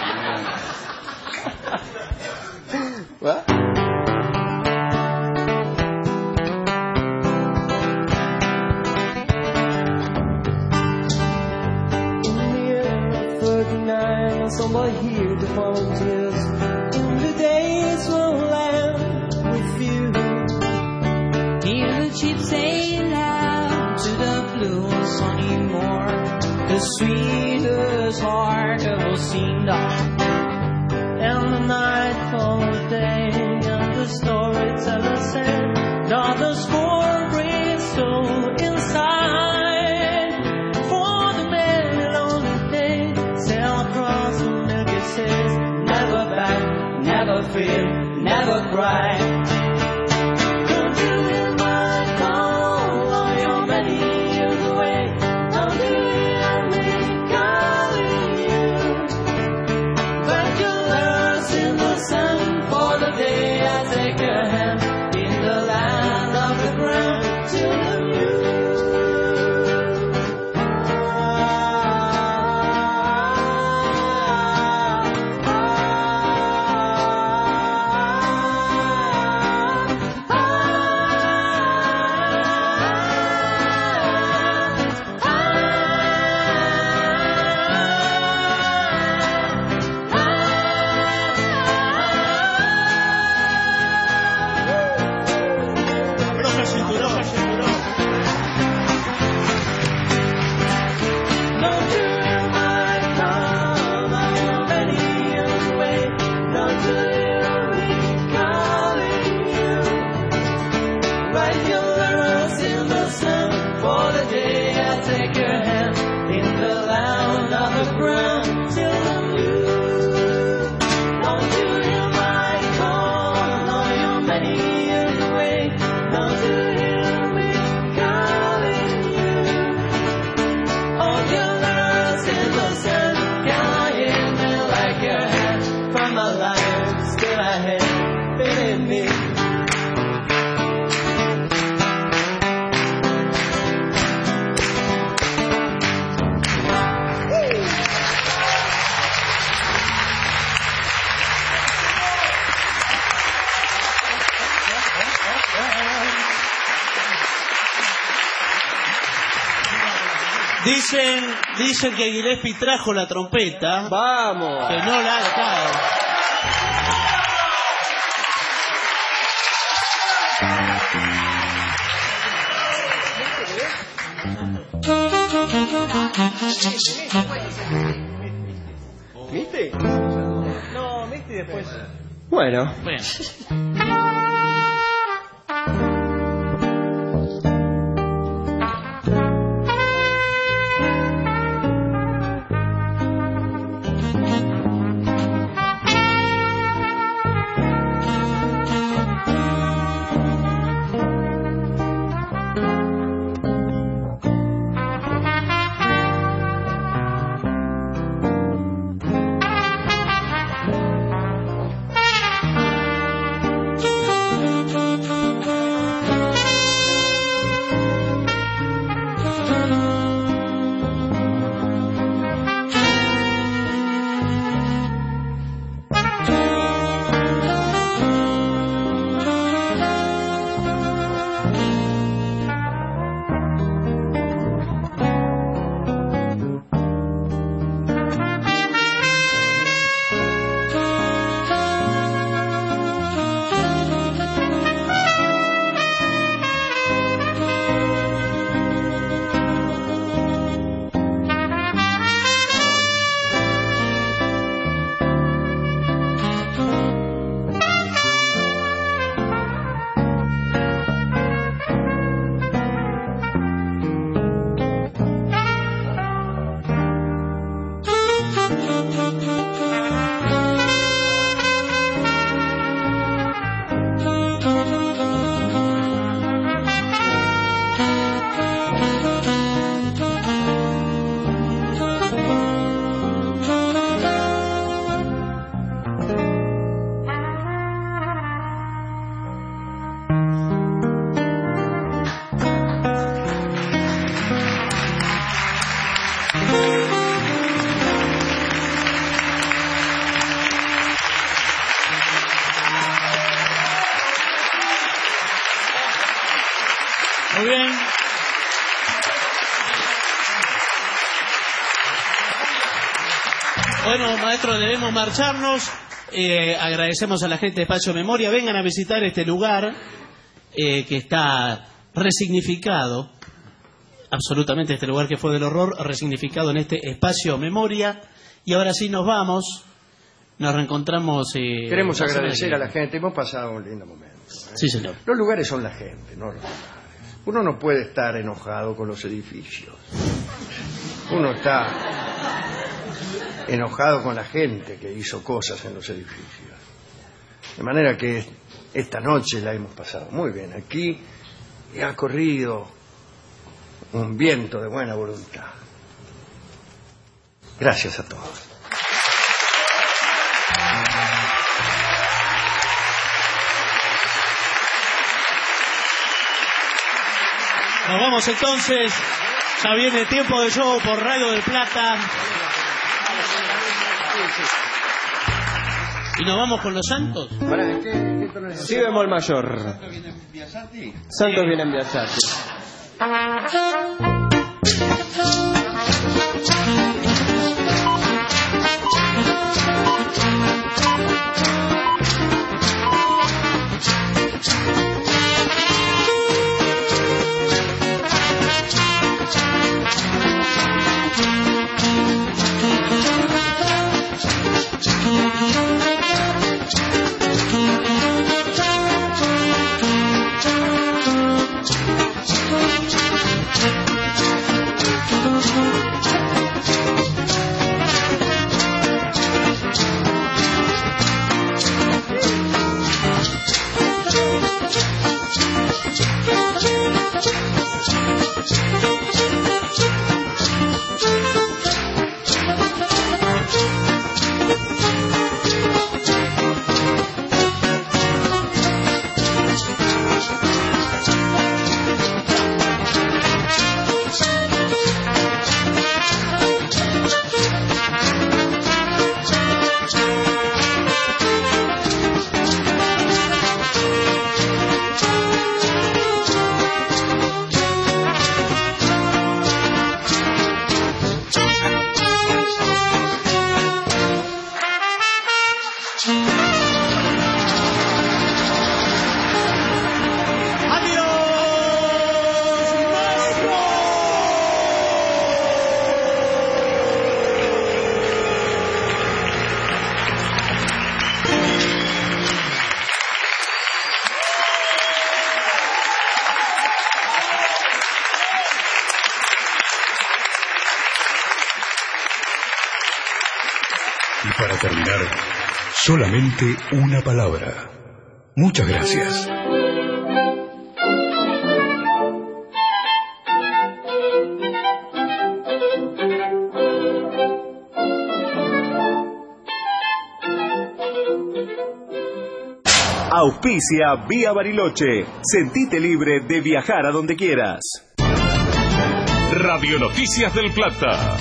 Somebody here to volunteers in the days when land with you. Hear the chips say loud to the blue and sunny morn, the sweetest heart ever seen down. And the night for the day, and the storyteller said, does the score break so inside? For the many lonely days, sail across the milky seas, never back, never fear, never cry. Don't you hear my call? Are you many years away? Don't you hear me calling you? But you're lost in the sun for the day I take your hand in the land of the ground to the view. Dicen, dicen que Gillespie trajo la trompeta. ¡Vamos! Que no la ha dejado. ¿Viste? No, ¿viste después? Bueno. Bueno. Bueno, maestro, debemos marcharnos. Eh, agradecemos a la gente de Espacio Memoria. Vengan a visitar este lugar eh, que está resignificado. Absolutamente, este lugar que fue del horror, resignificado en este Espacio Memoria. Y ahora sí nos vamos. Nos reencontramos. Eh, Queremos agradecer a la gente. Hemos pasado un lindo momento. ¿eh? Sí, señor. Los lugares son la gente, no los lugares. Uno no puede estar enojado con los edificios. Uno está enojado con la gente que hizo cosas en los edificios. De manera que esta noche la hemos pasado muy bien aquí y ha corrido un viento de buena voluntad. Gracias a todos. Nos vamos entonces. Ya viene Tiempo de Show por Radio del Plata. ¿Y nos vamos con los santos? Si bemol mayor. Santos viene en Biasati. Y para terminar, solamente una palabra. Muchas gracias. Auspicia Vía Bariloche. Sentite libre de viajar a donde quieras. Radio Noticias del Plata.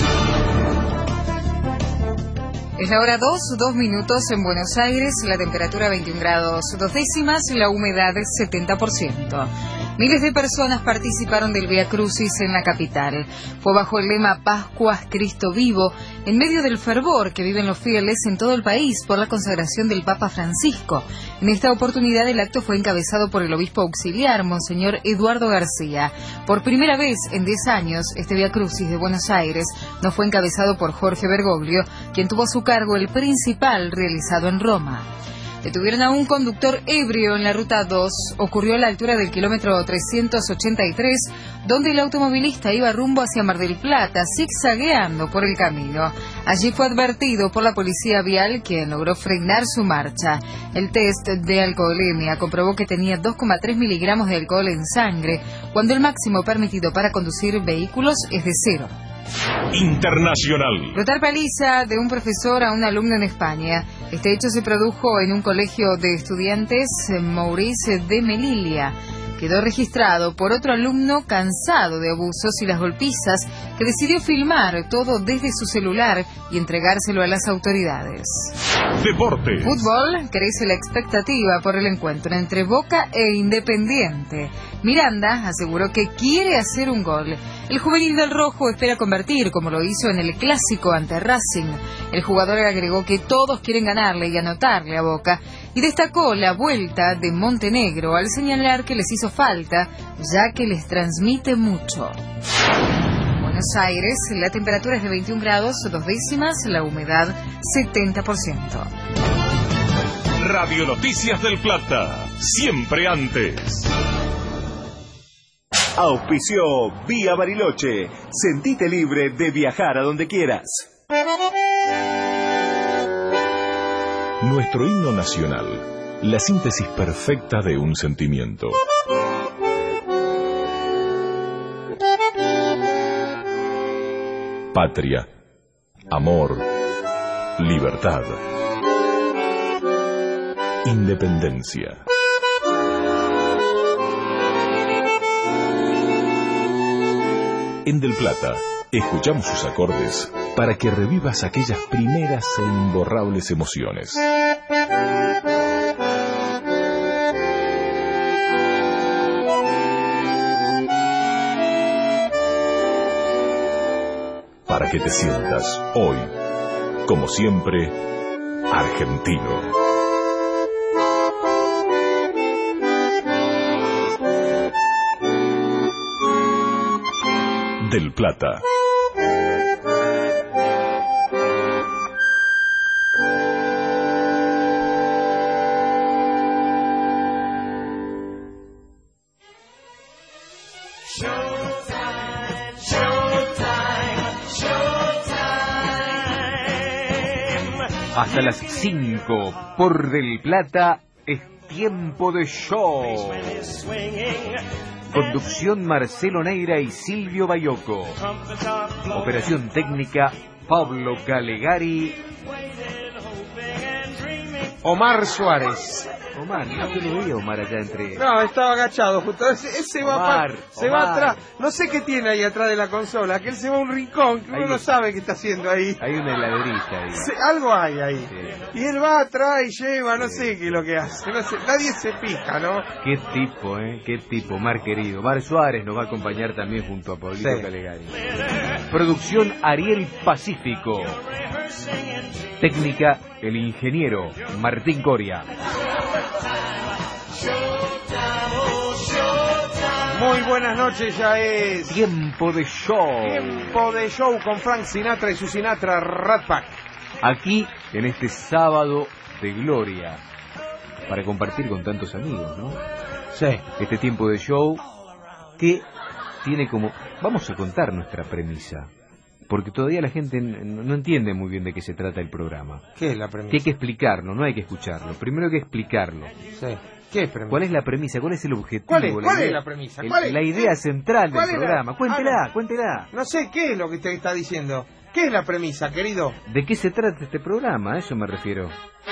Es la hora dos, dos minutos en Buenos Aires, la temperatura veintiún grados dos décimas, la humedad setenta por ciento. Miles de personas participaron del Vía Crucis en la capital. Fue bajo el lema Pascuas Cristo Vivo, en medio del fervor que viven los fieles en todo el país por la consagración del Papa Francisco. En esta oportunidad el acto fue encabezado por el obispo auxiliar, Monseñor Eduardo García. Por primera vez en diez años, este Vía Crucis de Buenos Aires no fue encabezado por Jorge Bergoglio, quien tuvo a su cargo el principal realizado en Roma. Detuvieron a un conductor ebrio en la ruta dos, ocurrió a la altura del kilómetro trescientos ochenta y tres, donde el automovilista iba rumbo hacia Mar del Plata, zigzagueando por el camino. Allí fue advertido por la policía vial, quien logró frenar su marcha. El test de alcoholemia comprobó que tenía dos coma tres miligramos de alcohol en sangre, cuando el máximo permitido para conducir vehículos es de cero. Internacional. Brutal paliza de un profesor a un alumno en España. Este hecho se produjo en un colegio de estudiantes, Maurice de Melilla, quedó registrado por otro alumno cansado de abusos y las golpizas que decidió filmar todo desde su celular y entregárselo a las autoridades. Deportes. Fútbol, crece la expectativa por el encuentro entre Boca e Independiente. Miranda aseguró que quiere hacer un gol. El juvenil del Rojo espera convertir, como lo hizo en el clásico ante Racing. El jugador agregó que todos quieren ganarle y anotarle a Boca, y destacó la vuelta de Montenegro al señalar que les hizo falta, ya que les transmite mucho. Buenos Aires, la temperatura es de veintiún grados, dos décimas, la humedad setenta por ciento. Radio Noticias del Plata, siempre antes. Auspició Vía Bariloche. Sentite libre de viajar a donde quieras. Nuestro himno nacional, la síntesis perfecta de un sentimiento. Patria, amor, libertad, independencia. En Del Plata, escuchamos sus acordes para que revivas aquellas primeras e imborrables emociones. Para que te sientas hoy, como siempre, argentino. Del Plata. Hasta las cinco por Del Plata es tiempo de show. Conducción Marcelo Neira y Silvio Bayoco. Operación técnica Pablo Calegari. Omar Suárez. Omar, no te lo veía Omar allá entre... No, estaba agachado justo. Ese, ese va, Omar, pa, se Omar. va atrás. No sé qué tiene ahí atrás de la consola. Que él se va a un rincón que uno Ahí. no sabe qué está haciendo ahí. Hay una heladerita ahí. Se- algo hay ahí. Sí. Y él va atrás y lleva, no sé qué es lo que hace. No sé, nadie se pica, ¿no? Qué tipo, ¿eh? Qué tipo, Mar querido. Mar Suárez nos va a acompañar también junto a Pablito Sí. Calegari. Producción Ariel Pacífico. Técnica, el ingeniero Martín Coria. Muy buenas noches, ya es Tiempo de show. tiempo de show con Frank Sinatra y su Sinatra Rat Pack. Aquí, en este sábado de gloria, para compartir con tantos amigos, ¿no? Sí. Este tiempo de show que tiene como... Vamos a contar nuestra premisa, porque todavía la gente n- no entiende muy bien de qué se trata el programa. ¿Qué es la premisa? Que hay que explicarlo, no hay que escucharlo. Primero hay que explicarlo. Sí. ¿Qué es premisa? ¿Cuál es la premisa? ¿Cuál es el objetivo? ¿Cuál es? la ¿Cuál idea- es la premisa? el- ¿Cuál es? La idea central del ¿Cuál es la- programa. Cuéntela, Ah, no. cuéntela. No sé qué es lo que usted está diciendo. ¿Qué es la premisa, querido? ¿De qué se trata este programa? A eso me refiero.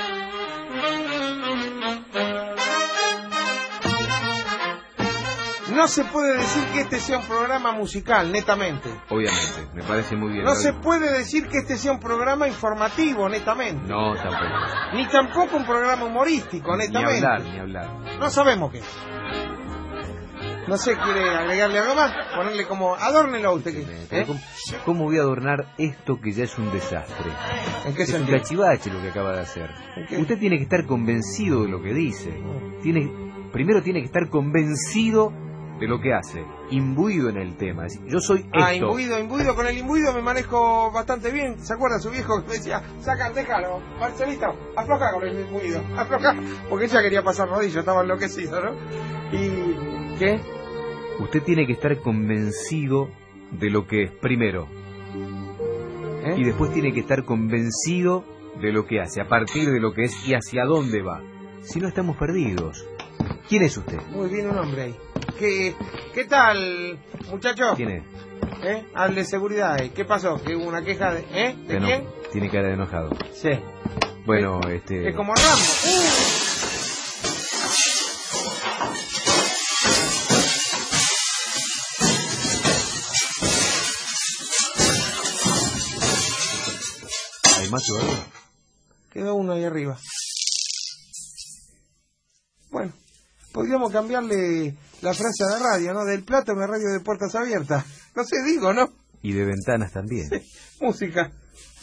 No se puede decir que este sea un programa musical, netamente. Obviamente, me parece muy bien. No se puede decir que este sea un programa informativo, netamente. No, tampoco. Ni tampoco un programa humorístico, Ni netamente. hablar, ni hablar. No sabemos qué es. No sé, ¿quiere agregarle algo más? Ponerle como... Adórnelo usted. que- Pero ¿eh? ¿cómo, cómo voy a adornar esto que ya es un desastre? ¿En qué es un sentido? cachivache lo que acaba de hacer. ¿En qué? Usted tiene que estar convencido de lo que dice. Tiene, primero tiene que estar convencido de lo que hace, imbuido en el tema. Es decir, yo soy esto. Ah, imbuido, imbuido. Con el imbuido me manejo bastante bien. ¿Se acuerda su viejo que me decía, saca, déjalo, Marcelito, afloja con el imbuido, afloja? Porque ella quería pasar rodillo, estaba enloquecido, ¿no? ¿Y qué? Usted tiene que estar convencido de lo que es, primero. ¿Eh? Y después tiene que estar convencido de lo que hace, a partir de lo que es y hacia dónde va. Si no, estamos perdidos. ¿Quién es usted? Muy bien, un hombre ahí. ¿Qué, qué tal, muchacho? ¿Quién es? ¿Eh? Al de seguridad. ¿eh? ¿Qué pasó? ¿Que hubo una queja de... ¿Eh? ¿De Que no, quién? tiene cara de enojado. Sí. Bueno, este... Es como Rambo. más todavía? Quedó uno ahí arriba. Bueno, podríamos cambiarle la frase a la radio, ¿no? Del Plata, una radio de puertas abiertas. No sé, digo, ¿no? Y de ventanas también. Música.